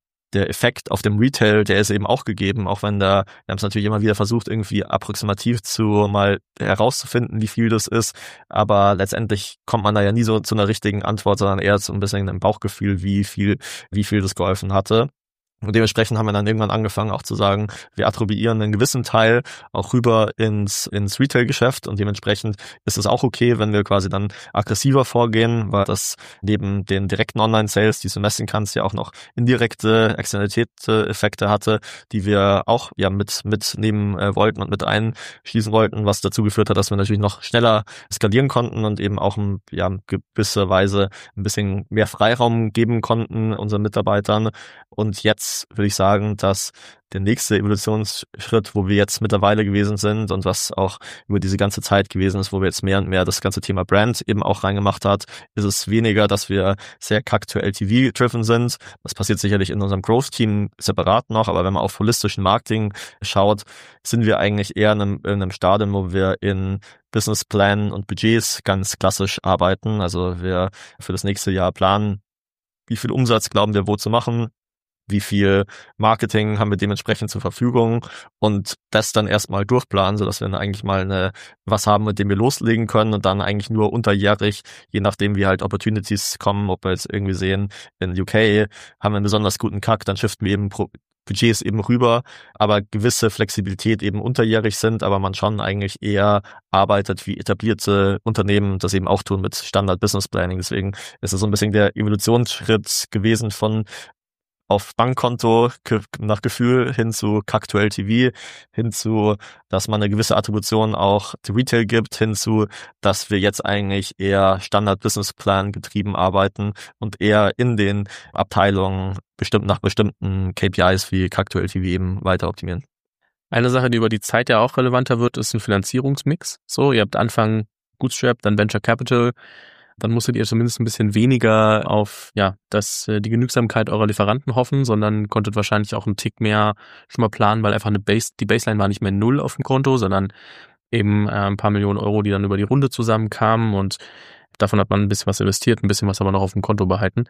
Effekt auf dem Retail, der ist eben auch gegeben, auch wenn wir haben es natürlich immer wieder versucht, irgendwie approximativ mal herauszufinden, wie viel das ist, aber letztendlich kommt man da ja nie so zu einer richtigen Antwort, sondern eher so ein bisschen im Bauchgefühl, wie viel das geholfen hatte. Und dementsprechend haben wir dann irgendwann angefangen auch zu sagen, wir attribuieren einen gewissen Teil auch rüber ins Retail-Geschäft und dementsprechend ist es auch okay, wenn wir quasi dann aggressiver vorgehen, weil das neben den direkten Online-Sales, die du messen kannst, ja auch noch indirekte Externalitätseffekte hatte, die wir auch ja mitnehmen wollten und mit einschließen wollten, was dazu geführt hat, dass wir natürlich noch schneller skalieren konnten und eben auch in gewisser Weise ein bisschen mehr Freiraum geben konnten unseren Mitarbeitern. Und jetzt würde ich sagen, dass der nächste Evolutionsschritt, wo wir jetzt mittlerweile gewesen sind und was auch über diese ganze Zeit gewesen ist, wo wir jetzt mehr und mehr das ganze Thema Brand eben auch reingemacht hat, ist es weniger, dass wir sehr CAC to LTV driven sind. Das passiert sicherlich in unserem Growth-Team separat noch, aber wenn man auf holistischen Marketing schaut, sind wir eigentlich eher in einem Stadium, wo wir in Businessplänen und Budgets ganz klassisch arbeiten. Also wir für das nächste Jahr planen, wie viel Umsatz glauben wir wo zu machen, wie viel Marketing haben wir dementsprechend zur Verfügung und das dann erstmal durchplanen, sodass wir dann eigentlich mal was haben, mit dem wir loslegen können und dann eigentlich nur unterjährig, je nachdem wie halt Opportunities kommen, ob wir jetzt irgendwie sehen, in UK haben wir einen besonders guten CAC, dann shiften wir eben Budgets eben rüber, aber gewisse Flexibilität eben unterjährig sind, aber man schon eigentlich eher arbeitet wie etablierte Unternehmen das eben auch tun mit Standard Business Planning. Deswegen ist es so ein bisschen der Evolutionsschritt gewesen von auf Bankkonto nach Gefühl hin zu CAC to LTV, hin zu, dass man eine gewisse Attribution auch zu Retail gibt, hin zu, dass wir jetzt eigentlich eher Standard-Business-Plan getrieben arbeiten und eher in den Abteilungen nach bestimmten KPIs wie CAC to LTV eben weiter optimieren. Eine Sache, die über die Zeit ja auch relevanter wird, ist ein Finanzierungsmix. So, ihr habt Anfang Bootstrap, dann Venture Capital. Dann musstet ihr zumindest ein bisschen weniger auf die Genügsamkeit eurer Lieferanten hoffen, sondern konntet wahrscheinlich auch einen Tick mehr schon mal planen, weil einfach die Baseline war nicht mehr 0 auf dem Konto, sondern eben ein paar Millionen Euro, die dann über die Runde zusammenkamen und davon hat man ein bisschen was investiert, ein bisschen was aber noch auf dem Konto behalten.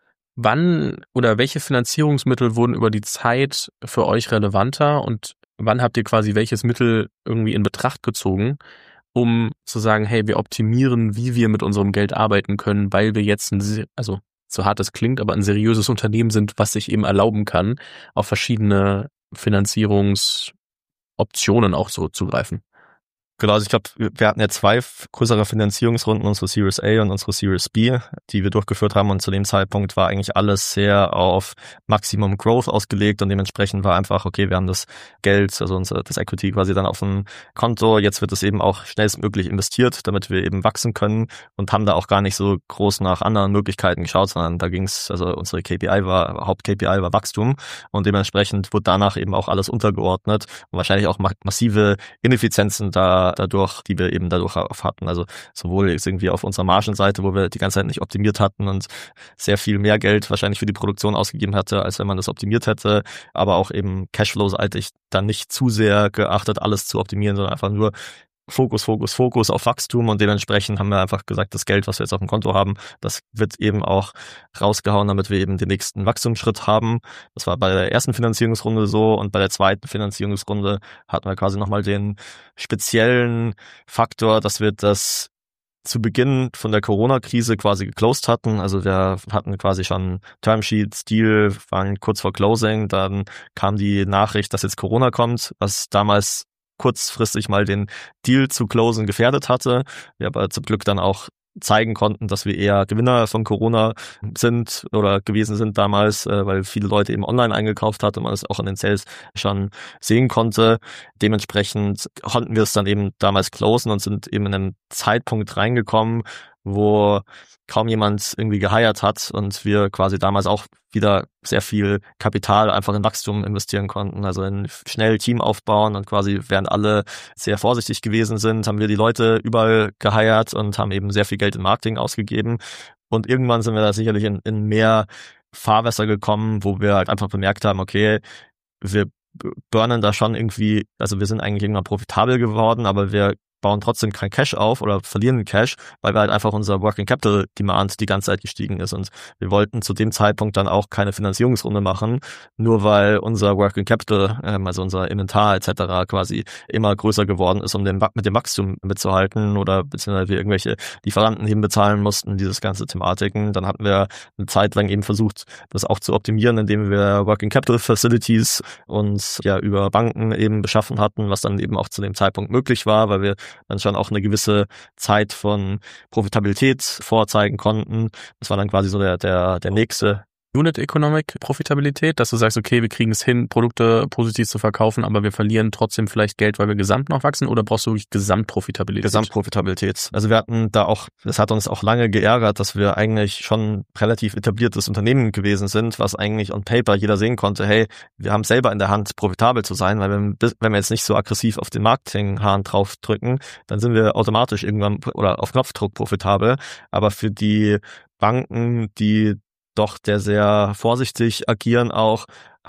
Wann oder welche Finanzierungsmittel wurden über die Zeit für euch relevanter und wann habt ihr quasi welches Mittel irgendwie in Betracht gezogen, um zu sagen, hey, wir optimieren, wie wir mit unserem Geld arbeiten können, weil wir jetzt so hart es klingt, aber ein seriöses Unternehmen sind, was sich eben erlauben kann, auf verschiedene Finanzierungsoptionen auch so zugreifen? Genau, also ich glaube, wir hatten ja 2 größere Finanzierungsrunden, unsere Series A und unsere Series B, die wir durchgeführt haben, und zu dem Zeitpunkt war eigentlich alles sehr auf Maximum Growth ausgelegt und dementsprechend war einfach, okay, wir haben das Geld, also das Equity quasi dann auf dem Konto, jetzt wird es eben auch schnellstmöglich investiert, damit wir eben wachsen können, und haben da auch gar nicht so groß nach anderen Möglichkeiten geschaut, sondern da ging's, also unsere Haupt-KPI war Wachstum, und dementsprechend wurde danach eben auch alles untergeordnet und wahrscheinlich auch massive Ineffizienzen dadurch, die wir eben dadurch hatten. Also sowohl jetzt irgendwie auf unserer Margenseite, wo wir die ganze Zeit nicht optimiert hatten und sehr viel mehr Geld wahrscheinlich für die Produktion ausgegeben hätte, als wenn man das optimiert hätte, aber auch eben Cashflow-seitig dann nicht zu sehr geachtet, alles zu optimieren, sondern einfach nur Fokus auf Wachstum, und dementsprechend haben wir einfach gesagt, das Geld, was wir jetzt auf dem Konto haben, das wird eben auch rausgehauen, damit wir eben den nächsten Wachstumsschritt haben. Das war bei der ersten Finanzierungsrunde so, und bei der zweiten Finanzierungsrunde hatten wir quasi nochmal den speziellen Faktor, dass wir das zu Beginn von der Corona-Krise quasi geclosed hatten. Also wir hatten quasi schon Termsheets, Deal, waren kurz vor Closing, dann kam die Nachricht, dass jetzt Corona kommt, was damals kurzfristig mal den Deal zu closen gefährdet hatte. Wir aber zum Glück dann auch zeigen konnten, dass wir eher Gewinner von Corona sind oder gewesen sind damals, weil viele Leute eben online eingekauft hat und man es auch in den Sales schon sehen konnte. Dementsprechend konnten wir es dann eben damals closen und sind eben in einen Zeitpunkt reingekommen, wo kaum jemand irgendwie geheiert hat und wir quasi damals auch wieder sehr viel Kapital einfach in Wachstum investieren konnten, also in schnell Team aufbauen, und quasi während alle sehr vorsichtig gewesen sind, haben wir die Leute überall geheiert und haben eben sehr viel Geld in Marketing ausgegeben, und irgendwann sind wir da sicherlich in mehr Fahrwasser gekommen, wo wir halt einfach bemerkt haben, okay, wir burnen da schon irgendwie, also wir sind eigentlich irgendwann profitabel geworden, aber wir bauen trotzdem kein Cash auf oder verlieren Cash, weil wir halt einfach unser Working Capital Demand die ganze Zeit gestiegen ist, und wir wollten zu dem Zeitpunkt dann auch keine Finanzierungsrunde machen, nur weil unser Working Capital, also unser Inventar etc. quasi immer größer geworden ist, um mit dem Wachstum mitzuhalten, oder beziehungsweise wir irgendwelche Lieferanten eben bezahlen mussten, dieses ganze Thematiken. Dann hatten wir eine Zeit lang eben versucht, das auch zu optimieren, indem wir Working Capital Facilities uns ja über Banken eben beschaffen hatten, was dann eben auch zu dem Zeitpunkt möglich war, weil wir dann schon auch eine gewisse Zeit von Profitabilität vorzeigen konnten. Das war dann quasi so der nächste Unit Economic Profitabilität, dass du sagst, okay, wir kriegen es hin, Produkte positiv zu verkaufen, aber wir verlieren trotzdem vielleicht Geld, weil wir gesamt noch wachsen, oder brauchst du wirklich Gesamtprofitabilität? Gesamtprofitabilität. Also wir hatten da auch, das hat uns auch lange geärgert, dass wir eigentlich schon relativ etabliertes Unternehmen gewesen sind, was eigentlich on paper jeder sehen konnte, hey, wir haben selber in der Hand, profitabel zu sein, weil wenn wir jetzt nicht so aggressiv auf den Marketinghahn draufdrücken, dann sind wir automatisch irgendwann oder auf Knopfdruck profitabel. Aber für die Banken, die doch der sehr vorsichtig agieren auch,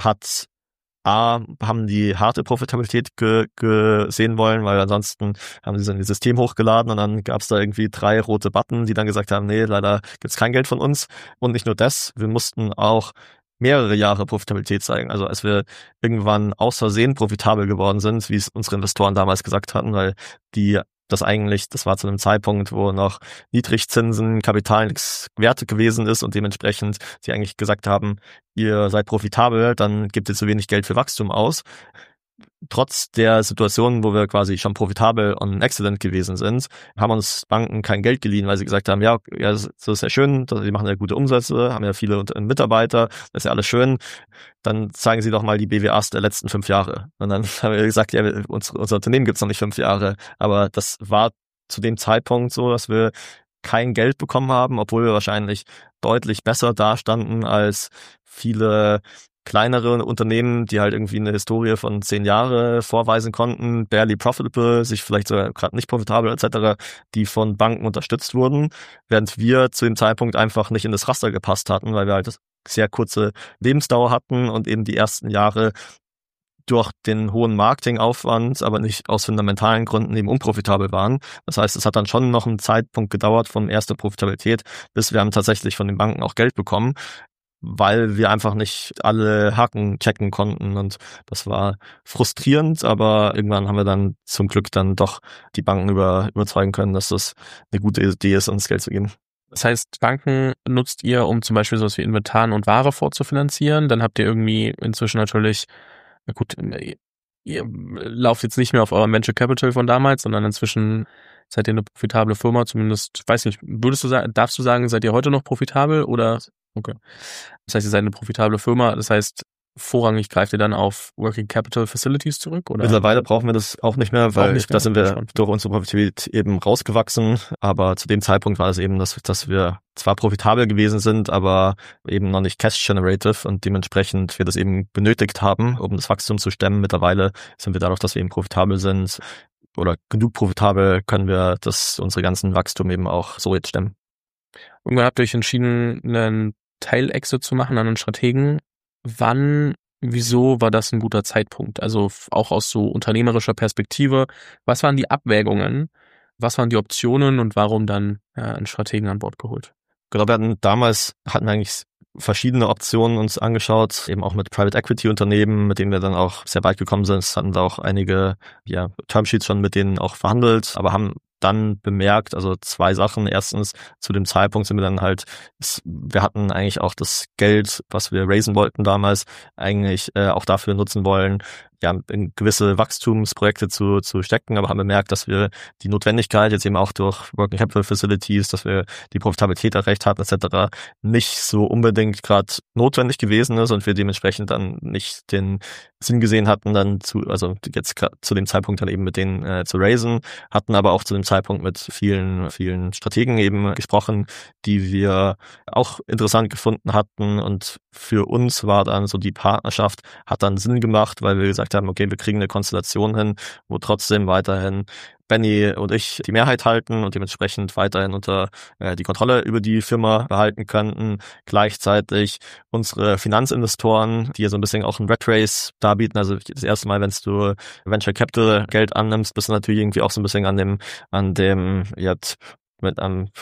haben die harte Profitabilität gesehen wollen, weil ansonsten haben sie so ein System hochgeladen und dann gab es da irgendwie 3 rote Button, die dann gesagt haben, nee, leider gibt's kein Geld von uns. Und nicht nur das, wir mussten auch mehrere Jahre Profitabilität zeigen. Also als wir irgendwann aus Versehen profitabel geworden sind, wie es unsere Investoren damals gesagt hatten, weil das war zu einem Zeitpunkt, wo noch Niedrigzinsen, Kapital nichts wert gewesen ist und dementsprechend sie eigentlich gesagt haben, ihr seid profitabel, dann gebt ihr zu wenig Geld für Wachstum aus. Trotz der Situation, wo wir quasi schon profitabel und excellent gewesen sind, haben uns Banken kein Geld geliehen, weil sie gesagt haben, ja, das ist ja schön, die machen ja gute Umsätze, haben ja viele Mitarbeiter, das ist ja alles schön, dann zeigen sie doch mal die BWAs der letzten 5 Jahre. Und dann haben wir gesagt, ja, unser Unternehmen gibt's noch nicht 5 Jahre, aber das war zu dem Zeitpunkt so, dass wir kein Geld bekommen haben, obwohl wir wahrscheinlich deutlich besser dastanden als viele kleinere Unternehmen, die halt irgendwie eine Historie von 10 Jahre vorweisen konnten, barely profitable, sich vielleicht sogar gerade nicht profitabel etc., die von Banken unterstützt wurden, während wir zu dem Zeitpunkt einfach nicht in das Raster gepasst hatten, weil wir halt sehr kurze Lebensdauer hatten und eben die ersten Jahre durch den hohen Marketingaufwand, aber nicht aus fundamentalen Gründen eben unprofitabel waren. Das heißt, es hat dann schon noch einen Zeitpunkt gedauert von erster Profitabilität, bis wir haben tatsächlich von den Banken auch Geld bekommen, weil wir einfach nicht alle Haken checken konnten, und das war frustrierend, aber irgendwann haben wir dann zum Glück dann doch die Banken überzeugen können, dass das eine gute Idee ist, uns Geld zu geben. Das heißt, Banken nutzt ihr, um zum Beispiel sowas wie Inventar und Ware vorzufinanzieren, dann habt ihr irgendwie inzwischen natürlich, na gut, ihr lauft jetzt nicht mehr auf eurem Venture Capital von damals, sondern inzwischen seid ihr eine profitable Firma, zumindest, weiß nicht, darfst du sagen, seid ihr heute noch profitabel oder? Okay. Das heißt, ihr seid eine profitable Firma, das heißt, vorrangig greift ihr dann auf Working Capital Facilities zurück, oder? Mittlerweile brauchen wir das auch nicht mehr, weil da sind wir schon durch unsere Profitabilität eben rausgewachsen. Aber zu dem Zeitpunkt war es eben, dass wir zwar profitabel gewesen sind, aber eben noch nicht cash generative und dementsprechend wir das eben benötigt haben, um das Wachstum zu stemmen. Mittlerweile sind wir dadurch, dass wir eben profitabel sind oder genug profitabel, können wir unsere ganzen Wachstum eben auch so jetzt stemmen. Irgendwann habt ihr euch entschieden, einen Teil-Exit zu machen an einen Strategen. Wann, wieso war das ein guter Zeitpunkt? Also auch aus so unternehmerischer Perspektive. Was waren die Abwägungen? Was waren die Optionen und warum dann einen Strategen an Bord geholt? Genau, wir hatten eigentlich verschiedene Optionen uns angeschaut, eben auch mit Private Equity Unternehmen, mit denen wir dann auch sehr weit gekommen sind. Es hatten da auch einige Termsheets schon mit denen auch verhandelt, aber haben dann bemerkt, also zwei Sachen. Erstens, zu dem Zeitpunkt sind wir dann wir hatten eigentlich auch das Geld, was wir raisen wollten damals, eigentlich auch dafür nutzen wollen, in gewisse Wachstumsprojekte zu stecken, aber haben bemerkt, dass wir die Notwendigkeit jetzt eben auch durch Working Capital Facilities, dass wir die Profitabilität erreicht haben etc. nicht so unbedingt gerade notwendig gewesen ist und wir dementsprechend dann nicht den Sinn gesehen hatten, also jetzt zu dem Zeitpunkt dann eben mit denen zu raisen, hatten aber auch zu dem Zeitpunkt mit vielen Strategen eben gesprochen, die wir auch interessant gefunden hatten und für uns war dann so die Partnerschaft, hat dann Sinn gemacht, weil wir gesagt haben, okay, wir kriegen eine Konstellation hin, wo trotzdem weiterhin Benny und ich die Mehrheit halten und dementsprechend weiterhin die Kontrolle über die Firma behalten könnten. Gleichzeitig unsere Finanzinvestoren, die ja so ein bisschen auch ein Rat Race darbieten, also das erste Mal, wenn du Venture Capital Geld annimmst, bist du natürlich irgendwie auch so ein bisschen an dem jetzt mit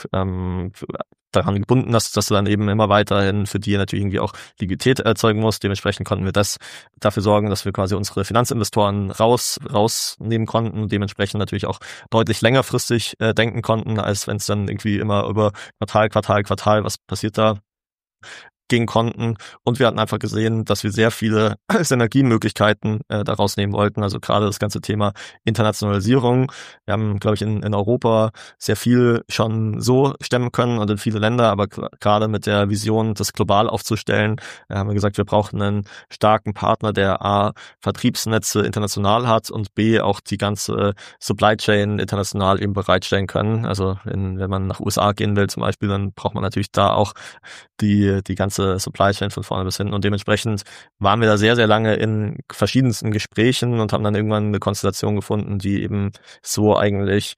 daran gebunden, dass du dann eben immer weiterhin für die natürlich irgendwie auch Liquidität erzeugen musst. Dementsprechend konnten wir dafür sorgen, dass wir quasi unsere Finanzinvestoren rausnehmen konnten und dementsprechend natürlich auch deutlich längerfristig denken konnten, als wenn es dann irgendwie immer über Quartal, was passiert da, gehen konnten. Und wir hatten einfach gesehen, dass wir sehr viele Synergiemöglichkeiten daraus nehmen wollten. Also gerade das ganze Thema Internationalisierung. Wir haben, glaube ich, in Europa sehr viel schon so stemmen können und in viele Länder, aber gerade mit der Vision, das global aufzustellen, haben wir gesagt, wir brauchen einen starken Partner, der A, Vertriebsnetze international hat und B, auch die ganze Supply Chain international eben bereitstellen können. Also wenn man nach USA gehen will zum Beispiel, dann braucht man natürlich da auch die ganze Supply Chain von vorne bis hinten und dementsprechend waren wir da sehr, sehr lange in verschiedensten Gesprächen und haben dann irgendwann eine Konstellation gefunden, die eben so eigentlich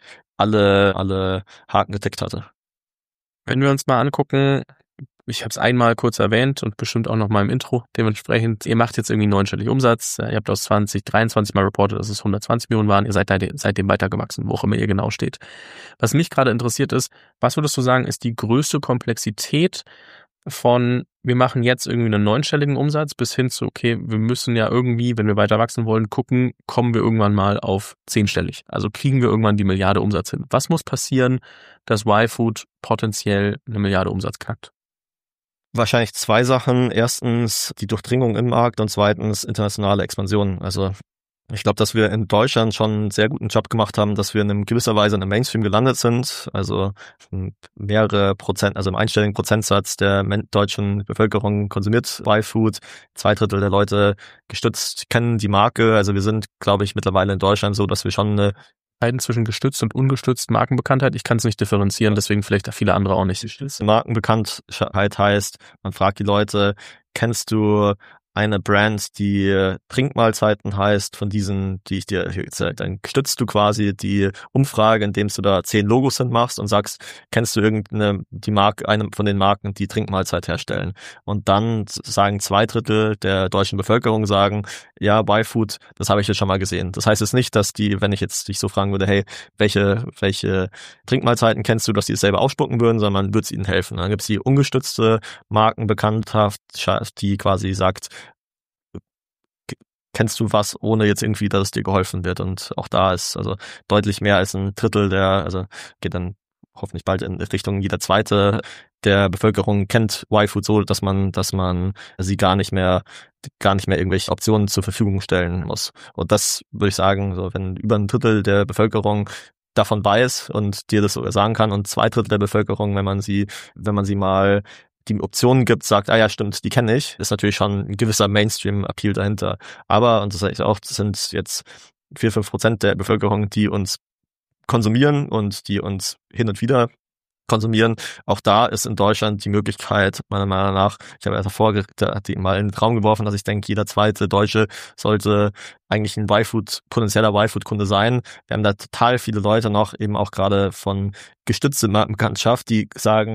alle Haken getickt hatte. Wenn wir uns mal angucken, ich habe es einmal kurz erwähnt und bestimmt auch noch mal im Intro, dementsprechend, ihr macht jetzt irgendwie 9-stellig Umsatz, ihr habt aus 2023 mal reportet, dass es 120 Millionen waren, ihr seid seitdem weitergewachsen, wo auch immer ihr genau steht. Was mich gerade interessiert ist, was würdest du sagen, ist die größte Komplexität von, wir machen jetzt irgendwie einen 9-stelligen Umsatz bis hin zu, okay, wir müssen ja irgendwie, wenn wir weiter wachsen wollen, gucken, kommen wir irgendwann mal auf 10-stellig. Also kriegen wir irgendwann die Milliarde Umsatz hin. Was muss passieren, dass YFood potenziell eine Milliarde Umsatz knackt? Wahrscheinlich zwei Sachen. Erstens die Durchdringung im Markt und zweitens internationale Expansion. Also ich glaube, dass wir in Deutschland schon einen sehr guten Job gemacht haben, dass wir in gewisser Weise in einem Mainstream gelandet sind. Also mehrere Prozent, also im einstelligen Prozentsatz der deutschen Bevölkerung konsumiert YFood. 2/3 der Leute kennen die Marke. Also wir sind, glaube ich, mittlerweile in Deutschland so, dass wir schon eine zwischen gestützt und ungestützt Markenbekanntheit. Ich kann es nicht differenzieren, deswegen vielleicht da viele andere auch nicht. Markenbekanntheit heißt, man fragt die Leute, kennst du eine Brand, die Trinkmahlzeiten heißt, von diesen, die ich dir gezeigt habe, dann stützt du quasi die Umfrage, indem du da 10 Logos machst und sagst, kennst du eine von den Marken, die Trinkmahlzeit herstellen? Und dann sagen 2/3 der deutschen Bevölkerung ja, YFood, das habe ich ja schon mal gesehen. Das heißt jetzt nicht, dass wenn ich jetzt dich so fragen würde, hey, welche Trinkmahlzeiten kennst du, dass die es selber ausspucken würden, sondern man würde es ihnen helfen. Dann gibt es die ungestützte Markenbekanntheit, die quasi sagt, kennst du was, ohne jetzt irgendwie, dass es dir geholfen wird. Und auch da ist also deutlich mehr als 1/3 also geht dann hoffentlich bald in Richtung jeder zweite der Bevölkerung kennt Y-Food so, dass man sie gar nicht mehr irgendwelche Optionen zur Verfügung stellen muss. Und das würde ich sagen, so wenn über ein Drittel der Bevölkerung davon weiß und dir das sogar sagen kann und 2/3 der Bevölkerung, wenn man sie mal die Optionen gibt, sagt, ah ja, stimmt, die kenne ich, ist natürlich schon ein gewisser Mainstream-Appeal dahinter. Aber, und das sage ich auch, das sind jetzt 4-5% der Bevölkerung, die uns konsumieren und die uns hin und wieder konsumieren. Auch da ist in Deutschland die Möglichkeit, meiner Meinung nach, ich habe ja davor mal in den Raum geworfen, dass ich denke, jeder zweite Deutsche sollte eigentlich ein potenzieller Y-Food-Kunde sein. Wir haben da total viele Leute noch, eben auch gerade von gestützte Markenbekanntschaft, die sagen,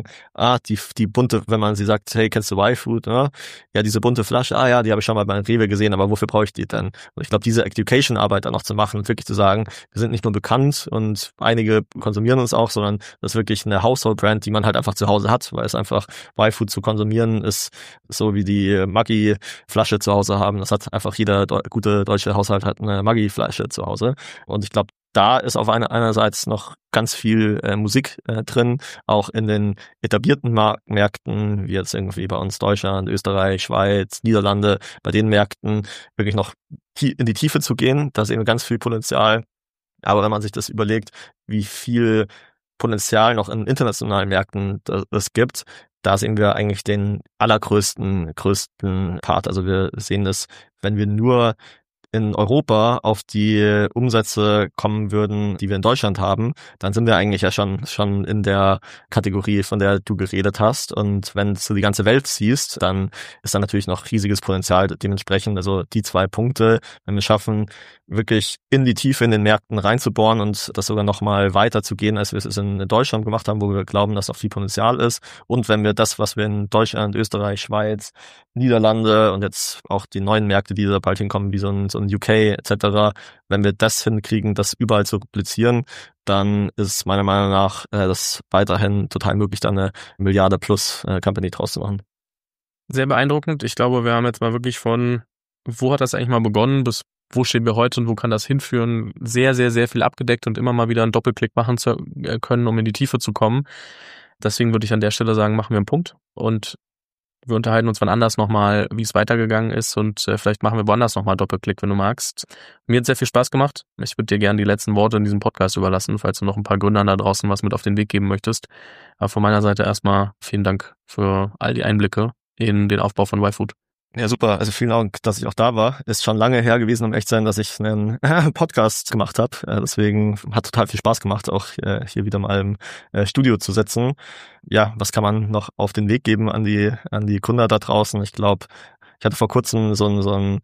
die bunte, wenn man sie sagt, hey, kennst du Y-Food? Ja, diese bunte Flasche, ja, die habe ich schon mal bei Rewe gesehen, aber wofür brauche ich die denn? Und ich glaube, diese Education-Arbeit dann noch zu machen und wirklich zu sagen, wir sind nicht nur bekannt und einige konsumieren uns auch, sondern das ist wirklich eine Household-Brand, die man halt einfach zu Hause hat, weil es einfach Y-Food zu konsumieren ist so wie die Maggi-Flasche zu Hause haben. Das hat einfach jeder gute deutsche Haushalt hat eine Maggi-Flasche zu Hause. Und ich glaube, da ist auf einerseits noch ganz viel Musik drin, auch in den etablierten Märkten, wie jetzt irgendwie bei uns Deutschland, Österreich, Schweiz, Niederlande, bei den Märkten wirklich noch in die Tiefe zu gehen. Da sehen wir ganz viel Potenzial. Aber wenn man sich das überlegt, wie viel Potenzial noch in internationalen Märkten es gibt, da sehen wir eigentlich den größten Part. Also wir sehen das, wenn wir nur in Europa auf die Umsätze kommen würden, die wir in Deutschland haben, dann sind wir eigentlich ja schon in der Kategorie, von der du geredet hast. Und wenn du die ganze Welt siehst, dann ist da natürlich noch riesiges Potenzial dementsprechend. Also die 2 Punkte, wenn wir schaffen, wirklich in die Tiefe in den Märkten reinzubohren und das sogar noch mal weiter zu gehen, als wir es in Deutschland gemacht haben, wo wir glauben, dass noch viel Potenzial ist. Und wenn wir das, was wir in Deutschland, Österreich, Schweiz, Niederlande und jetzt auch die neuen Märkte, die da bald hinkommen, wie so ein UK etc., wenn wir das hinkriegen, das überall zu replizieren, dann ist meiner Meinung nach das weiterhin total möglich, da eine Milliarde plus Company draus zu machen. Sehr beeindruckend. Ich glaube, wir haben jetzt mal wirklich von, wo hat das eigentlich mal begonnen, bis wo stehen wir heute und wo kann das hinführen, sehr, sehr, sehr viel abgedeckt und immer mal wieder einen Doppelklick machen zu können, um in die Tiefe zu kommen. Deswegen würde ich an der Stelle sagen, machen wir einen Punkt und wir unterhalten uns wann anders nochmal, wie es weitergegangen ist und vielleicht machen wir woanders nochmal Doppelklick, wenn du magst. Mir hat sehr viel Spaß gemacht. Ich würde dir gerne die letzten Worte in diesem Podcast überlassen, falls du noch ein paar Gründern da draußen was mit auf den Weg geben möchtest. Aber von meiner Seite erstmal vielen Dank für all die Einblicke in den Aufbau von Y-Food. Ja, super. Also vielen Dank, dass ich auch da war. Ist schon lange her gewesen, um echt zu sein, dass ich einen Podcast gemacht habe. Deswegen hat total viel Spaß gemacht, auch hier wieder mal im Studio zu sitzen. Ja, was kann man noch auf den Weg geben an die Gründer da draußen? Ich glaube, ich hatte vor kurzem so ein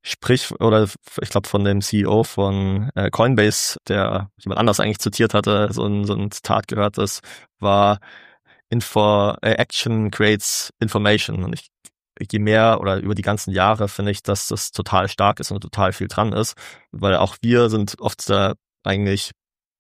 ich glaube von dem CEO von Coinbase, der jemand anders eigentlich zitiert hatte, so ein Zitat gehört, das war Action creates information. Und je mehr oder über die ganzen Jahre finde ich, dass das total stark ist und total viel dran ist, weil auch wir sind oft eigentlich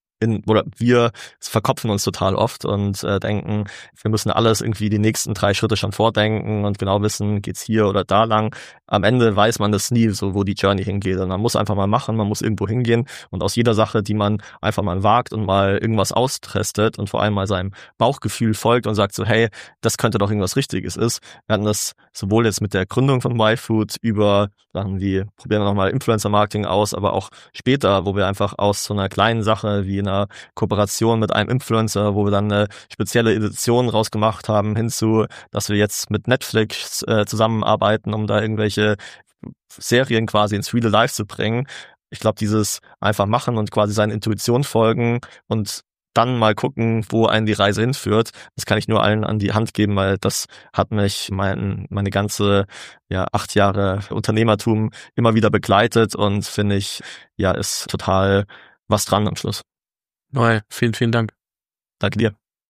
wir verkopfen uns total oft und denken, wir müssen alles irgendwie die nächsten 3 Schritte schon vordenken und genau wissen, geht's hier oder da lang. Am Ende weiß man das nie, so wo die Journey hingeht. Und man muss einfach mal machen, man muss irgendwo hingehen und aus jeder Sache, die man einfach mal wagt und mal irgendwas austestet und vor allem mal seinem Bauchgefühl folgt und sagt so, hey, das könnte doch irgendwas Richtiges ist. Wir hatten das sowohl jetzt mit der Gründung von Y-Food über Sachen wie, probieren wir nochmal Influencer-Marketing aus, aber auch später, wo wir einfach aus so einer kleinen Sache wie einer Kooperation mit einem Influencer, wo wir dann eine spezielle Edition rausgemacht haben, hinzu, dass wir jetzt mit Netflix zusammenarbeiten, um da irgendwelche Serien quasi ins Real Life zu bringen. Ich glaube, dieses einfach machen und quasi seiner Intuition folgen und dann mal gucken, wo einen die Reise hinführt. Das kann ich nur allen an die Hand geben, weil das hat mich meine ganze 8 Jahre Unternehmertum immer wieder begleitet und finde ich, ist total was dran am Schluss. Noel, vielen, vielen Dank. Danke dir.